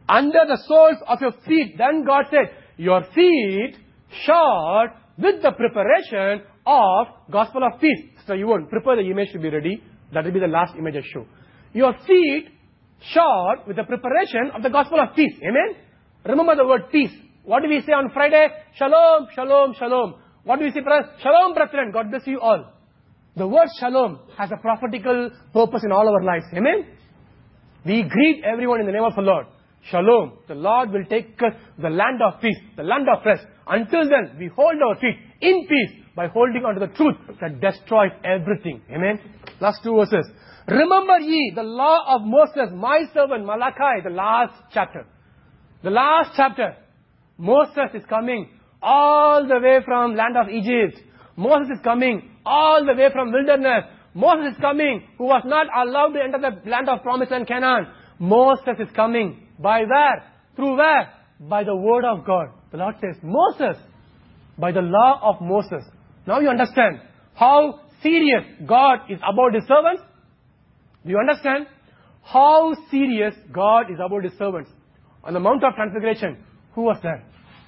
Speaker 2: under the soles of your feet. Then God said, your feet shod with the preparation of gospel of peace. So you won't prepare the image to be ready. That will be the last image I show. Your feet shod with the preparation of the gospel of peace. Amen? Remember the word peace. What do we say on Friday? Shalom, shalom, shalom. What do we say, brothers? Shalom, brethren. God bless you all. The word shalom has a prophetical purpose in all our lives. Amen? We greet everyone in the name of the Lord. Shalom. The Lord will take us to the land of peace, the land of rest. Until then, we hold our feet in peace by holding on to the truth that destroys everything. Amen? Last two verses. Remember ye the law of Moses, my servant Malachi, the last chapter. The last chapter. Moses is coming all the way from land of Egypt. Moses is coming all the way from wilderness. Moses is coming who was not allowed to enter the land of promise and Canaan. Moses is coming. By where? Through where? By the word of God. The Lord says, Moses, by the law of Moses. Now you understand how serious God is about His servants? Do you understand how serious God is about His servants? On the Mount of Transfiguration, who was there?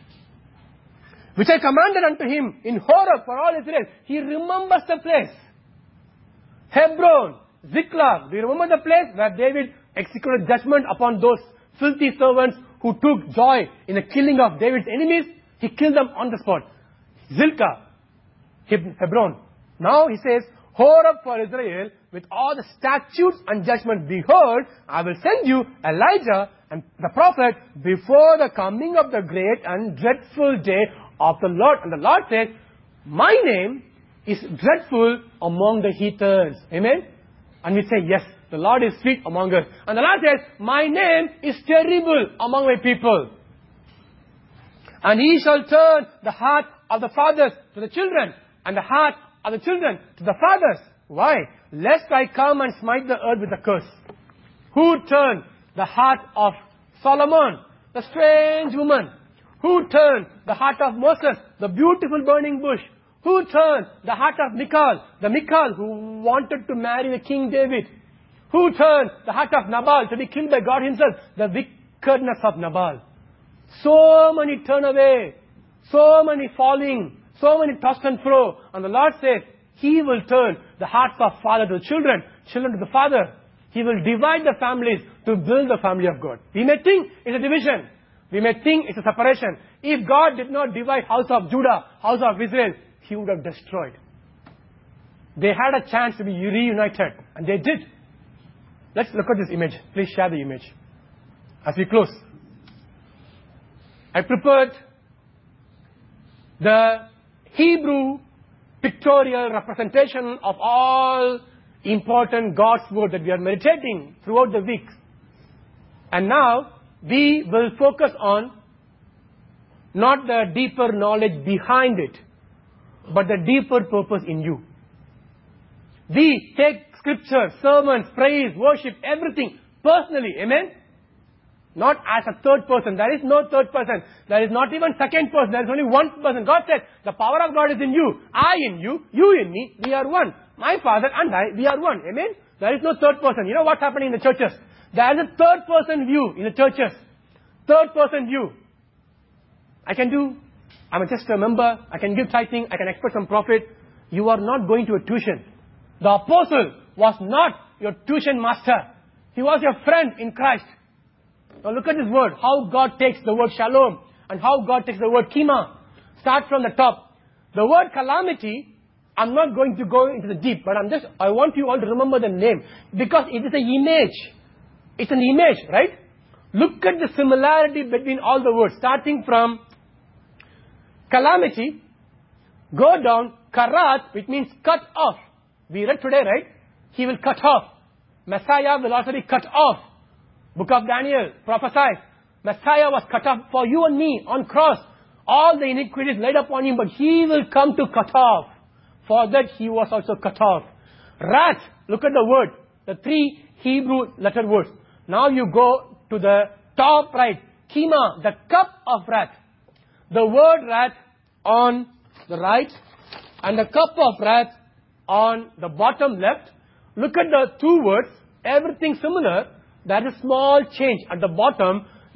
Speaker 2: Which I commanded unto him in Horeb for all Israel. He remembers the place. Hebron, Ziklag. Do you remember the place where David executed judgment upon those filthy servants who took joy in the killing of David's enemies? He killed them on the spot. Zilkah, Hebron. Now he says, Horeb for Israel with all the statutes and judgment. Behold, I will send you Elijah and the prophet before the coming of the great and dreadful day of the Lord. And the Lord says, my name is dreadful among the heathens. Amen? And we say, yes, the Lord is sweet among us. And the Lord says, my name is terrible among my people. And He shall turn the heart of the fathers to the children, and the heart of the children to the fathers. Why? Lest I come and smite the earth with a curse. Who turned the heart of Solomon, the strange woman? Who turned the heart of Moses, the beautiful burning bush? Who turned the heart of Michal, the Michal who wanted to marry the King David? Who turned the heart of Nabal to be killed by God Himself? The wickedness of Nabal. So many turn away, so many falling, so many tossed and fro. And the Lord says, He will turn the hearts of father to children, children to the father. He will divide the families to build the family of God. We may think it's a division. We may think it's a separation. If God did not divide house of Judah, house of Israel, He would have destroyed. They had a chance to be reunited, and they did. Let's look at this image. Please share the image. As we close, I prepared the Hebrew pictorial representation of all important God's word that we are meditating throughout the week. And now, we will focus on not the deeper knowledge behind it, but the deeper purpose in you. We take scripture, sermons, praise, worship, everything personally. Amen? Not as a third person. There is no third person. There is not even second person. There is only one person. God said, the power of God is in you. I in you. You in me. We are one. My Father and I, we are one. Amen? There is no third person. You know what's happening in the churches? There is a third person view in the churches. Third person view. I can do, I'm just a member. I can give tithing. I can expect some profit. You are not going to a tuition. The apostle was not your tuition master. He was your friend in Christ. Now look at this word, how God takes the word shalom and how God takes the word kima. Start from the top. The word calamity, I'm not going to go into the deep, but I'm just, I want you all to remember the name because it is an image. It's an image, right? Look at the similarity between all the words, starting from calamity, go down, karat, which means cut off. We read today, right? He will cut off. Messiah will also be cut off. Book of Daniel prophesies, Messiah was cut off for you and me on cross. All the iniquities laid upon Him, but He will come to cut off. For that He was also cut off. Wrath, look at the word, the three Hebrew letter words. Now you go to the top right, kima, the cup of wrath. The word wrath on the right and the cup of wrath on the bottom left. Look at the two words, everything similar. There is a small change at the bottom.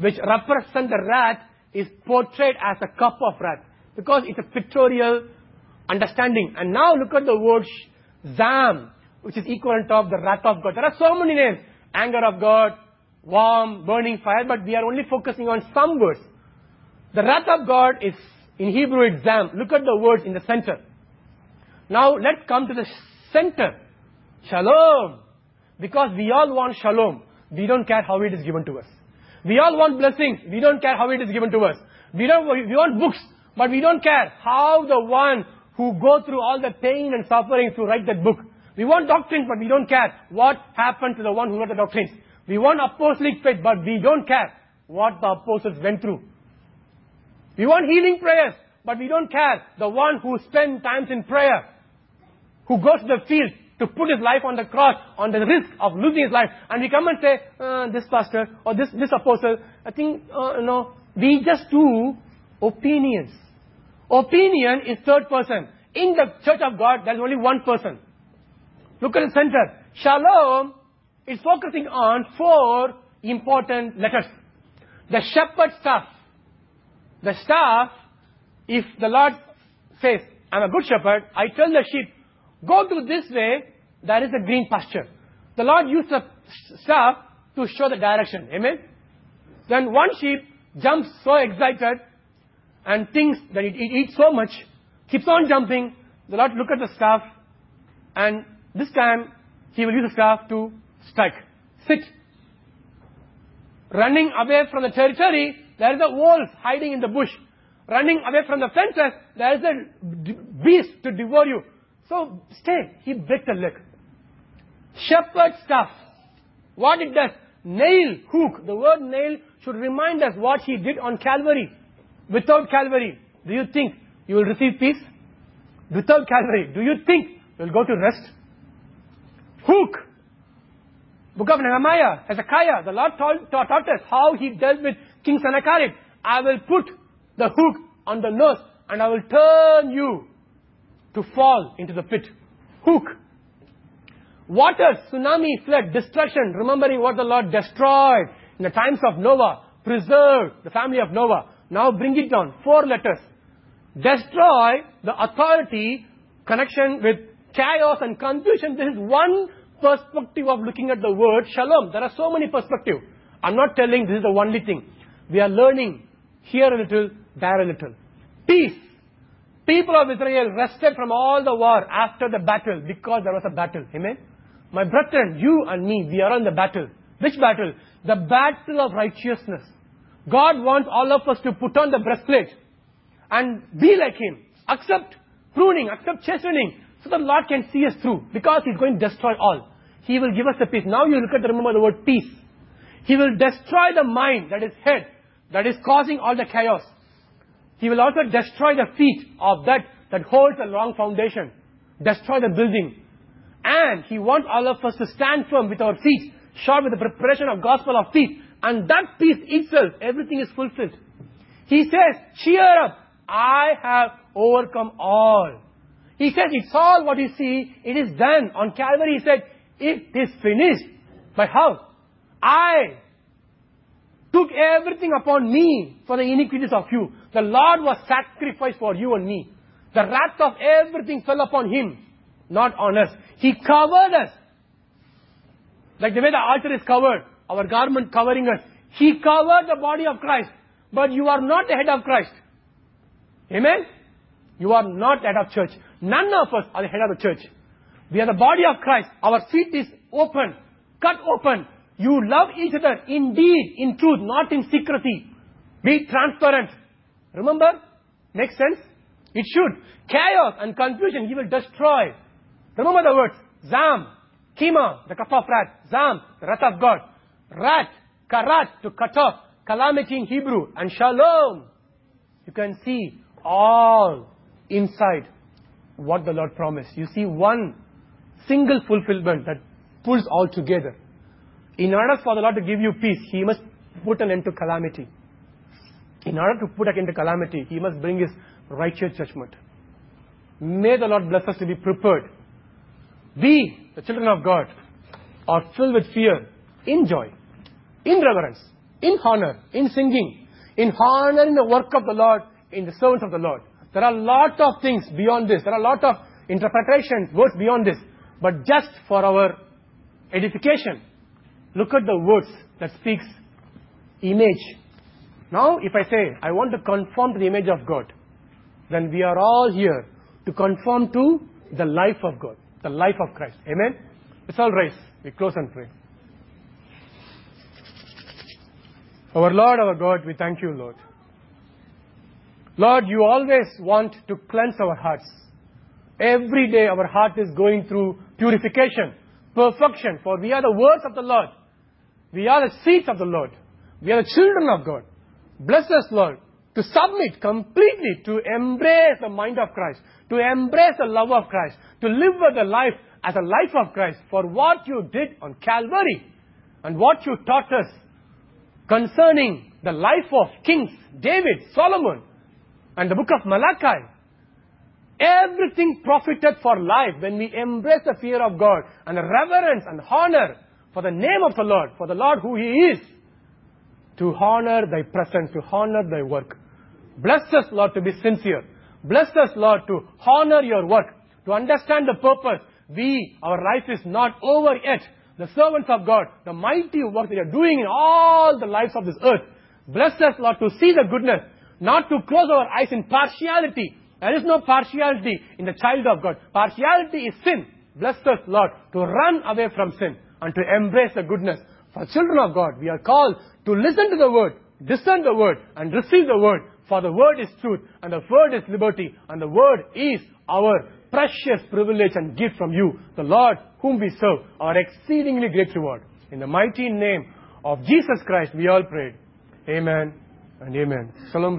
Speaker 2: which represent the wrath, is portrayed as a cup of wrath. Because it's a pictorial understanding. And now look at the word Zam, which is equivalent of the wrath of God. There are so many names. Anger of God, warm, burning fire, but we are only focusing on some words. The wrath of God is, in Hebrew, it's Zam. Look at the words in the center. Now let's come to the center. Shalom. Because we all want shalom. We don't care how it is given to us. We all want blessings. We don't care how it is given to us. We don't. We want books, but we don't care how the one who go through all the pain and suffering to write that book. We want doctrines, but we don't care what happened to the one who wrote the doctrines. We want apostolic faith, but we don't care what the apostles went through. We want healing prayers, but we don't care the one who spent times in prayer, who goes to the field to put his life on the cross, on the risk of losing his life. And we come and say, uh, this pastor or this, this apostle, I think, uh, you know, we just do opinions. Opinion is third person. In the church of God, there's only one person. Look at the center. Shalom is focusing on four important letters. The shepherd staff. The staff, if the Lord says, I'm a good shepherd, I tell the sheep, go to this way, there is a green pasture. The Lord used the staff to show the direction. Amen? Then one sheep jumps so excited and thinks that it, it eats so much, keeps on jumping. The Lord look at the staff, and this time He will use the staff to strike. Sit. Running away from the territory, there is a wolf hiding in the bush. Running away from the fences, there is a d- beast to devour you. So stay. He breaks the leg. Shepherd staff. What it does? Nail, hook. The word nail should remind us what He did on Calvary. Without Calvary, do you think you will receive peace? Without Calvary, do you think you will go to rest? Hook. Book of Nehemiah, Hezekiah, the Lord taught, taught us how He dealt with King Sennacherib. I will put the hook on the nose and I will turn you to fall into the pit. Hook. Waters, tsunami, flood, destruction. Remembering what the Lord destroyed in the times of Noah. Preserved the family of Noah. Now bring it down. Four letters. Destroy the authority, connection with chaos and confusion. This is one perspective of looking at the word shalom. There are so many perspectives. I'm not telling this is the only thing. We are learning here a little, there a little. Peace. People of Israel rested from all the war after the battle because there was a battle. Amen? My brethren, you and me, we are on the battle. Which battle? The battle of righteousness. God wants all of us to put on the breastplate and be like Him. Accept pruning, accept chastening, so the Lord can see us through, because He's going to destroy all. He will give us the peace. Now you look at the, remember the word peace. He will destroy the mind, that is head, that is causing all the chaos. He will also destroy the feet of that that holds a wrong foundation. Destroy the building. And He wants all of us to stand firm with our feet, shod with the preparation of gospel of peace. And that peace itself, everything is fulfilled. He says, cheer up, I have overcome all. He says, it's all what you see, it is done. On Calvary He said, it is finished. But how? I took everything upon me for the iniquities of you. The Lord was sacrificed for you and me. The wrath of everything fell upon Him, not on us. He covered us. Like the way the altar is covered, our garment covering us. He covered the body of Christ. But you are not the head of Christ. Amen? You are not the head of church. None of us are the head of the church. We are the body of Christ. Our feet is open, cut open. You love each other indeed, in truth, not in secrecy. Be transparent. Remember? Makes sense? It should. Chaos and confusion He will destroy. Remember the words. Zam, Kima, the cup of wrath. Zam, the wrath of God. Rat, karat, to cut off. Calamity in Hebrew. And shalom. You can see all inside what the Lord promised. You see one single fulfillment that pulls all together. In order for the Lord to give you peace, He must put an end to calamity. In order to put an end to calamity, He must bring His righteous judgment. May the Lord bless us to be prepared. We, the children of God, are filled with fear, in joy, in reverence, in honor, in singing, in honoring the work of the Lord, in the servants of the Lord. There are a lot of things beyond this. There are a lot of interpretations, words beyond this. But just for our edification, look at the words that speaks image. Now, if I say, I want to conform to the image of God, then we are all here to conform to the life of God, the life of Christ. Amen? Let's all rise. We close and pray. Our Lord, our God, we thank you, Lord. Lord, you always want to cleanse our hearts. Every day our heart is going through purification, perfection, for we are the words of the Lord. We are the seeds of the Lord. We are the children of God. Bless us, Lord, to submit completely, to embrace the mind of Christ, to embrace the love of Christ, to live with the life as a life of Christ for what you did on Calvary and what you taught us concerning the life of kings, David, Solomon, and the book of Malachi. Everything profited for life when we embrace the fear of God and the reverence and honor for the name of the Lord, for the Lord who He is, to honor Thy presence, to honor Thy work. Bless us, Lord, to be sincere. Bless us, Lord, to honor Your work, to understand the purpose. We, our life is not over yet. The servants of God, the mighty work that You are doing in all the lives of this earth. Bless us, Lord, to see the goodness, not to close our eyes in partiality. There is no partiality in the child of God. Partiality is sin. Bless us, Lord, to run away from sin and to embrace the goodness. For children of God, we are called to listen to the word, discern the word, and receive the word. For the word is truth, and the word is liberty, and the word is our precious privilege and gift from You, the Lord whom we serve, our exceedingly great reward. In the mighty name of Jesus Christ, we all prayed. Amen and amen. Shalom.